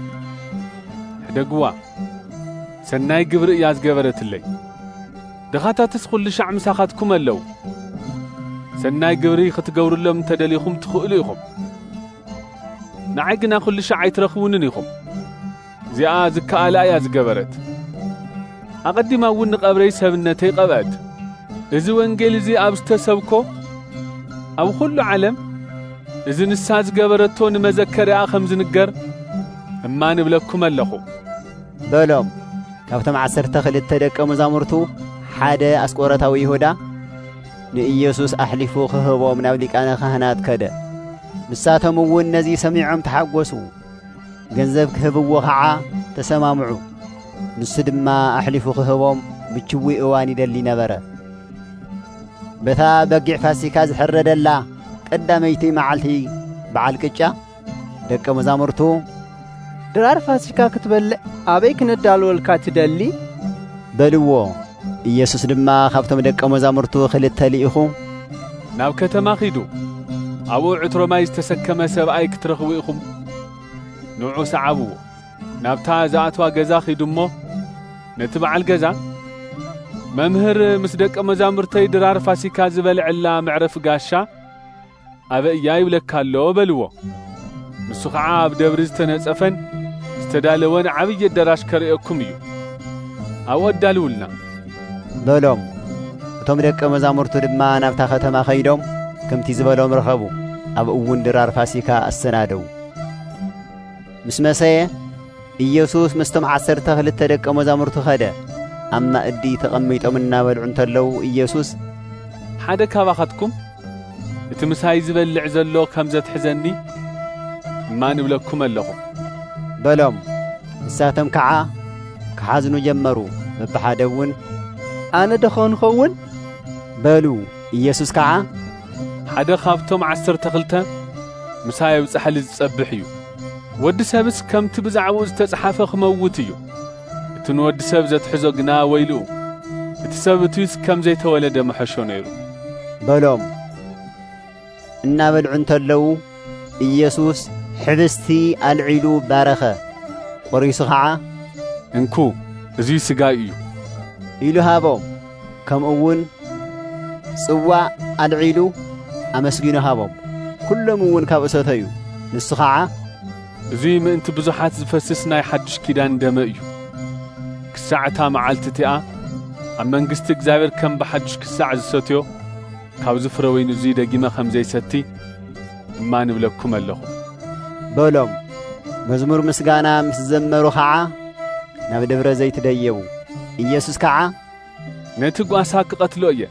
ሕደግዋ፣ ሰናይ ግብሪ እያ ዝገበረትለይ። ድኻታትስ ኩሉ ሻዕ ምሳኻትኩም ኣለዉ። ሰናይ ግብሪ ክትገብሩሎም እንተደሊኹም ትኽእሉ ኢኹም። ንዓይ ግና ኩሉ ሻዕ ኣይትረኽቡንን ኢኹም። እዚኣ ዝከኣላ እያ ዝገበረት። ኣቐዲማ እውን ንቐብረይ ሰብነተይ ቀብአት። እዚ ወንጌል እዚ ኣብ ዝተሰብኮ ኣብ ኩሉ ዓለም እዚ ንሳ ዝገበረቶ ንመዘከርያ ከም ዝንገር እማ ንብለኩም ኣለኹ በሎም። ካብቶም 12 ደቀ መዛሙርቱ ሓደ ኣስቆሮታዊ ይሁዳ ንኢየሱስ ኣሕሊፉ ክህቦም ናብ ሊቃነ ካህናት ከደ። ንሳቶም እውን ነዚ ሰሚዖም ተሓጐሱ። ገንዘብ ክህብዎ ኸዓ ተሰማምዑ። ንሱ ድማ ኣሕሊፉ ክህቦም ብችዊ እዋን ይደሊ ነበረ። በታ በጊዕ ፋሲካ ዝሕረደላ ቀዳመይቲ መዓልቲ በዓል ቅጫ ደቀ መዛሙርቱ ድራር ፋሲካ ክትበልዕ ኣበይ ክነዳልወልካ ትደሊ በልዎ። ኢየሱስ ድማ ካብቶም ደቀ መዛሙርቱ 2 ልኢኹ ናብ ከተማ ኺዱ ኣብኡ ዕትሮ ማይ ዝተሰከመ ሰብኣይ ክትረኽቡ ኢኹም ንዑ ሰዓብዎ። ናብታ ዝኣትዋ ገዛ ኺዱ እሞ ነቲ በዓል ገዛ መምህር ምስ ደቀ መዛሙርተይ ድራር ፋሲካ ዝበልዕላ መዕረፊ ጋሻ ኣበ እያ ይብለካ ኣሎ በልዎ። ንሱ ኸዓ ኣብ ደብሪ ዝተነጸፈን ዝተዳለወን ዓብዪ ኣዳራሽ ከርእየኩም እዩ። ኣብኡ ኣዳልውልና በሎም። እቶም ደቀ መዛሙርቱ ድማ ናብታ ከተማ ኸይዶም ከምቲ ዝበሎም ረኸቡ። ኣብኡ እውን ድራር ፋሲካ ኣሰናደው። ምስ መሰየ ኢየሱስ ምስቶም 12 ደቀ መዛሙርቱ ኸደ። ኣብ ማእዲ ተቐሚጦም እናበልዑ እንተለዉ ኢየሱስ ሓደ ካባኻትኩም እቲ ምሳይ ዝበልዕ ዘሎ ከም ዘትሕዘኒ እማ ንብለኩም ኣለኹ በሎም። ንሳቶም ከዓ ክሓዝኑ ጀመሩ። በብሓደ እውን ኣነ ደኾንኸውን በሉ። ኢየሱስ ከዓ ሓደ ካብቶም 12 ምሳይ ኣብ ጻሕሊ ዝጸብሕ እዩ። ወዲ ሰብስ ከምቲ ብዛዕባኡ ዝተጻሓፈ ክመውት እዩ። እቲ ንወዲ ሰብ ዘትሕዞ ግና ወይልኡ። እቲ ሰብ እቱይስ ከም ዘይተወለደ መሐሾ ነይሩ በሎም። እናበልዑ እንተለዉ ኢየሱስ ሕብስቲ ኣልዒሉ ባረኸ። ቆሪሱ ኸዓ እንኩ እዙይ ሥጋይ እዩ ኢሉ ሃቦም። ከምኡውን ጽዋዕ ኣልዒሉ ኣመስጊኑ ሃቦም። ኩሎም እውን ካብኡ ሰተዩ። ንሱ ኸዓ እዙይ ምእንቲ ብዙሓት ዝፈስስ ናይ ሓድሽ ኪዳን ደመ እዩ። ክሳዕታ መዓልቲ እቲኣ ኣብ መንግሥቲ እግዚአብሔር ከም ብሓድሽ ክሳዕ ዝሰትዮ ካብዚ ፍረ ወይኑ እዙይ ደጊመ ከም ዘይሰቲ እማ ንብለኩም ኣለኹ በሎም። መዝሙር ምስጋና ምስ ዘመሩ ኸዓ ናብ ደብረ ዘይት ደየቡ። ኢየሱስ ከዓ ነቲ ጓሳ ክቐትሎ እየ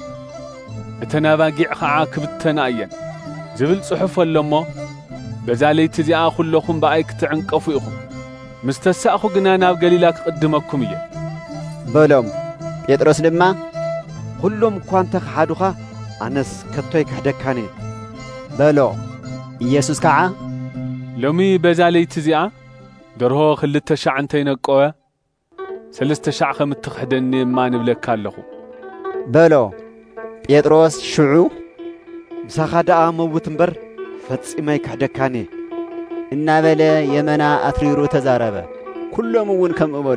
እተን ኣባጊዕ ኸዓ ክብተና እየን ዝብል ጽሑፍ ኣሎሞ በዛ ለይቲ እዚኣ ኹለኹም በኣይ ክትዕንቀፉ ኢኹም። ምስ ተሳእኹ ግና ናብ ገሊላ ክቕድመኩም እየ በሎም። ጴጥሮስ ድማ ኩሎም እኳ እንተ ክሓዱኻ ኣነስ ከቶይ ክሕደካን እየ በሎ ኢየሱስ ከዓ ሎሚ በዛ ለይቲ እዚኣ ደርሆ 2,000 እንተይነቆወ 3,000 ከም እትኽሕደኒ እማ ንብለካ ኣለኹ በሎ ጴጥሮስ ሽዑ ምሳኻ ደኣ መውት እምበር ፈጺመይ ክሕደካኒ እናበለ የመና ኣትሪሩ ተዛረበ ኩሎም እውን ከም እበሉ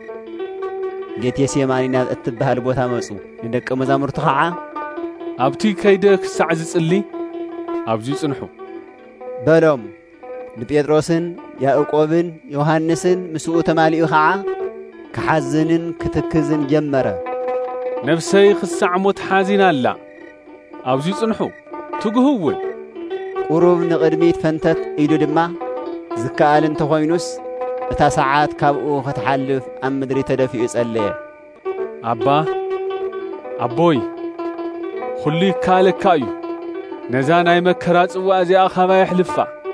ጌቴሴማኒ ናብ እትበሃል ቦታ መጹ ንደቀ መዛሙርቱ ከዓ ኣብቲ ከይደ ክሳዕ ዝጽሊ ኣብዚ ጽንሑ በሎም ንጴጥሮስን ያዕቆብን ዮሐንስን ምስኡ ተማሊኡ ከዓ ክሓዝንን ክትክዝን ጀመረ ነፍሰይ ክሳዕ ሞት ሓዚና ኣላ ኣብዚ ጽንሑ ትግህውን ቁሩብ ንቕድሚት ፈንተት ኢሉ ድማ ዝከኣል እንተኾይኑስ እታ ሰዓት ካብኡ ክትሓልፍ ኣብ ምድሪ ተደፊኡ ጸለየ ኣቦይ ኩሉ ይከኣለካ እዩ ነዛ ናይ መከራ ጽዋ እዚኣ ኻባይ ኣሕልፋ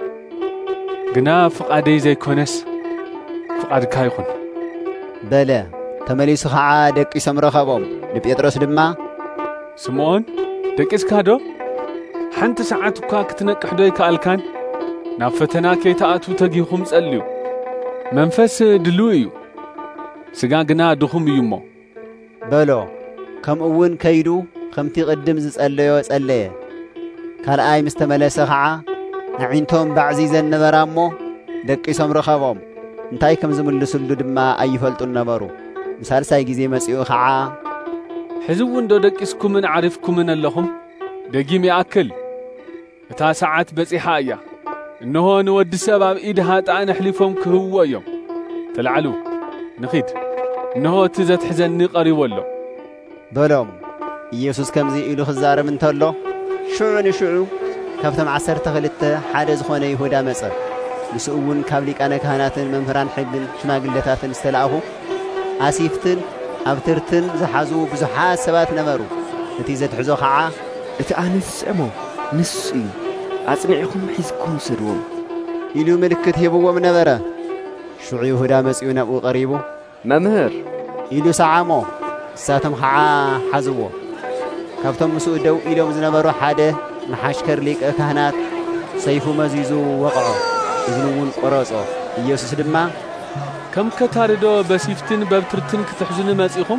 ግና ፍቓደይ ዘይኮነስ ፍቓድካ ይኹን በለ ተመሊሱ ከዓ ደቂሶም ረኸቦም ንጴጥሮስ ድማ ስምዖን ደቂስካ ዶ ሓንቲ ሰዓት እኳ ክትነቅሕ ዶ ይከኣልካን ናብ ፈተና ከይተኣቱ ተጊኹም ጸልዩ መንፈስ ድልው እዩ ስጋ ግና ድኹም እዩ እሞ በሎ ከምኡውን ከይዱ ከምቲ ቅድም ዝጸለዮ ጸለየ ካልኣይ ምስ ተመለሰ ከዓ ንዒንቶም ባዕዚዘን ነበራ እሞ ደቂሶም ረኸቦም እንታይ ከም ዝምልሱሉ ድማ ኣይፈልጡን ነበሩ ምሳልሳይ ጊዜ መጺኡ ከዓ ሕዚ እውን ዶ ደቂስኩምን ዓሪፍኩምን ኣለኹም ደጊም ይኣክል እታ ሰዓት በጺሓ እያ እነሆ ንወዲ ሰብ ኣብ ኢድ ሃጣን ኣሕሊፎም ክህብዎ እዮም ተላዕሉ ንኺድ እነሆ እቲ ዘትሕዘኒ ቀሪቡ ኣሎ በሎም ኢየሱስ ከምዚ ኢሉ ክዛረብ እንተሎ ሽዑ ንሽዑ ካብቶም 12 ሓደ ዝኾነ ይሁዳ መጸ ንስኡ እውን ካብ ሊቃነ ካህናትን መምህራን ሕግን ሽማግለታትን ዝተላኣኹ ኣሲፍትን ኣብትርትን ዝሓዙ ብዙሓት ሰባት ነበሩ እቲ ዘትሕዞ ከዓ እቲ ኣነ ዝስዕሞ ንሱ እዩ ኣጽኒዕኹም ሒዝኩም ስድዎም ኢሉ ምልክት ሂብዎም ነበረ ሽዑ ይሁዳ መጺኡ ናብኡ ቀሪቡ መምህር ኢሉ ሰዓሞ እሳቶም ከዓ ሓዝዎ ካብቶም ምስኡ ደው ኢሎም ዝነበሩ ሓደ መሓሽከር ሊቀ ካህናት ሰይፉ መዚዙ ወቕዖ እዝኑ እውን ቆረጾ ኢየሱስ ድማ ከም ከታርዶ በሲፍትን በብትርትን ክትሕዙኒ መጺኹም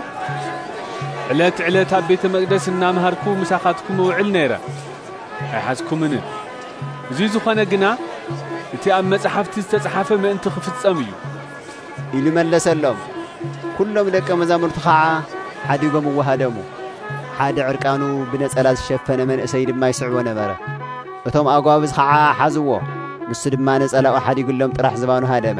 ዕለት ዕለት ኣብ ቤተ መቅደስ እናምሃርኩ ምሳኻትኩም ውዕል ነይረ ኣይሓዝኩምን እዚ ዝኾነ ግና እቲ ኣብ መጽሓፍቲ ዝተጻሓፈ ምእንቲ ክፍጸም እዩ ኢሉ መለሰሎም ኩሎም ደቀ መዛሙርቱ ከዓ ሓዲጎም ወሃደሙ ሓደ ዕርቃኑ ብነጸላ ዝሸፈነ መንእሰይ ድማ ይስዕቦ ነበረ እቶም ኣጓብዝ ከዓ ሓዝዎ ንሱ ድማ ነጸላኡ ሓዲጉሎም ጥራሕ ዝባኑ ሃደመ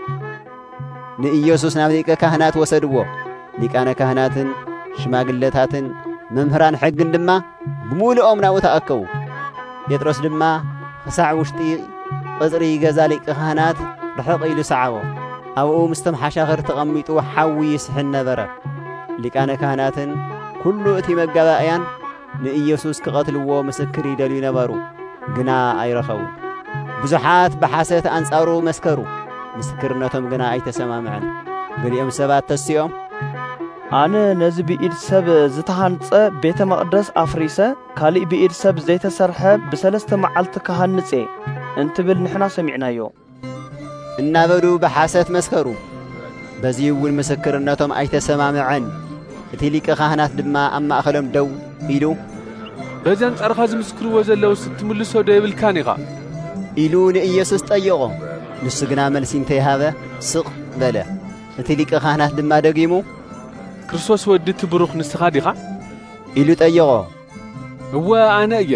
ንኢየሱስ ናብ ሊቀ ካህናት ወሰድዎ ሊቃነ ካህናትን ሽማግለታትን መምህራን ሕግን ድማ ብሙሉኦም ናብኡ ተኣከቡ ጴጥሮስ ድማ ክሳዕ ውሽጢ ቅጽሪ ገዛ ሊቀ ካህናት ርሕቕ ኢሉ ሰዓቦ ኣብኡ ምስቶም ሓሻኽር ተቐሚጡ ሓዊ ይስሕን ነበረ ሊቃነ ካህናትን ኩሉ እቲ መጋባእያን ንኢየሱስ ክቐትልዎ ምስክር ይደልዩ ነበሩ ግና ኣይረኸቡ ብዙሓት ብሓሰት ኣንጻሩ መስከሩ ምስክርነቶም ግና ኣይተሰማምዐን ገሊኦም ሰባት ተስዮም ኣነ ነዚ ብኢድ ሰብ ዝተሃንጸ ቤተ መቕደስ ኣፍሪሰ ካልእ ብኢድ ሰብ ዘይተሰርሐ ብ3 መዓልቲ ካሃንጼ እንትብል ንሕና ሰሚዕናዮ እናበሉ ብሓሰት መስከሩ በዚ እውን ምስክርነቶም ኣይተሰማምዐን እቲ ሊቀ ካህናት ድማ ኣብ ማእኸሎም ደው ኢሉ በዚ አንጻርኻ ዝምስክርዎ ዘለዉ ስትምልሶ ዶ ይብልካን ኢኻ ኢሉ ንኢየሱስ ጠየቖ ንሱ ግና መልሲ እንተይሃበ ስቕ በለ እቲ ሊቀ ካህናት ድማ ደጊሙ ክርስቶስ ወዲ እቲ ብሩኽ ንስኻ ዲኻ ኢሉ ጠየቖ እወ ኣነ እየ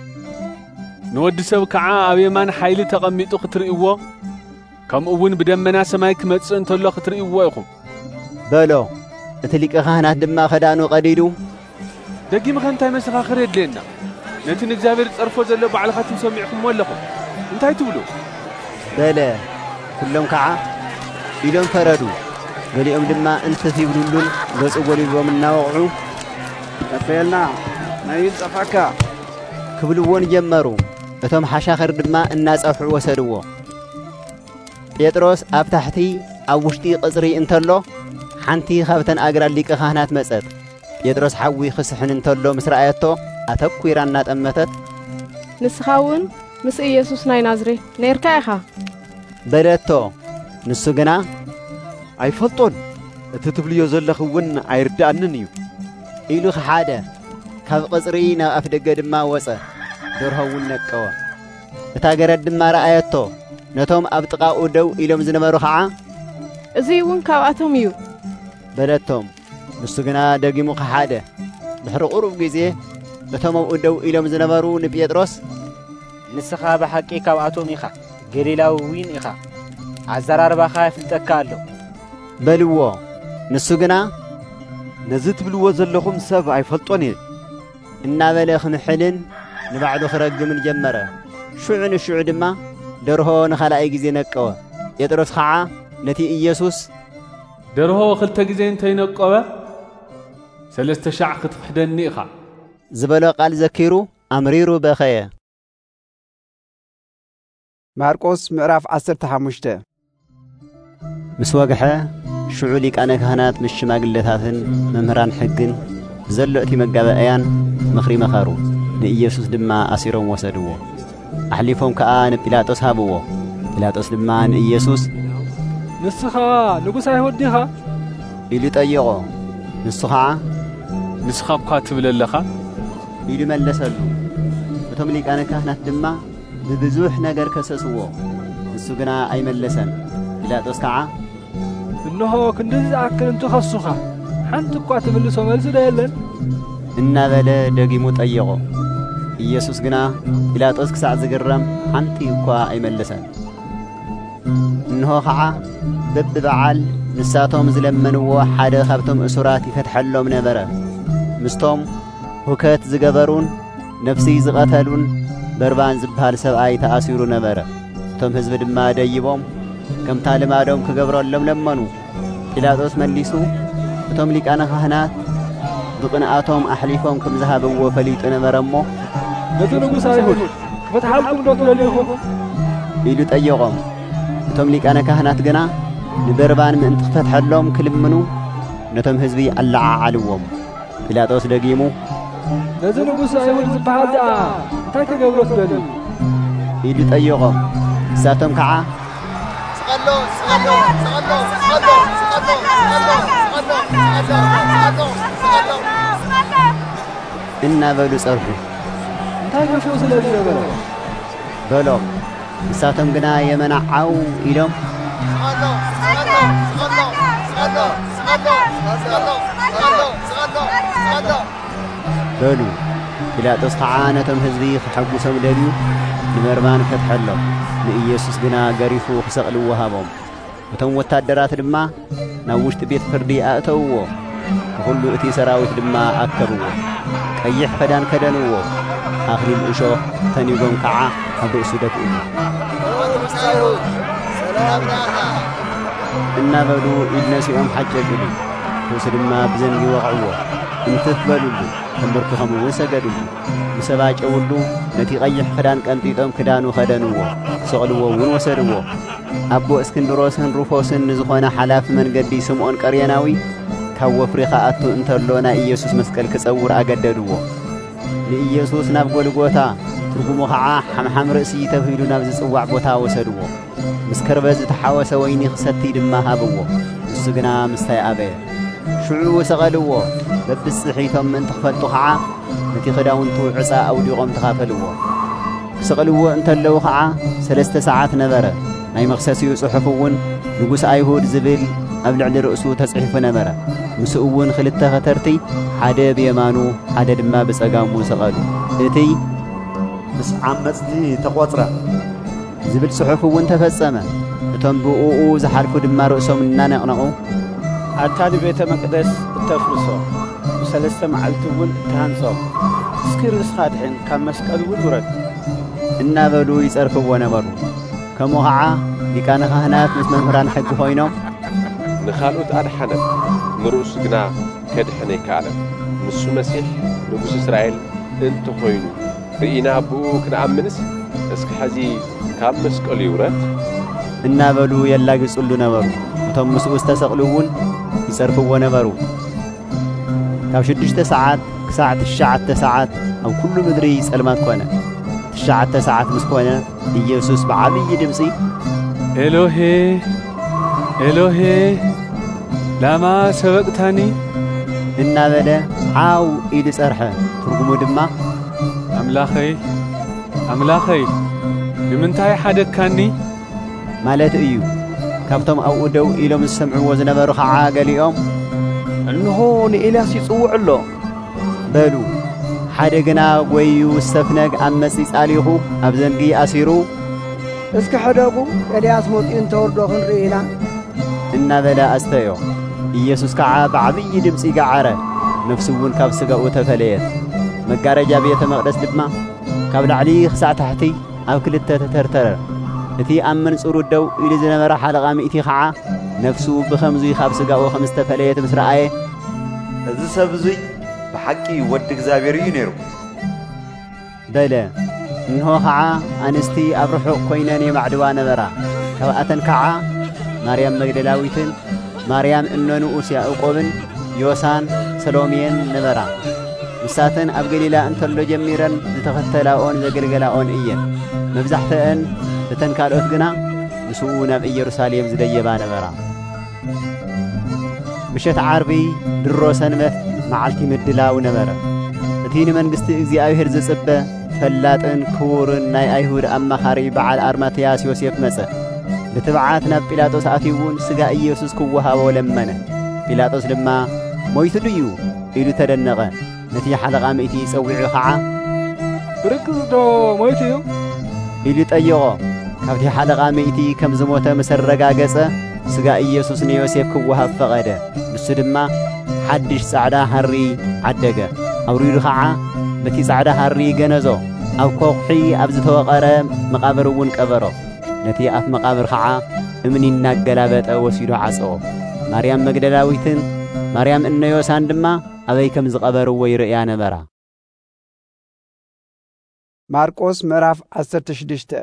ንወዲ ሰብ ከዓ ኣብ የማን ሓይሊ ተቐሚጡ ክትርእይዎ ከምኡ እውን ብደመና ሰማይ ክመጽእ እንተሎ ክትርእይዎ ኢኹም በሎ እቲ ሊቀ ካህናት ድማ ኸዳኑ ቀዲዱ ደጊምኸ እንታይ መሰኻኽር የድልየና ነቲ ንእግዚኣብሔር ጸርፎ ዘሎ ባዕልኻትም ሰሚዕኹምዎ ኣለኹም እንታይ ትብሉ በለ ኩሎም ከዓ ኢሎም ፈረዱ ገሊኦም ድማ እንትፍ ይብሉሉን ገጹ ጐሊሎም እናወቕዑ ጠፈየልና ናይ ጸፋካ ክብልዎን ጀመሩ እቶም ሓሻኽር ድማ እናጸፍሑ ወሰድዎ ጴጥሮስ ኣብ ታሕቲ ኣብ ውሽጢ ቅጽሪ እንተሎ ሓንቲ ካብተን ኣግራል ሊቀ ካህናት መጸት ጴጥሮስ ሓዊ ክስሕን እንተሎ ምስ ረኣየቶ ኣተኲራ እናጠመተት ንስኻውን ምስ ኢየሱስ ናይ ናዝሬት ነርካ ኢኻ በለቶ ንሱ ግና ኣይፈልጦን እቲ ትብልዮ ዘለኽውን ኣይርዳእንን እዩ ኢሉ ሓደ ካብ ቅጽሪ ናብ ኣፍ ደገ ድማ ወፀ ደርሆውን ነቀወ እታ ገረድ ድማ ረኣየቶ ነቶም ኣብ ጥቓኡ ደው ኢሎም ዝነበሩ ኸዓ እዚ እውን ካብኣቶም እዩ በለቶም ንሱ ግና ደጊሙ ኸሓደ ድሕሪ ቁሩብ ግዜ እቶም ኣብኡ ደው ኢሎም ዝነበሩ ንጴጥሮስ ንስኻ ብሓቂ ካብኣቶም ኢኻ ገሊላዊ ውን ኢኻ ኣዘራርባኻ ይፍልጠካ ኣሎ በልዎ ንሱ ግና ነዚ ትብልዎ ዘለኹም ሰብ ኣይፈልጦን እየ እናበለ ክምሕልን ንባዕሉ ክረግምን ጀመረ ሽዑ ንሽዑ ድማ ደርሆ ንኻልኣይ ግዜ ነቀወ ጴጥሮስ ኸዓ ነቲ ኢየሱስ ደርሆ 2 ግዜ እንተይነቀበ 3,000 ክትክሕደኒ ኢኻ ዝበሎ ቃል ዘኪሩ ኣምሪሩ በኸየ ማርቆስ ምዕራፍ 15 ምስ ወግሐ ሽዑ ሊቃነ ካህናት ምስ ሽማግለታትን መምህራን ሕግን ብዘሎ እቲ መጋበአያን ምኽሪ መኸሩ ንኢየሱስ ድማ ኣሲሮም ወሰድዎ ኣሕሊፎም ከዓ ንጲላጦስ ሃብዎ ጲላጦስ ድማ ንኢየሱስ ንስኻ ንጉሥ ኣይሁድ ዲኻ ኢሉ ጠየቖ ንሱ ኸዓ ንስኻ እኳ ትብል ኣለኻ ኢሉ መለሰሉ እቶም ሊቃነ ካህናት ድማ ብብዙሕ ነገር ከሰስዎ ንሱ ግና ኣይመለሰን ጲላጦስ ከዓ እንሆ ክንድዚ ዝኣክል እንትኸሱኻ ሓንቲ እኳ ትምልሶ መልሲ ዶ የለን እናበለ ደጊሙ ጠየቖ ኢየሱስ ግና ጲላጦስ ክሳዕ ዝግረም ሓንቲ እኳ ኣይመለሰን እንሆ ከዓ በብበዓል ንሳቶም ዝለመንዎ ሓደ ካብቶም እሱራት ይፈትሐሎም ነበረ ምስቶም ሁከት ዝገበሩን ነፍሲ ዝቐተሉን በርባን ዝበሃል ሰብኣይ ተኣሲሩ ነበረ እቶም ህዝቢ ድማ ደይቦም ከምታ ልማዶም ክገብረሎም ለመኑ ጲላጦስ መሊሱ እቶም ሊቃነ ካህናት ብቕንኣቶም ኣሕሊፎም ከም ዝሃብዎ ፈሊጡ ነበረ እሞ ነቲ ንጉሥ ኣይሁድ ክፈትሓልኩም ዶ ትደልይኹም ኢሉ ጠየቖም እቶም ሊቃነ ካህናት ግና ንበርባን ምእንቲ ክፈትሐሎም ክልምኑ ነቶም ህዝቢ ኣለዓዓልዎም ጲላጦስ ደጊሙ ነዚ ንጉሥ ኣይሁድ ዝበሃል ድኣ እንታይ ክገብሮ ትደልዩ ኢሉ ጠየቖም ንሳቶም ከዓ እናበሉ ጸርሑ እንታይ ገፊኡ ስለዝነበረ በሎም ንሳቶም ግና የመናዓው ኢሎም በሉ ጲላጦስ ከዓ ነቶም ህዝቢ ክሐጉሶም ደልዩ ንበርባን ፈትሐሎም ንኢየሱስ ግና ገሪፉ ክሰቕልዎ ሃቦም እቶም ወታደራት ድማ ናብ ውሽጢ ቤት ፍርዲ ኣእተውዎ ኩሉ እቲ ሰራዊት ድማ ኣከብዎ ቀይሕ ክዳን ከደንዎ ኣኽሊል እሾህ ተኒጎም ከዓ ኣብ ርእሱ ደፍእዎ እናበሉ ኢድ ነሲኦም ሓጨጭሉ ርእሱ ድማ ብዘንጊ ወቕዕዎ እንትፍ በሉሉ ተንበርክኾም እውን ሰገድሉ ምሰባጨውሉ ነቲ ቀይሕ ክዳን ቀንጢጦም ክዳኑ ኸደንዎ ሰቕልዎ እውን ወሰድዎ ኣቦ እስክንድሮስን ሩፎስን ንዝኾነ ሓላፊ መንገዲ ስምዖን ቀርየናዊ ካብ ወፍሪ ኸኣቱ እንተሎ ናይ ኢየሱስ መስቀል ክጸውር ኣገደድዎ ንኢየሱስ ናብ ጐልጎታ ትርጉሙ ኸዓ ሓምሓም ርእሲ ተባሂሉ ናብ ዝጽዋዕ ቦታ ወሰድዎ ምስ ከርበዝ ዝተሓወሰ ወይኒ ክሰቲ ድማ ሃብዎ ንሱ ግና ምስታይ ኣበየ ሽዑ ሰቐልዎ በብስሒቶም ምእንቲ ክፈልጡ ኸዓ ነቲ ክዳውንቱ ዕፃ ኣውዲቖም ተኻፈልዎ ክሰቕልዎ እንተለዉ ኸዓ 3 ሰዓት ነበረ ናይ መኽሰሲኡ ጽሑፍ እውን ንጉሥ ኣይሁድ ዝብል ኣብ ልዕሊ ርእሱ ተጽሒፉ ነበረ ምስኡ እውን 2 ኸተርቲ ሓደ ብየማኑ ሓደ ድማ ብጸጋሙ ሰቐሉ እቲ ምስ ዓመፅቲ ተቖጽረ ዝብል ጽሑፍ እውን ተፈጸመ እቶም ብኡኡ ዝሓልፉ ድማ ርእሶም እናነቕነቑ ኣታሊ ቤተ መቅደስ እተፍርሶ ብ3 መዓልቲ እውን እትሃንጾ እስኪ ርእስኻ ድሕን ካብ መስቀል እውን ውረድ እናበሉ ይጸርፍዎ ነበሩ ከምኡ ኸዓ ሊቃነ ካህናት ምስ መምህራን ሕጊ ኾይኖም ንኻልኦት ኣድሓነ ንርእሱ ግና ከድሕነ ይከኣለን ንሱ መሲሕ ንጉሥ እስራኤል እንተኾይኑ ርኢና ብኡ ክንኣምንስ እስኪ ሕዚ ካብ መስቀሉ ይውረድ እናበሉ የላግጹሉ ነበሩ እቶም ምስኡ ዝተሰቕሉ እውን ይጸርፍዎ ነበሩ ካብ 6 ሰዓት ክሳዕ 9 ሰዓት ኣብ ኩሉ ምድሪ ጸልማት ኮነ 9 ሰዓት ምስ ኮነ ኢየሱስ ብዓብዪ ድምፂ ኤሎሄ ኤሎሄ ላማ ሰበቅታኒ እናበለ ዓው ኢሉ ጸርሐ። ትርጉሙ ድማ ኣምላኸይ ኣምላኸይ ንምንታይ ሓደካኒ ማለት እዩ። ካብቶም ኣብኡ ደው ኢሎም ዝሰምዕዎ ዝነበሩ ኸዓ ገሊኦም እንሆ ንኤልያስ ይጽውዕ ኣሎ በሉ። ሓደ ግና ጐዩ ዝተፍነግ ኣብ መጺ ጻሊኹ ኣብ ዘንጊ ኣሲሩ እስኪ ሕደጉ ኤልያስ መጺኡ እንተወርዶ ክንርኢ ኢና እናበለ ኣስተዮ። ኢየሱስ ከዓ ብዓብዪ ድምፂ ገዓረ። ነፍሱ እውን ካብ ስጋኡ ተፈለየት። መጋረጃ ቤተ መቕደስ ድማ ካብ ላዕሊ ክሳዕ ታሕቲ ኣብ ክልተ ተተርተረ። እቲ ኣብ መንጽሩ ደው ኢሉ ዝነበረ ሓለቓ ሚእቲ ከዓ ነፍሱ ብኸምዙይ ካብ ስጋኡ ከም ዝተፈለየት ምስ ረኣየ እዚ ሰብ እዙይ ብሓቂ ወዲ እግዚኣብሔር እዩ ነይሩ በለ። እንሆ ከዓ ኣንስቲ ኣብ ርሑቕ ኮይነን የማዕድዋ ነበራ። ካብኣተን ከዓ ማርያም መግደላዊትን ማርያም እነንኡስ ያዕቆብን ዮሳን ሰሎሜን ነበራ። ንሳተን ኣብ ገሊላ እንተሎ ጀሚረን ዝተኸተላኦን ዘገልገላኦን እየን። መብዛሕትአን እተን ካልኦት ግና ምስኡ ናብ ኢየሩሳሌም ዝደየባ ነበራ። ምሸት ዓርቢ ድሮ ሰንበት መዓልቲ ምድላው ነበረ። እቲ ንመንግሥቲ እግዚኣብሔር ዝጽበ ፈላጥን ክቡርን ናይ ኣይሁድ ኣማኻሪ በዓል ኣርማትያስ ዮሴፍ መጸ። ብትብዓት ናብ ጲላጦስ ኣትዩውን ሥጋ ኢየሱስ ክወሃቦ ለመነ። ጲላጦስ ድማ ሞይቱ ድዩ ኢሉ ተደነቐ። ነቲ ሓለቓ ሚእቲ ጸዊዑ ኸዓ ብርግጽ ዶ ሞይቱ እዩ ኢሉ ጠየቖ። ካብቲ ሓለቓ ሚእቲ ከም ዝሞተ ምስ ረጋገጸ ሥጋ ኢየሱስ ንዮሴፍ ክወሃብ ፈቐደ። ንሱ ድማ ሓድሽ ጻዕዳ ሃሪ ዓደገ። ኣውሪዱ ኸዓ በቲ ጻዕዳ ሃሪ ገነዞ ኣብ ኮኽሒ ኣብ ዝተወቐረ መቓብር እውን ቀበሮ። ነቲ ኣፍ መቓብር ኸዓ እምኒ እናገላበጠ ወሲዱ ዓጽኦ። ማርያም መግደላዊትን ማርያም እነዮሳን ድማ ኣበይ ከም ዝቐበርዎ ይርእያ ነበራ። ማርቆስ ምዕራፍ 16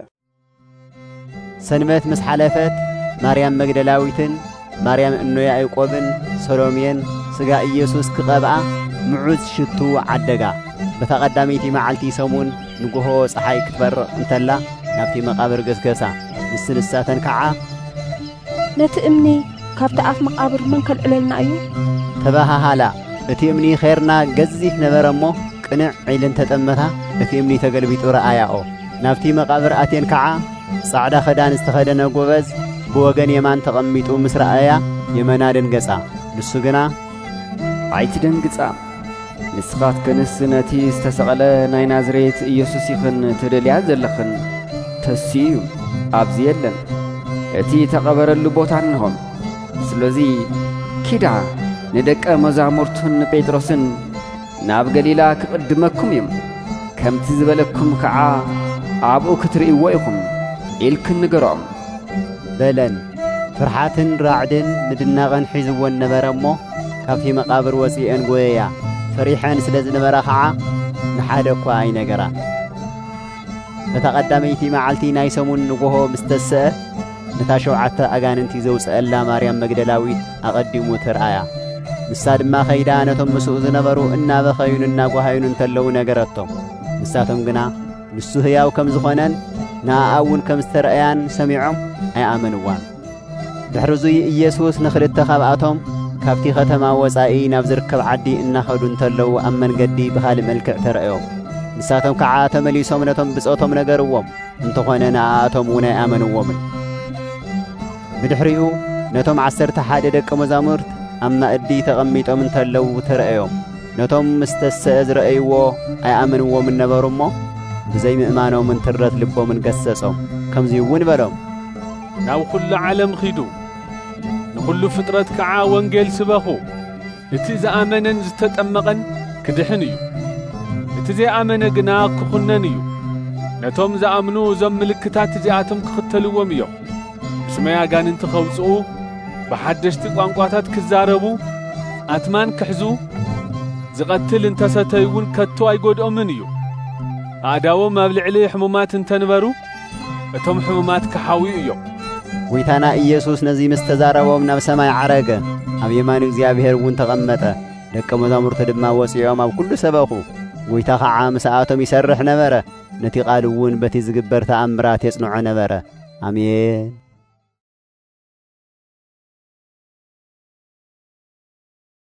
ሰንበት ምስ ሓለፈት ማርያም መግደላዊትን ማርያም እኖ ያዕቆብን ሰሎሜን ሥጋ ኢየሱስ ክቐብኣ ምዑዝ ሽቱ ዓደጋ። በተቐዳሚቲ መዓልቲ ሰሙን ንጉሆ ፀሓይ ክትበርቕ እንተላ ናብቲ መቓብር ገስገሳ። ንስንሳተን ከዓ ነቲ እምኒ ካብቲ ኣፍ መቓብር መን ከልዕለልና እዩ ተባሃሃላ። እቲ እምኒ ኼርና ገዚፍ ነበረ እሞ ቅንዕ ዒልን ተጠመታ እቲ እምኒ ተገልቢጡ ረኣያኦ። ናብቲ መቓብር ኣቴን ከዓ ጻዕዳ ኽዳን ዝተኸደነ ጐበዝ ብወገን የማን ተቐሚጡ ምስ ረኣያ የመና ደንገጻ። ንሱ ግና ኣይትደንግጻ፣ ንስኻትክንስ ነቲ ዝተሰቐለ ናይ ናዝሬት ኢየሱስ ይኽን ትደልያ ዘለኽን ተሲ እዩ፣ ኣብዚ የለን። እቲ ተቐበረሉ ቦታ እንሆም። ስለዚ ኪዳ ንደቀ መዛሙርቱን ጴጥሮስን ናብ ገሊላ ክቕድመኩም እዮም፣ ከምቲ ዝበለኩም ከዓ ኣብኡ ክትርእይዎ ኢኹም ኢልክን ንገሮም በለን። ፍርሓትን ራዕድን ምድናቐን ሒዝዎን ነበረ እሞ ካብቲ መቓብር ወፂአን ጐየያ። ፈሪሐን ስለ ዝነበራ ኸዓ ንሓደ እኳ ኣይነገራ። በተቐዳመይቲ መዓልቲ ናይ ሰሙን ንጎሆ ምስ ተስአ ነታ 7 ኣጋንንቲ ዘውፅአላ ማርያም መግደላዊት ኣቐዲሙ ትርኣያ። ንሳ ድማ ኸይዳ ነቶም ምስኡ ዝነበሩ እናበኸዩን እናጓሃዩን እንተለዉ ነገረቶም። ንሳቶም ግና ንሱ ሕያው ከም ዝኾነን ንኣውን ከም ዝተረአያን ሰሚዖም ኣይኣመንዋን። ድሕሪ ዙይ ኢየሱስ ንኽልተ ካብኣቶም ካብቲ ኸተማ ወፃኢ ናብ ዝርከብ ዓዲ እናኸዱ እንተለዉ ኣብ መንገዲ ብኻልእ መልክዕ ተረአዮም። ንሳቶም ከዓ ተመሊሶም ነቶም ብጾቶም ነገርዎም፣ እንተኾነ ንኣቶም እውን ኣይኣመንዎምን። ብድሕሪኡ ነቶም 11 ደቀ መዛሙርት ኣብ ማእዲ ተቐሚጦም እንተለዉ ተረአዮም። ነቶም ምስ ተስአ ዝረአይዎ ኣይኣመንዎምን ነበሩ እሞ ብዘይምእማኖምን ትረት ልቦምን ገሰጾም። ከምዙይ እውን በሎም፣ ናብ ኩሉ ዓለም ኺዱ ንኩሉ ፍጥረት ከዓ ወንጌል ስበኹ። እቲ ዝኣመነን ዝተጠመቐን ክድሕን እዩ፣ እቲ ዘይኣመነ ግና ክኹነን እዩ። ነቶም ዝኣምኑ እዞም ምልክታት እዚኣቶም ክኽተልዎም እዮም። ብስመይ ኣጋንንቲ ኸውፅኡ፣ ብሓደሽቲ ቋንቋታት ክዛረቡ፣ ኣትማን ክሕዙ፣ ዝቐትል እንተሰተይውን ከቶ ኣይጐድኦምን እዩ። ኣእዳዎም ኣብ ልዕሊ ሕሙማት እንተንበሩ እቶም ሕሙማት ክሓዊኡ እዮም። ጐይታና ኢየሱስ ነዚ ምስ ተዛረቦም ናብ ሰማይ ዓረገ፣ ኣብ የማን እግዚኣብሔር እውን ተቐመጠ። ደቀ መዛሙርቱ ድማ ወፂኦም ኣብ ኩሉ ሰበኹ። ጐይታ ኸዓ ምስኣቶም ይሰርሕ ነበረ። ነቲ ቃል እውን በቲ ዝግበር ተኣምራት የጽንዖ ነበረ። አሜን።